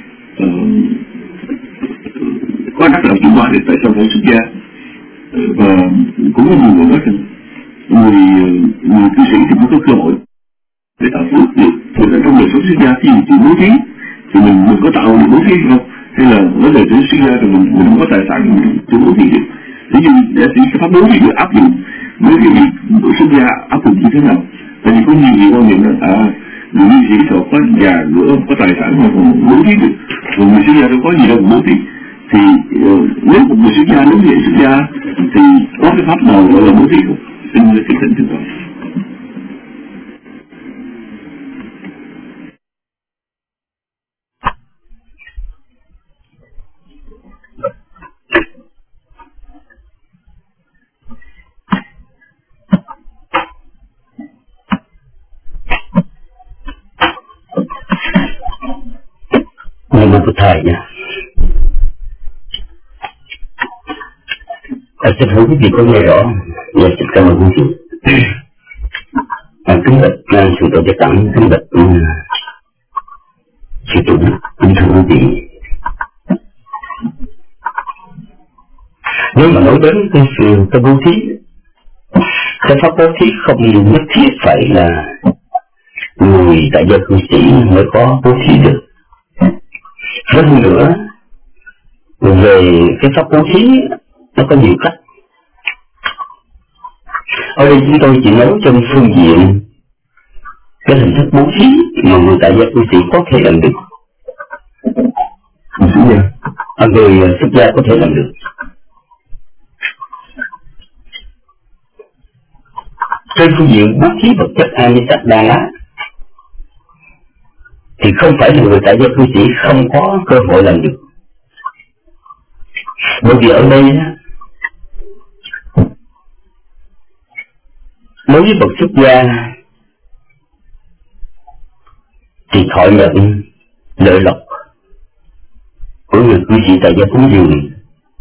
có đắc đạo chủ quan để tại sao phải xuất gia, và cũng có nhiều người nói rằng người người cư sĩ thì cũng có cơ hội để tạo phước được. Thì ở trong đời sống xuất gia thì chỉ bố thí thì mình mình có tạo được bố thí không, hay là nói về đến xuất gia thì mình mình không có tài sản mình chưa bố thí được. Thế nhưng để thì cái pháp bố thí được áp dụng với cái việc xuất gia áp dụng như thế nào? Tại vì có nhiều người quan niệm rằng à người như sĩ họ có nhà cửa có tài sản mà còn bố thí được, còn người xuất gia đâu có gì đâu bố thí. Thì uh, nếu một người xuất gia đúng vậy xuất gia thì có cái pháp nào gọi là bố thí không? Xin cái thỉnh chúng tôi. Nam mô Bụt Thầy nha. À, xin hỏi quý vị có nghe rõ? Dạ, xin cảm ơn quý vị. À, kính bạch uh, sự tổ chức tặng, kính bạch uh, sự tổ chức, kính thưa quý vị. Nếu mà nói đến cái sự ta bố thí, cái pháp bố thí không nhất thiết phải là người tại gia cư sĩ mới có bố thí được. Hơn nữa, về cái pháp bố thí nó có nhiều cách. Ở đây chúng tôi chỉ nói trong phương diện cái hình thức bố thí mà người tại gia cư sĩ có thể làm được. À, người xuất gia có thể làm được. Trên phương diện bố thí vật chất Anisat Đa Lá thì thì không phải là người tại gia cư sĩ không có cơ hội làm được. Bởi vì ở đây đối với bậc xuất gia thì thọ nhận lợi lộc của người cư sĩ tại gia cúng dường.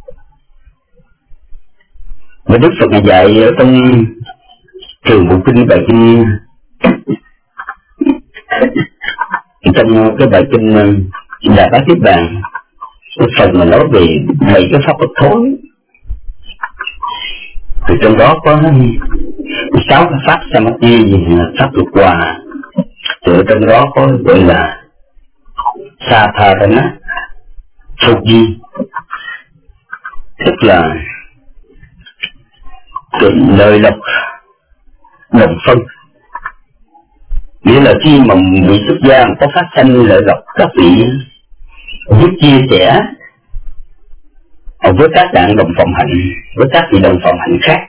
Và Đức Phật dạy ở trong Trường Bộ Kinh bài kinh, trong cái bài kinh Đà Bá Tiếp Bàn, cái phần mà nói về bảy cái pháp bất thối, thì trong đó có sáu cái pháp samadhi, pháp vượt qua, thì ở trong đó có gọi là Satharana Fuji, tức là cái lợi lộc đồng phân. Nghĩa là khi mà vị xuất gia có phát sanh lợi lộc, các vị giúp chia sẻ với các bạn đồng phạm hạnh, với các vị đồng phạm hạnh khác.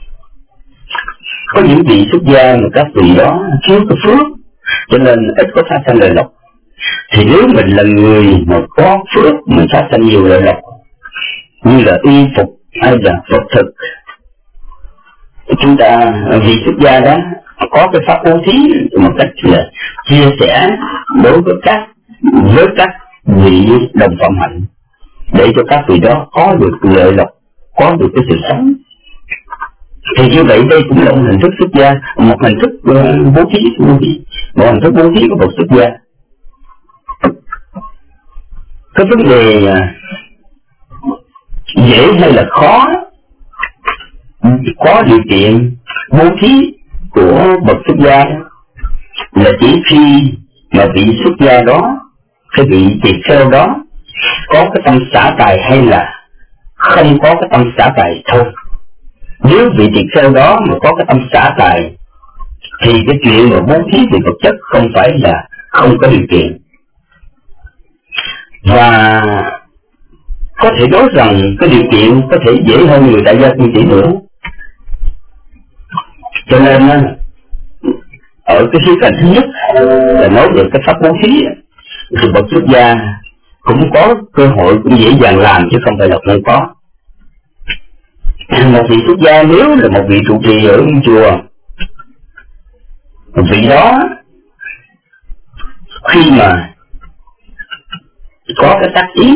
Có những vị xuất gia mà các vị đó thiếu cái phước cho nên ít có phát sanh lợi lộc, thì nếu mình là người mà có phước mình phát sanh nhiều lợi lộc như là y phục hay là vật thực, chúng ta vị xuất gia đó có cái pháp bố thí một cách là chia sẻ đối với các với các vị đồng phạm hạnh, để cho các vị đó có được lợi lộc, có được cái sự sống. Thì như vậy đây cũng là một hình thức xuất gia, một hình thức uh, bố thí, bố thí, một hình thức bố thí của bậc xuất gia. Cái vấn đề uh, dễ hay là khó, có điều kiện bố thí của bậc xuất gia là chỉ khi mà vị xuất gia đó, cái vị tỳ kheo đó có cái tâm xả tài hay là không có cái tâm xả tài thôi. Nếu vị tỳ kheo đó mà có cái tâm xả tài thì cái chuyện mà bố thí về vật chất không phải là không có điều kiện. Và có thể nói rằng cái điều kiện có thể dễ hơn người tại gia cư sĩ nữa. Cho nên ở cái khía cạnh thứ nhất là nói về cái pháp bố thí, thì bậc xuất gia cũng có cơ hội, cũng dễ dàng làm chứ không phải là không có. Một vị xuất gia nếu là một vị trụ trì ở chùa, một vị đó khi mà có cái tác ý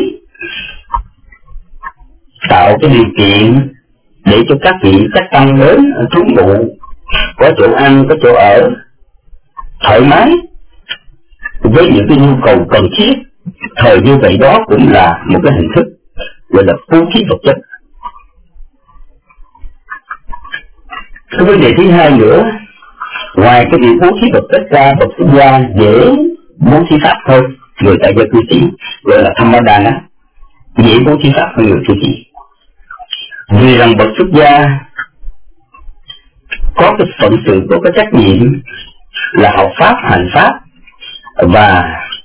tạo cái điều kiện để cho các vị các tăng đến trú ngụ, có chỗ ăn, có chỗ ở thoải mái với những cái nhu cầu cần thiết, thời như vậy đó cũng là một cái hình thức gọi là bố thí vật chất. Cái vấn đề thứ hai nữa, ngoài cái việc bố thí vật chất ra, bậc xuất gia dễ bố thí pháp thôi. Người tại gia cư sĩ gọi là Thammadana, dễ bố thí pháp hơn người cư sĩ. Vì rằng bậc xuất gia có cái phận sự, có cái trách nhiệm là học pháp, hành pháp, và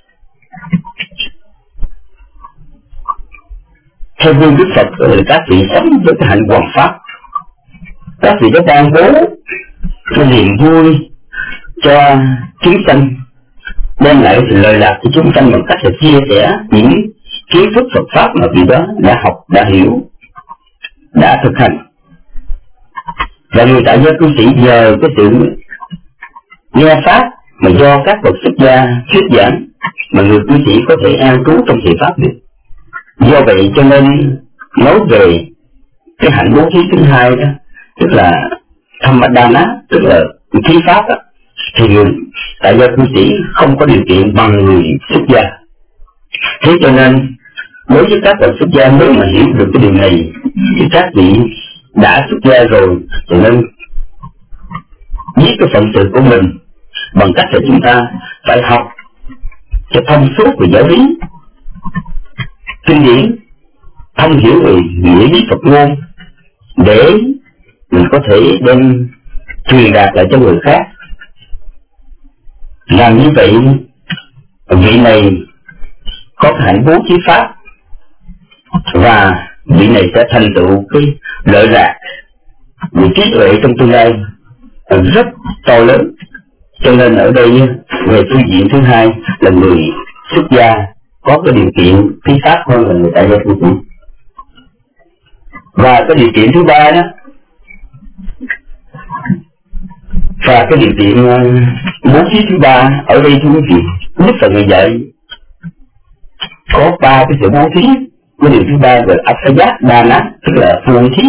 theo gương Đức Phật là các vị sống với cái hạnh hoàn pháp. Các vị đã ban bố cái niềm vui cho chúng sanh, đem lại sự lợi lạc cho chúng sanh bằng cách là chia sẻ những kiến thức Phật pháp mà vị đó đã học, đã hiểu, đã thực hành. Và người tại gia cư sĩ nhờ cái sự nghe pháp mà do các bậc xuất gia thuyết giảng mà người cư sĩ có thể an trú trong thiện pháp được. Do vậy cho nên nói về cái hạnh bố thí thứ hai đó, tức là Thammadana, tức là thí pháp đó, thì người tại gia cư sĩ không có điều kiện bằng người xuất gia. Thế cho nên đối với các bậc xuất gia nếu mà hiểu được cái điều này thì các vị đã xuất gia rồi, cho nên biết cái phận sự của mình bằng cách là chúng ta phải học cho thông suốt về giáo lý kinh điển, thông hiểu về nghĩa lý Phật ngôn, để mình có thể đem truyền đạt lại cho người khác. Làm như vậy vị này có hạnh bố thí pháp, và vị này sẽ thành tựu cái lợi lạc về trí tuệ trong tương lai rất to lớn. Cho nên ở đây Về phương diện thứ hai là người xuất gia có cái điều kiện phi pháp hơn là người tại gia cư sĩ. Và cái điều kiện thứ ba đó, và cái điều kiện bố thí thứ ba ở đây thưa quý vị, Đức Phật người dạy có ba cái sự bố thí. Cái điều thứ ba là Asayat Dana, tức là phù thí,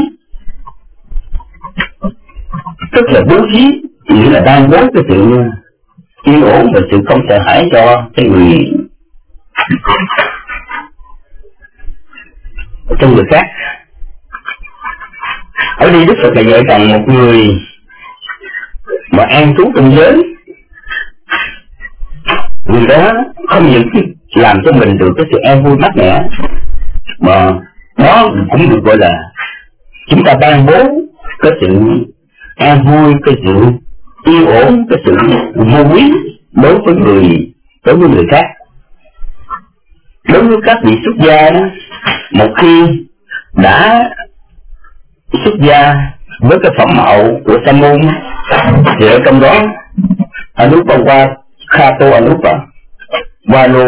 tức là bố thí, nghĩa là ban bố cái sự yên ổn và sự không sợ hãi cho cái người cho người khác. Ở đây Đức Phật là dạy rằng một người mà an trú trong giới, người đó không những làm cho mình được cái sự an vui mát mẻ, mà đó cũng được gọi là chúng ta ban bố cái sự an vui, cái sự yên ổn, cái sự vô quý đối với người đối với người khác. Đối với các vị xuất gia đó, một khi đã xuất gia với cái phẩm mạo của sa môn thì ở trong đó Anupa Khato Anupa Valo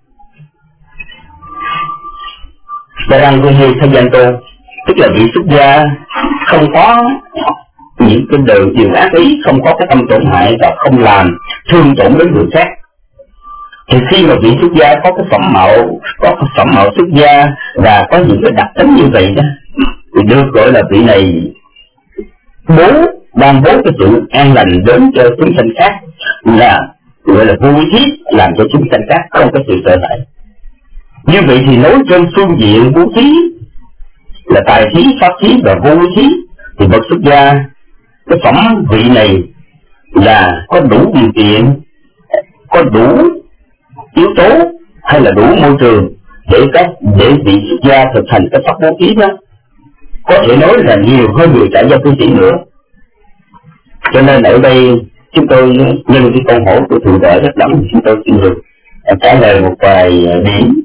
Saranguhi Thayanto, tức là vị xuất gia không có những cái điều điều ác ý, không có cái tâm tổn hại và không làm thương tổn đến người khác. Thì khi mà vị xuất gia có cái phẩm mạo, có cái phẩm mạo xuất gia và có những cái đặc tính như vậy đó, thì được gọi là vị này bố ban bố cái sự an lành đến cho chúng sanh khác, là gọi là vô thí, làm cho chúng sanh khác không có sự sợ hãi. Như vậy thì nói trên phương diện vô thí là tài thí, pháp thí và vô thí, thì bậc xuất gia cái phẩm vị này là có đủ điều kiện, có đủ yếu tố hay là đủ môi trường để các để vị xuất gia thực hành cái pháp bố thí đó, có thể nói là nhiều hơn người tại gia cư sĩ nữa. Cho nên ở đây chúng tôi nhân cái câu hỏi của thượng tọa rất đẳng, chúng tôi xin được trả lời một vài điểm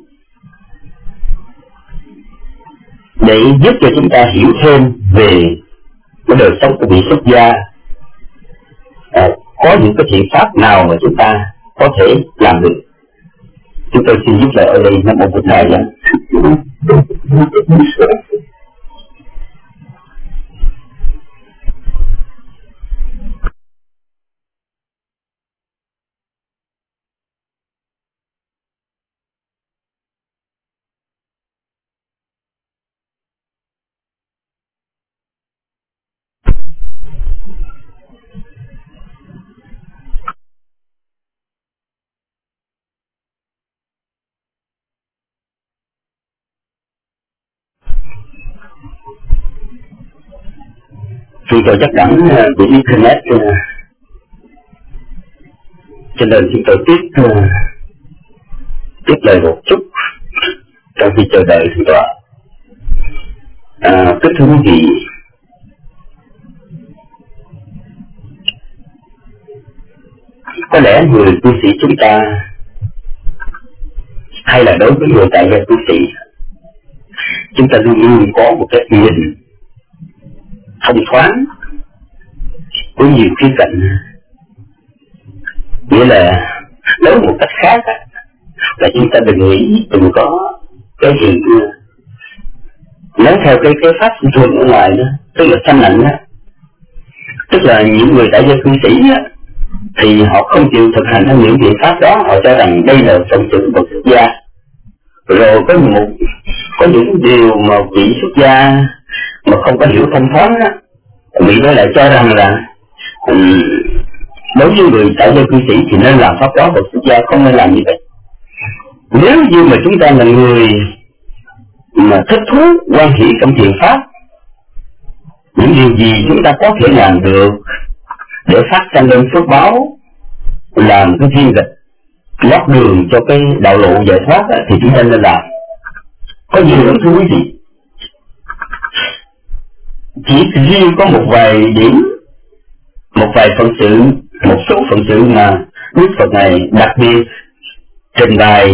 để giúp cho chúng ta hiểu thêm về cái đời sống của vị xuất gia. À, có những cái thiện pháp nào mà chúng ta có thể làm được. Chúng tôi xin giúp lời ở đây. Nam mô Bụt Thầy. Chúng tôi chắc chắn về Internet, cho nên chúng tôi tiếp tiếp lời một chút trong khi chờ đợi thượng tọa. À, kính thưa quý vị, có lẽ người cư sĩ chúng ta, hay là đối với người tại gia cư sĩ, chúng ta luôn luôn có một cái nhìn thông thoáng với nhiều khía cạnh. Nghĩa là nói một cách khác là chúng ta đừng nghĩ, đừng có cái gì nói theo cái cái pháp thường ở ngoài đó, tức là sanh nặng đó, tức là những người tại gia cư sĩ đó, thì họ không chịu thực hành theo những biện pháp đó, họ cho rằng đây là phận sự bậc xuất gia. Rồi có một có những điều mà vị xuất gia mà không có hiểu thông thoáng đó, vị đó lại cho rằng là um, đối với người tại gia cư sĩ thì nên làm pháp đó, bậc xuất gia không nên làm như vậy. Nếu như mà chúng ta là người mà thích thú quan hỷ trong thiện pháp, những điều gì chúng ta có thể làm được để phát sanh lên phước báo, làm cái thiên dịch lót đường cho cái đạo lộ giải thoát đó, thì chúng ta nên làm. Có nhiều lắm thưa quý vị. Chỉ riêng có một vài điểm, một vài phận sự, một số phận sự mà Đức Phật này đặc biệt trình bày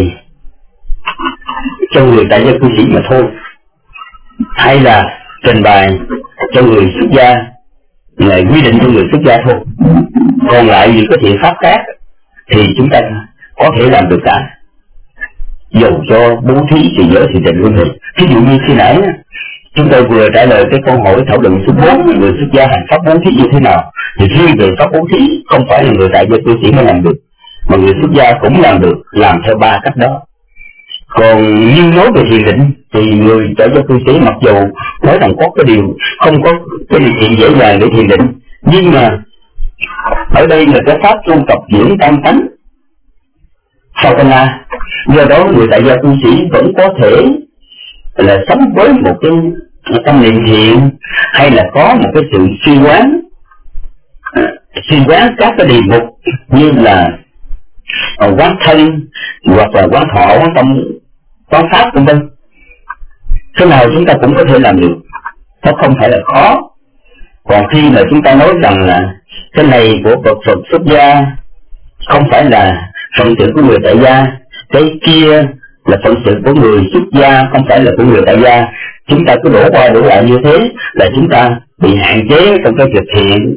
cho người tại gia cư sĩ mà thôi, hay là trình bày cho người xuất gia, là quy định cho người xuất gia thôi. Còn lại những cái thiện pháp khác thì chúng ta có thể làm được cả, dầu cho bố thí thì giới thì định luôn. Ví dụ như khi nãy chúng tôi vừa trả lời cái câu hỏi thảo luận số bốn, người xuất gia hành pháp bố thí như thế nào, thì riêng về pháp bố thí không phải là người tại gia cư sĩ mới làm được, mà người xuất gia cũng làm được, làm theo ba cách đó. Còn như nói về thiền định thì người tại gia cư sĩ mặc dù nói rằng có cái điều không có cái điều kiện dễ dàng để thiền định, nhưng mà ở đây là cái pháp tu tập dưỡng tam tánh Sautana, do đó người tại gia cư sĩ vẫn có thể là sống với một cái tâm niệm thiện, hay là có một cái sự suy quán suy quán các cái đề mục như là quán thân hoặc là quán thọ, quán tâm, quán pháp vân vân. Cái nào chúng ta cũng có thể làm được, nó không phải là khó. Còn khi mà chúng ta nói rằng là cái này của Phật Phật xuất gia không phải là phận sự của người tại gia, cái kia là phận sự của người xuất gia không phải là của người tại gia, chúng ta cứ đổ qua đổ lại như thế là chúng ta bị hạn chế trong cái việc thiện.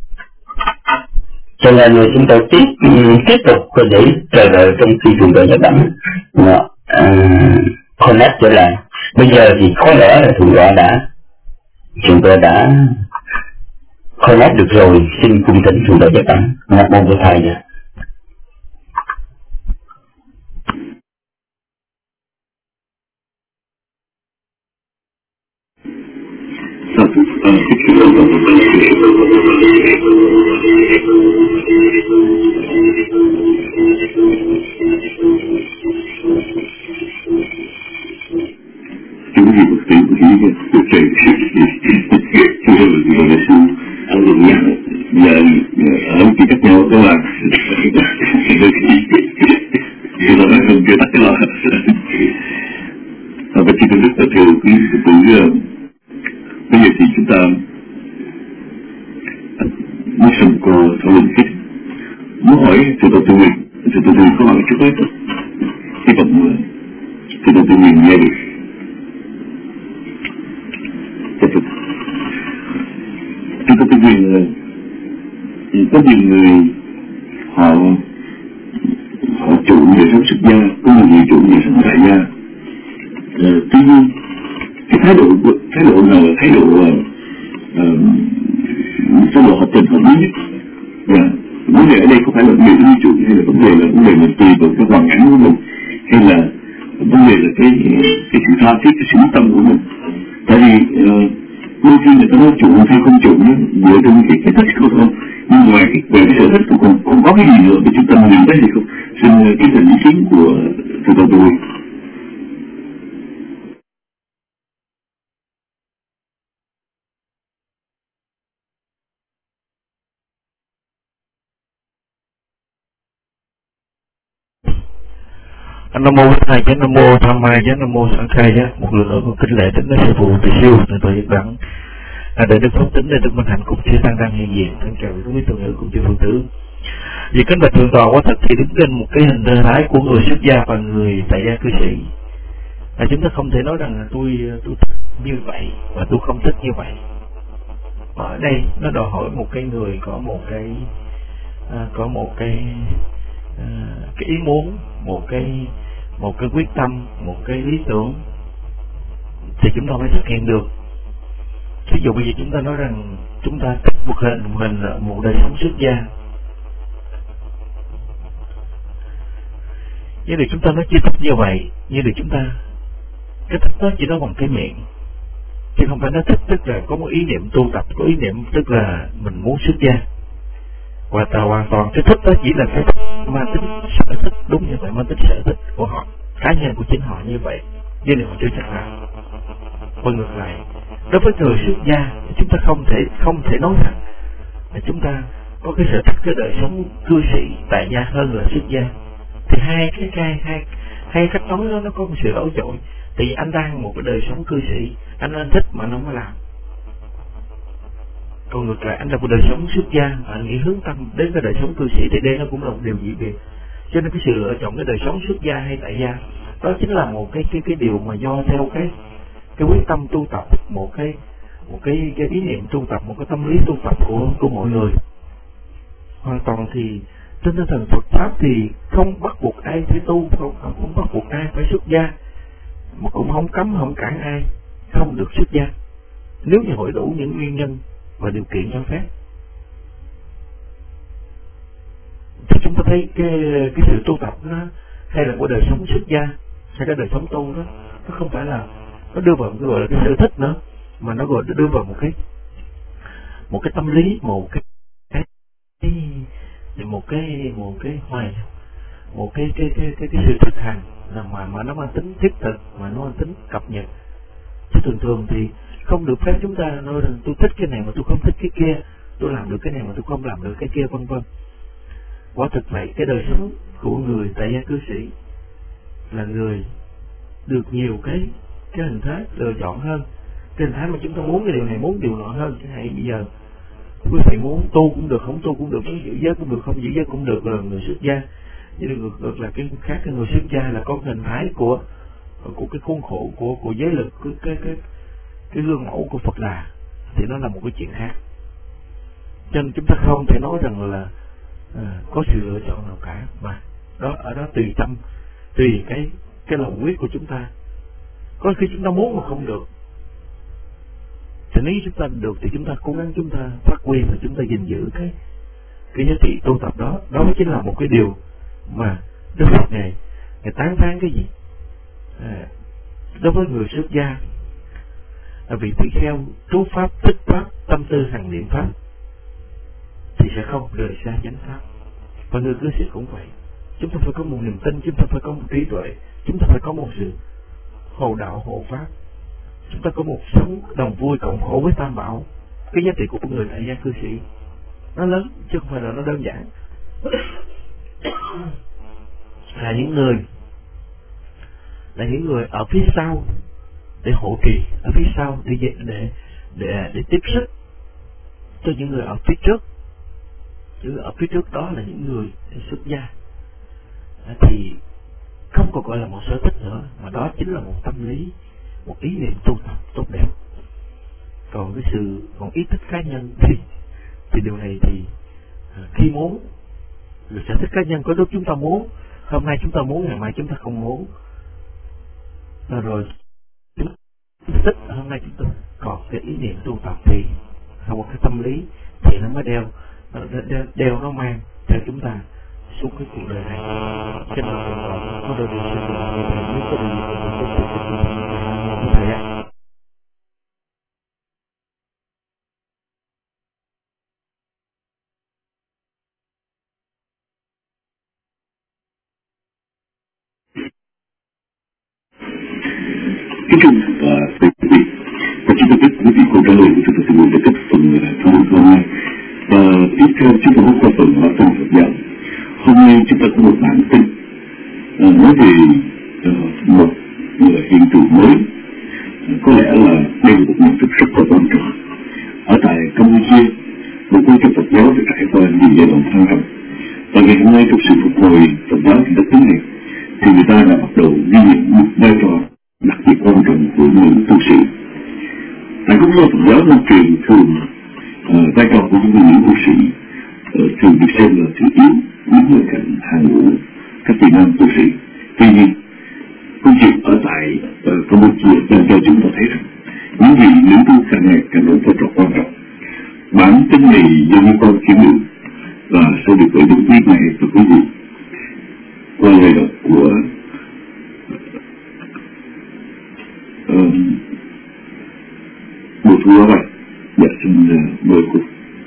Cho nên chúng tôi tiếp tiếp tục để chờ đợi trong khi trường đời nhất đẳng uh, connect trở lại. Bây giờ thì có lẽ là thượng tọa đã chúng tôi đã connect được rồi. Xin cung thỉnh thượng tọa nhất đẳng. Nam mô Bổn Thầy. Chúng gì một tiếng của chúng tôi trời chúng tôi là người sư ông đừng nhắc giờ ông chỉ cách nhau đó là thì là nói không chưa tắt cái lo và chỉ cần rất là theo cái tự bây giờ thì chúng ta muốn xong cô thảo luận tiếp, muốn hỏi từ đầu tiên từ đầu tiên có hỏi trước đấy hy vọng từ đầu tiên mình nghe được. Tôi có cái quyền là có nhiều người họ họ chủ về sống xuất gia, có nhiều người chủ về sống tại gia. À, tuy nhiên cái thái độ thái độ nào là thái độ uh, thái độ hợp tình hợp lý nhất. Yeah. Vấn đề ở đây không phải là vấn đề lý chủ, hay là vấn đề là vấn đề là tùy vào cái hoàn cảnh của mình, hay là vấn đề là cái cái sự tha thiết, cái sự tâm của mình. Tại vì uh, đôi khi người ta nói chủ hay không chủ dựa trên cái cái thích của thôi, nhưng ngoài cái về cái sở thích của còn còn có cái gì nữa để chúng ta nhìn thấy thì không. Xin cái thành ý kiến của từ đầu tôi. Nam mô Thầy Chánh, Nam mô Tham Mai Chánh, Nam mô Sẵn Khai Chánh. Một lần nữa con kính lễ đến với sư phụ Từ Siêu từ tội Nhật Bản. Để Đức Pháp Tính, để Đức Minh Hạnh cùng chư tăng đang hiện diện. Thân chào quý tôn nữ cùng chư Phật tử. Vì kính bạch thượng tọa, quá thật thì đứng trên một cái hình tư thái của người xuất gia và người tại gia cư sĩ. À, chúng ta không thể nói rằng là tôi tôi thích như vậy và tôi không thích như vậy. Ở đây nó đòi hỏi một cái người có một cái à, có một cái à, cái ý muốn, một cái một cái quyết tâm, một cái lý tưởng thì chúng ta mới thực hiện được. Ví dụ bây giờ chúng ta nói rằng chúng ta thích một hình một hình một đời sống xuất gia, nhưng thì chúng ta nói chỉ thích như vậy, nhưng thì chúng ta cái thích đó chỉ nói bằng cái miệng, chứ không phải nói thích tức là có một ý niệm tu tập, có ý niệm tức là mình muốn xuất gia. Và ta hoàn toàn cái thích đó chỉ là cái mang tính sở thích, đúng như vậy, mang tính sở thích của họ, cá nhân của chính họ như vậy, nhưng họ chưa chắc là. Và ngược lại, đối với người xuất gia, chúng ta không thể không thể nói rằng là chúng ta có cái sở thích cái đời sống cư sĩ tại gia hơn là xuất gia. Thì hai cái hai hai hai cách nói đó nó có một sự đối chọi. Thì anh đang một cái đời sống cư sĩ, anh anh thích mà anh không có làm. Còn ngược lại, anh là một đời sống xuất gia mà anh nghĩ hướng tâm đến cái đời sống cư sĩ, thì đây nó cũng là một điều dị biệt. Cho nên cái sự lựa chọn cái đời sống xuất gia hay tại gia, đó chính là một cái cái cái điều mà do theo cái cái quyết tâm tu tập, một cái một cái cái ý niệm tu tập, một cái tâm lý tu tập của của mọi người. Hoàn toàn thì Trên tinh thần Phật Pháp thì không bắt buộc ai phải tu, không, không bắt buộc ai phải xuất gia, mà cũng không cấm không cản ai không được xuất gia, nếu như hội đủ những nguyên nhân và điều kiện cho phép. Thì chúng ta thấy cái cái sự tu tập nó, hay là của đời sống xuất gia hay cái đời sống tu đó, nó không phải là nó đưa vào cái gọi là cái sở thích nữa, mà nó gọi đưa vào một cái một cái tâm lý, một cái cái một cái một cái hoài một cái cái cái cái, cái sự thực hành là mà mà nó mang tính thiết thực, mà nó mang tính cập nhật. Chứ thường thường thì không được phép chúng ta nói rằng tôi thích cái này mà tôi không thích cái kia, tôi làm được cái này mà tôi không làm được cái kia, vân vân. Quả thực vậy, cái đời sống của người tại gia cư sĩ là người được nhiều cái cái hình thái lựa chọn hơn, cái hình thái mà chúng ta muốn cái điều này, muốn điều nọ hơn. Chẳng hạn bây giờ quý vị muốn tu cũng được, không tu cũng được, muốn giữ giới cũng được, không giữ giới cũng được, là người xuất gia. Nhưng ngược ngược là cái khác, cái người xuất gia là có cái hình thái của của cái khuôn khổ của của giới lực, cái cái cái cái gương mẫu của Phật Đà, thì nó là một cái chuyện khác. Cho nên chúng ta không thể nói rằng là à, có sự lựa chọn nào cả, mà đó ở đó tùy tâm, tùy cái cái lòng quyết của chúng ta. Có khi chúng ta muốn mà không được, thì nếu chúng ta được thì chúng ta cố gắng chúng ta phát huy và chúng ta gìn giữ cái cái giá trị tu tập đó. Đó chính là một cái điều mà Đức Phật này ngài tán thán cái gì à, đối với người xuất gia là vị tỳ kheo trú pháp, thích pháp, tâm tư hằng niệm pháp thì sẽ không rời xa chánh pháp. Và người cư sĩ cũng vậy, chúng ta phải có một niềm tin, chúng ta phải có một trí tuệ, chúng ta phải có một sự hộ đạo hộ pháp, chúng ta có một sống đồng vui cộng khổ với tam bảo. Cái giá trị của người tại gia cư sĩ nó lớn chứ không phải là nó đơn giản. Là những người là những người ở phía sau để hộ trì, ở phía sau để để để để, để tiếp sức cho những người ở phía trước. Chứ ở phía trước đó là những người xuất gia thì không còn gọi là một sở thích nữa, mà đó chính là một tâm lý, một ý niệm tu tập tốt đẹp. Còn cái sự còn ý thức cá nhân thì thì điều này thì khi muốn, rồi sở thích cá nhân có lúc chúng ta muốn, hôm nay chúng ta muốn, ngày mai chúng ta không muốn, rồi, rồi chúng ta thích, hôm nay chúng ta còn cái ý niệm tu tập thì không một cái tâm lý thì nó mới đeo đeo, đeo nó mang theo chúng ta suốt cái cuộc đời này. Cho nên là có đôi điều sinh hoạt như thế, nếu có điều gì thì chúng ta sẽ như thầy ạ. Kính thưa và quý vị, và chúng tôi biết quý vị câu trả lời của chúng tôi sẽ được kết phần thông hôm nay. Và tiếp theo chúng tôi có phần hỏi tâm Phật giáo. Hôm nay chúng ta có một bản tin à, nói về uh, một uh, hiện tượng mới. Uh, có lẽ là đây là một nhận thức rất là quan trọng. Ở tại Campuchia, một quốc gia Phật giáo đã trải qua nhiều giai đoạn thăng trầm. Và ngày hôm nay trong sự phục hồi Phật giáo trên đất nước này, thì người ta đã bắt đầu ghi nhận một vai trò đặc biệt quan trọng của những tu sĩ. Tại quốc gia Phật giáo Nam truyền thường uh, vai trò của những người tu sĩ uh, thường được xem là thứ yếu những người cạnh hàng ngũ các vị nam tu sĩ. Tuy nhiên, câu chuyện ở tại uh, Campuchia đang cho chúng ta thấy rằng những vị nữ tu càng ngày càng đóng vai trò quan trọng. Bản tin này do như con kiếm được và sẽ được gửi đến quý này cho quý vị qua lời đọc của một thua vậy. Dạ xin mời cô.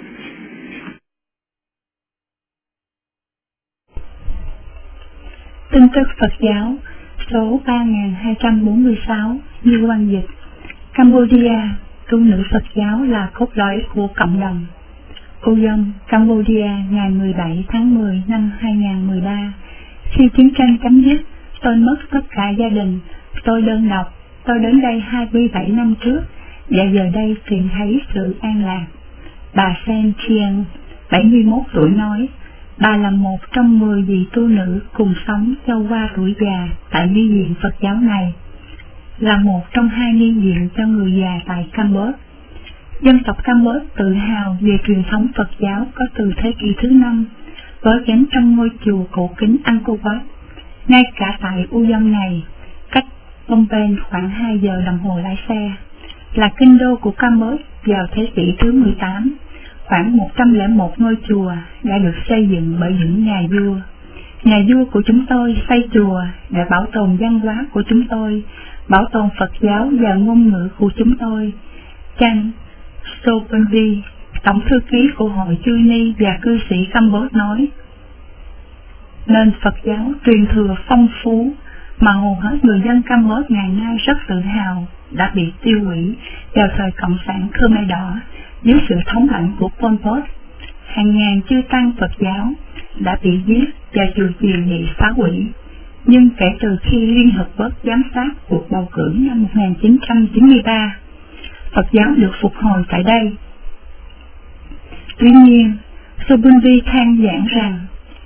Tin tức Phật giáo số ba nghìn hai trăm bốn mươi sáu như quan dịch. Cambodia, tu nữ Phật giáo là cốt lõi của cộng đồng. Uyong, Cambodia, ngày mười bảy tháng mười năm hai nghìn mười ba. Khi chiến tranh chấm dứt, tôi mất tất cả gia đình. Tôi đơn độc. Tôi đến đây hai mươi bảy năm trước, và giờ đây tìm thấy sự an lạc. Bà Sen Chiang, bảy mươi mốt tuổi nói, bà là một trong mười vị tu nữ cùng sống cho qua tuổi già tại ni viện Phật giáo này, là một trong hai ni viện cho người già tại Campuchia. Dân tộc Campuchia tự hào về truyền thống Phật giáo có từ thế kỷ thứ năm. gói ghém trong ngôi chùa cổ kính Angkor Wat. Ngay cả tại Uyong này, cách Phnom Penh khoảng hai giờ đồng hồ lái xe, là kinh đô của Campuchia vào thế kỷ thứ mười tám. Khoảng một trăm lẻ một ngôi chùa đã được xây dựng bởi những nhà vua. Nhà vua của chúng tôi xây chùa để bảo tồn văn hóa của chúng tôi, bảo tồn Phật giáo và ngôn ngữ của chúng tôi. Chan Sopanvi, tổng thư ký của hội Chư Ni và cư sĩ Campuchia nói, nên Phật giáo truyền thừa phong phú mà hầu hết người dân Campuchia ngày nay rất tự hào đã bị tiêu hủy vào thời Cộng sản Khmer Đỏ dưới sự thống lãnh của Pol Pot. Hàng ngàn chư tăng Phật giáo đã bị giết và chùa chiền bị phá hủy. Nhưng kể từ khi Liên Hợp Quốc giám sát cuộc bầu cử năm một nghìn chín trăm chín mươi ba, Phật giáo được phục hồi tại đây. Tuy nhiên, Sobunvi than giảng rằng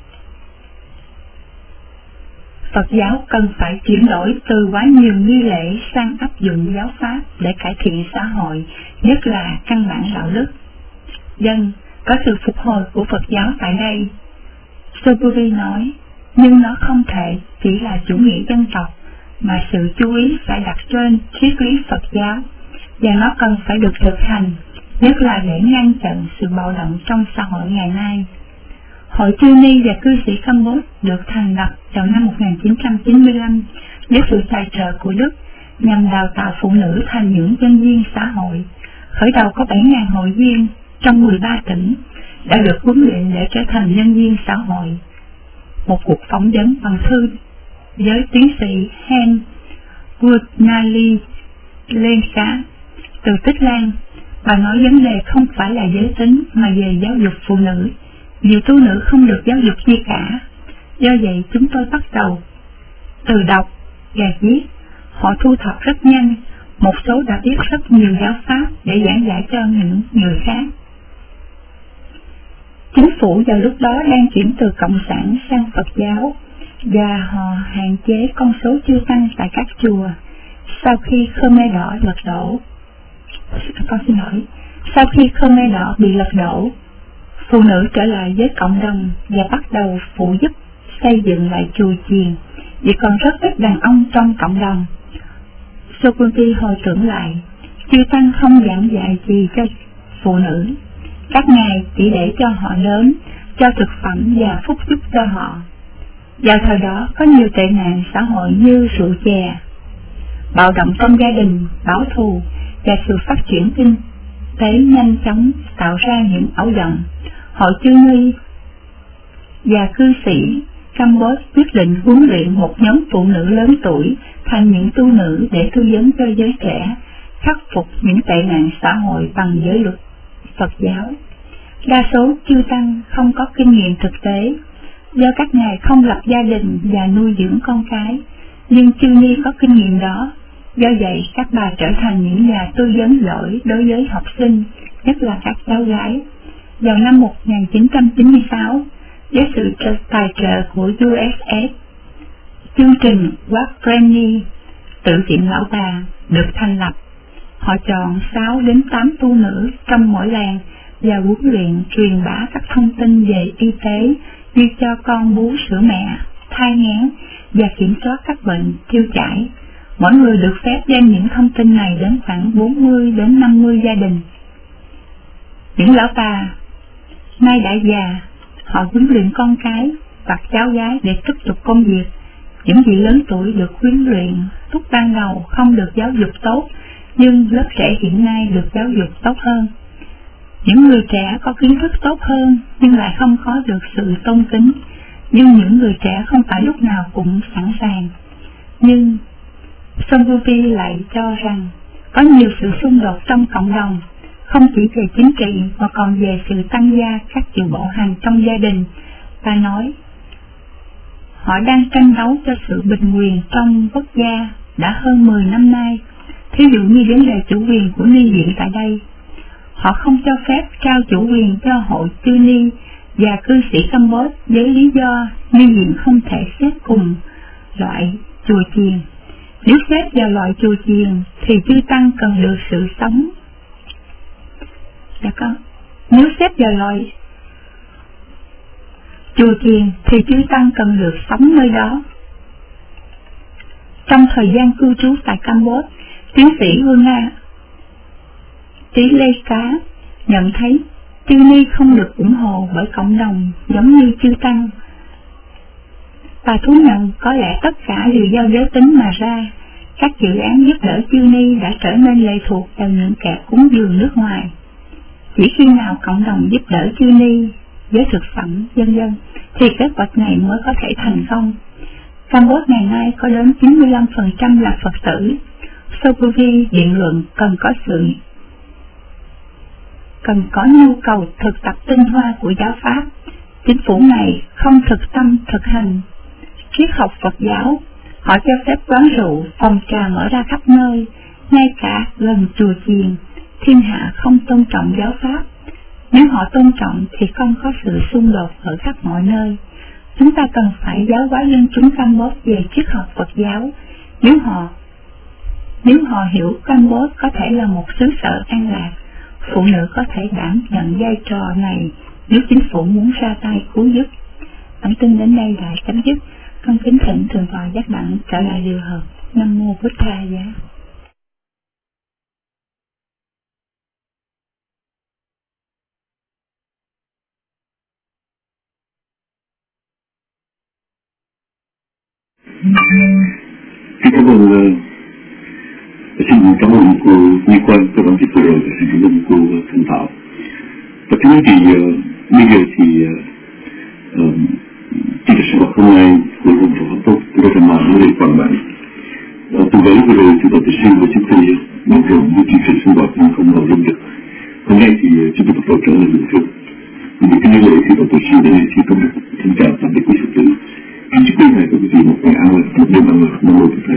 Phật giáo cần phải chuyển đổi từ quá nhiều nghi lễ sang áp dụng giáo pháp để cải thiện xã hội, nhất là căn bản đạo đức. Dân có sự phục hồi của Phật giáo tại đây, Sobunvi nói, nhưng nó không thể chỉ là chủ nghĩa dân tộc, mà sự chú ý phải đặt trên triết lý Phật giáo, và nó cần phải được thực hành, nhất là để ngăn chặn sự bạo động trong xã hội ngày nay. Hội Chư Ni và cư sĩ Campuchia được thành lập vào năm một nghìn chín trăm chín mươi lăm với sự tài trợ của Đức nhằm đào tạo phụ nữ thành những nhân viên xã hội. Khởi đầu có bảy nghìn hội viên trong mười ba tỉnh đã được huấn luyện để trở thành nhân viên xã hội. Một cuộc phỏng vấn bằng thư với tiến sĩ Hen Gurnali Lenka từ Tích Lan, bà nói vấn đề không phải là giới tính mà về giáo dục phụ nữ. Nhiều tu nữ không được giáo dục gì cả. Do vậy chúng tôi bắt đầu từ đọc và viết. Họ thu thập rất nhanh, một số đã biết rất nhiều giáo pháp để giảng giải cho những người khác. Chính phủ vào lúc đó đang chuyển từ Cộng sản sang Phật giáo, và họ hạn chế con số chư tăng tại các chùa. Sau khi Khmer Đỏ lật đổ, con xin lỗi, sau khi Khmer Đỏ bị lật đổ, phụ nữ trở lại với cộng đồng và bắt đầu phụ giúp xây dựng lại chùa chiền, vì còn rất ít đàn ông trong cộng đồng. Sokunti hồi tưởng lại, chư tăng không giảng dạy gì cho phụ nữ. Các ngài chỉ để cho họ lớn, cho thực phẩm và phúc giúp cho họ. Vào thời đó có nhiều tệ nạn xã hội như rượu chè, bạo động trong gia đình, báo thù và sự phát triển kinh tế nhanh chóng tạo ra những ảo động. Hội Chư Ni và cư sĩ Campuchia quyết định huấn luyện một nhóm phụ nữ lớn tuổi thành những tu nữ để tư vấn cho giới trẻ khắc phục những tệ nạn xã hội bằng giới luật Phật giáo. Đa số chư tăng không có kinh nghiệm thực tế, do các ngài không lập gia đình và nuôi dưỡng con cái, nhưng chư ni có kinh nghiệm đó. Do vậy các bà trở thành những nhà tư vấn giỏi đối với học sinh, nhất là các cháu gái. Vào năm một nghìn chín trăm chín mươi sáu, với sự tài trợ của u ét ét, chương trình Wat Premi, tự viện lão bà, được thành lập. Họ chọn sáu đến tám tu nữ trong mỗi làng và huấn luyện truyền bá các thông tin về y tế như cho con bú sữa mẹ, thai nghén và kiểm soát các bệnh tiêu chảy. Mỗi người được phép đem những thông tin này đến khoảng bốn mươi đến năm mươi gia đình. Những lão bà nay đã già, họ huấn luyện con cái và cháu gái để tiếp tục công việc. Những vị lớn tuổi được huấn luyện lúc ban đầu không được giáo dục tốt, nhưng lớp trẻ hiện nay được giáo dục tốt hơn. Những người trẻ có kiến thức tốt hơn nhưng lại không có được sự tôn kính, nhưng những người trẻ không phải lúc nào cũng sẵn sàng. Nhưng Sombuvi lại cho rằng có nhiều sự xung đột trong cộng đồng, không chỉ về chính trị mà còn về sự tăng gia các chuyện bộ hành trong gia đình. Ta nói, họ đang tranh đấu cho sự bình quyền trong quốc gia đã hơn mười năm nay, thí dụ như vấn đề chủ quyền của ni viện tại đây. Họ không cho phép trao chủ quyền cho hội Chư Ni và cư sĩ Campuchia với lý do ni viện không thể xếp cùng loại chùa chiền. Nếu xếp vào loại chùa chiền thì chư tăng cần được sự sống. Dạ con. Nếu xếp vào loại chùa chiền thì chư tăng cần được sống nơi đó. Trong thời gian cư trú tại Campuchia, tiến sĩ Vương Nga Tí Lê Cá nhận thấy chư ni không được ủng hộ bởi cộng đồng giống như chư tăng, và thú nhận có lẽ tất cả đều do giới tính mà ra. Các dự án giúp đỡ chư ni đã trở nên lệ thuộc vào những kẻ cúng dường nước ngoài. Chỉ khi nào cộng đồng giúp đỡ chư ni với thực phẩm, vân vân, thì kế hoạch này mới có thể thành công. Campuchia ngày nay có đến chín mươi lăm phần trăm là Phật tử. Sokuvi biện luận cần có sự cần có nhu cầu thực tập tinh hoa của giáo pháp. Chính phủ này không thực tâm thực hành triết học Phật giáo. Họ cho phép quán rượu, phòng trà mở ra khắp nơi, ngay cả gần chùa chiền. Thiên hạ không tôn trọng giáo pháp. Nếu họ tôn trọng thì không có sự xung đột ở khắp mọi nơi. Chúng ta cần phải giáo hóa dân chúng Campuchia về triết học Phật giáo. Nếu họ nếu họ hiểu Campuchia có thể là một xứ sở an lạc, phụ nữ có thể đảm nhận vai trò này nếu chính phủ muốn ra tay cứu giúp. Bản tin đến đây đã chấm dứt. Con kính thỉnh Thượng tọa Giác Đẳng trở lại điều hợp. Nam mô Bụt Tha Giá. Xin cảm ơn, xin cảm ơn cô Nhi Quan, các bạn tiếp vừa rồi, xin cảm ơn cô Thanh Thảo. Và thế thì bây giờ thì chỉ là sinh hoạt hôm nay của Hội Phật học tốt của Đà Nẵng ở đây quảng bá. Từ đấy vừa rồi thì Đạo Tử Sư và chúng tôi mở rộng những chương trình sinh hoạt nhưng không mở rộng được. Hôm nay thì chúng tôi bắt đầu trở lại địa phương. Vì cái lễ thì Đạo Tử Sư đến đây thì công đức xin chào tạm biệt quý Phật tử. Kính chúc quý ngài và quý vị một ngày an lạc, một đêm an lạc, nam mô Bụt Thầy.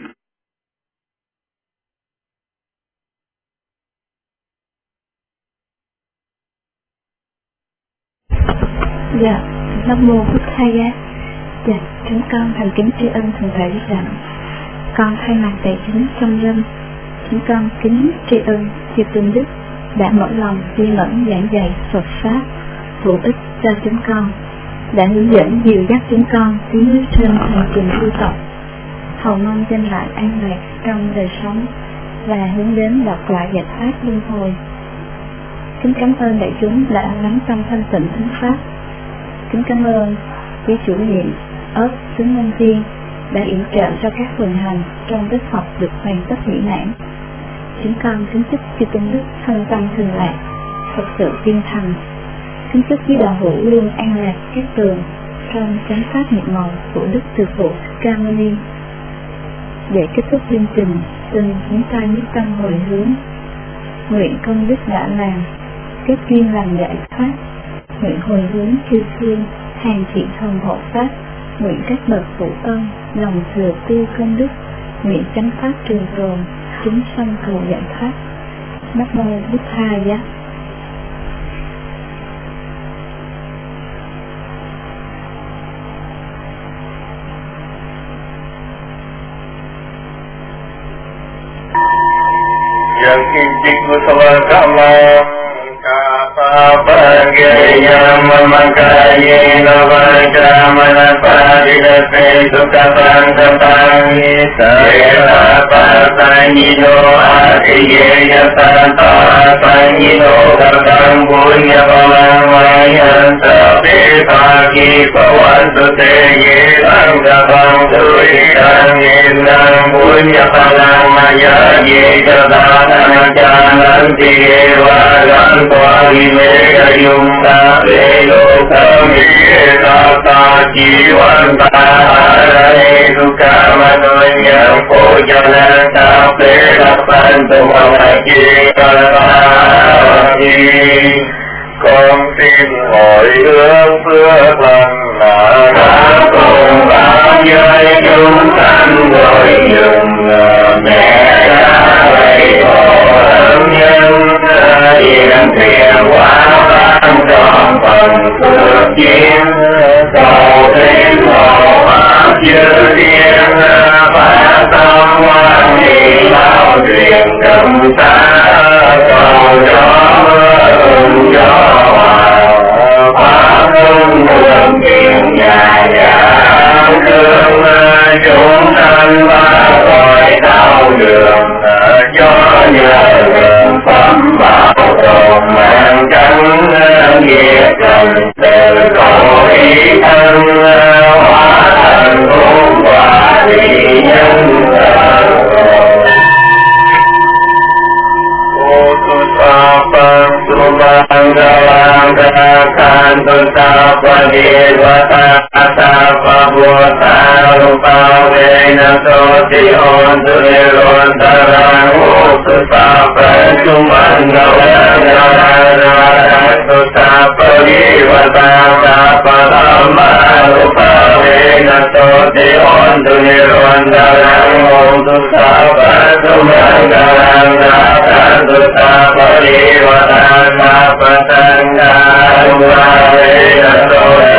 Dạ, nam mô Bụt Thầy. Dạ, chúng con thành kính tri ân Thượng tọa Giác Đẳng. Con thay mặt đại chúng trong lâm, chúng con kính tri ân chư Tôn Đức đã mở lòng viên mẫn giảng dạy Phật pháp hữu ích cho chúng con, đã hướng dẫn dìu dắt chúng con tiến bước trên hành trình tu tập, hầu mong đem lại an lạc trong đời sống và hướng đến đạt quả giải thoát luân hồi. Kính cảm ơn đại chúng đã lắng tâm thanh tịnh thính pháp. Kính cảm ơn quý chủ nhiệm ớt xứ Minh Viên đã yểm trợ cho các phần hành trong đức học được hoàn tất mỹ mãn. Chúng con kính chúc chư Tôn Đức thân tâm thường lạc, thật sự viên thành. Kính chúc quý đạo hữu luôn an lạc các tường trong chánh pháp nhiệm màu của Đức Từ Phụ Ca Mâu Ni. Để kết thúc chương trình, xin chúng ta nhất tâm hồi hướng, nguyện công đức đã làm kết duyên làm giải thoát, nguyện hồi hướng chư thiên hàng thiện thần hộ pháp, nguyện các bậc phụ ân lòng thừa tu công đức, nguyện chánh pháp trường tồn chúng sanh cầu giải thoát. Nam mô Bụt Tha Giá. Yang kinti kusala kama Kapapagaya mamakaye navaja manapadina sukapang kapangi Sera pasangino atiyeya santa pasangino kakang punya palang mayan Sabi pagi pawantu teye langkapang tuikan Inang punya palang maya ye kadana jalan tiye walang Qua vi mê ca dung ta lê lô ca mi ta ta chi văn ta a rê tu ca ma tôi nhang phổ cho na ta phê đắc phan tu ma chi ca ta chi con xin hỏi hướng phước lành là đã cùng bao giới chúng sanh rồi dừng mẹ đã vậy khổ ơn nhân Điện thiền quả ban trọn phần phước duyên cầu thêm hộ pháp chư thiên phá tâm quan đi bao truyền cầm xa cầu cho mưa ưng cho hòa pháp hưng thường trần từ khổ ý thân hóa thành hương quả vị nhân thần Sapa Subhangavanga Kantu Sapa Devata Sapa Bhutta Rupa Vena Soti Ontu Nirvantarang Utu Sapa Subhangavanga Kantu Sapa Devata Sapa Dhamma Rupa Vena Soti Ontu Nirvantarang Utu Sapa Subhangavanga Kantu Sapa Devata Sapa Sangha Rupa Vena Soti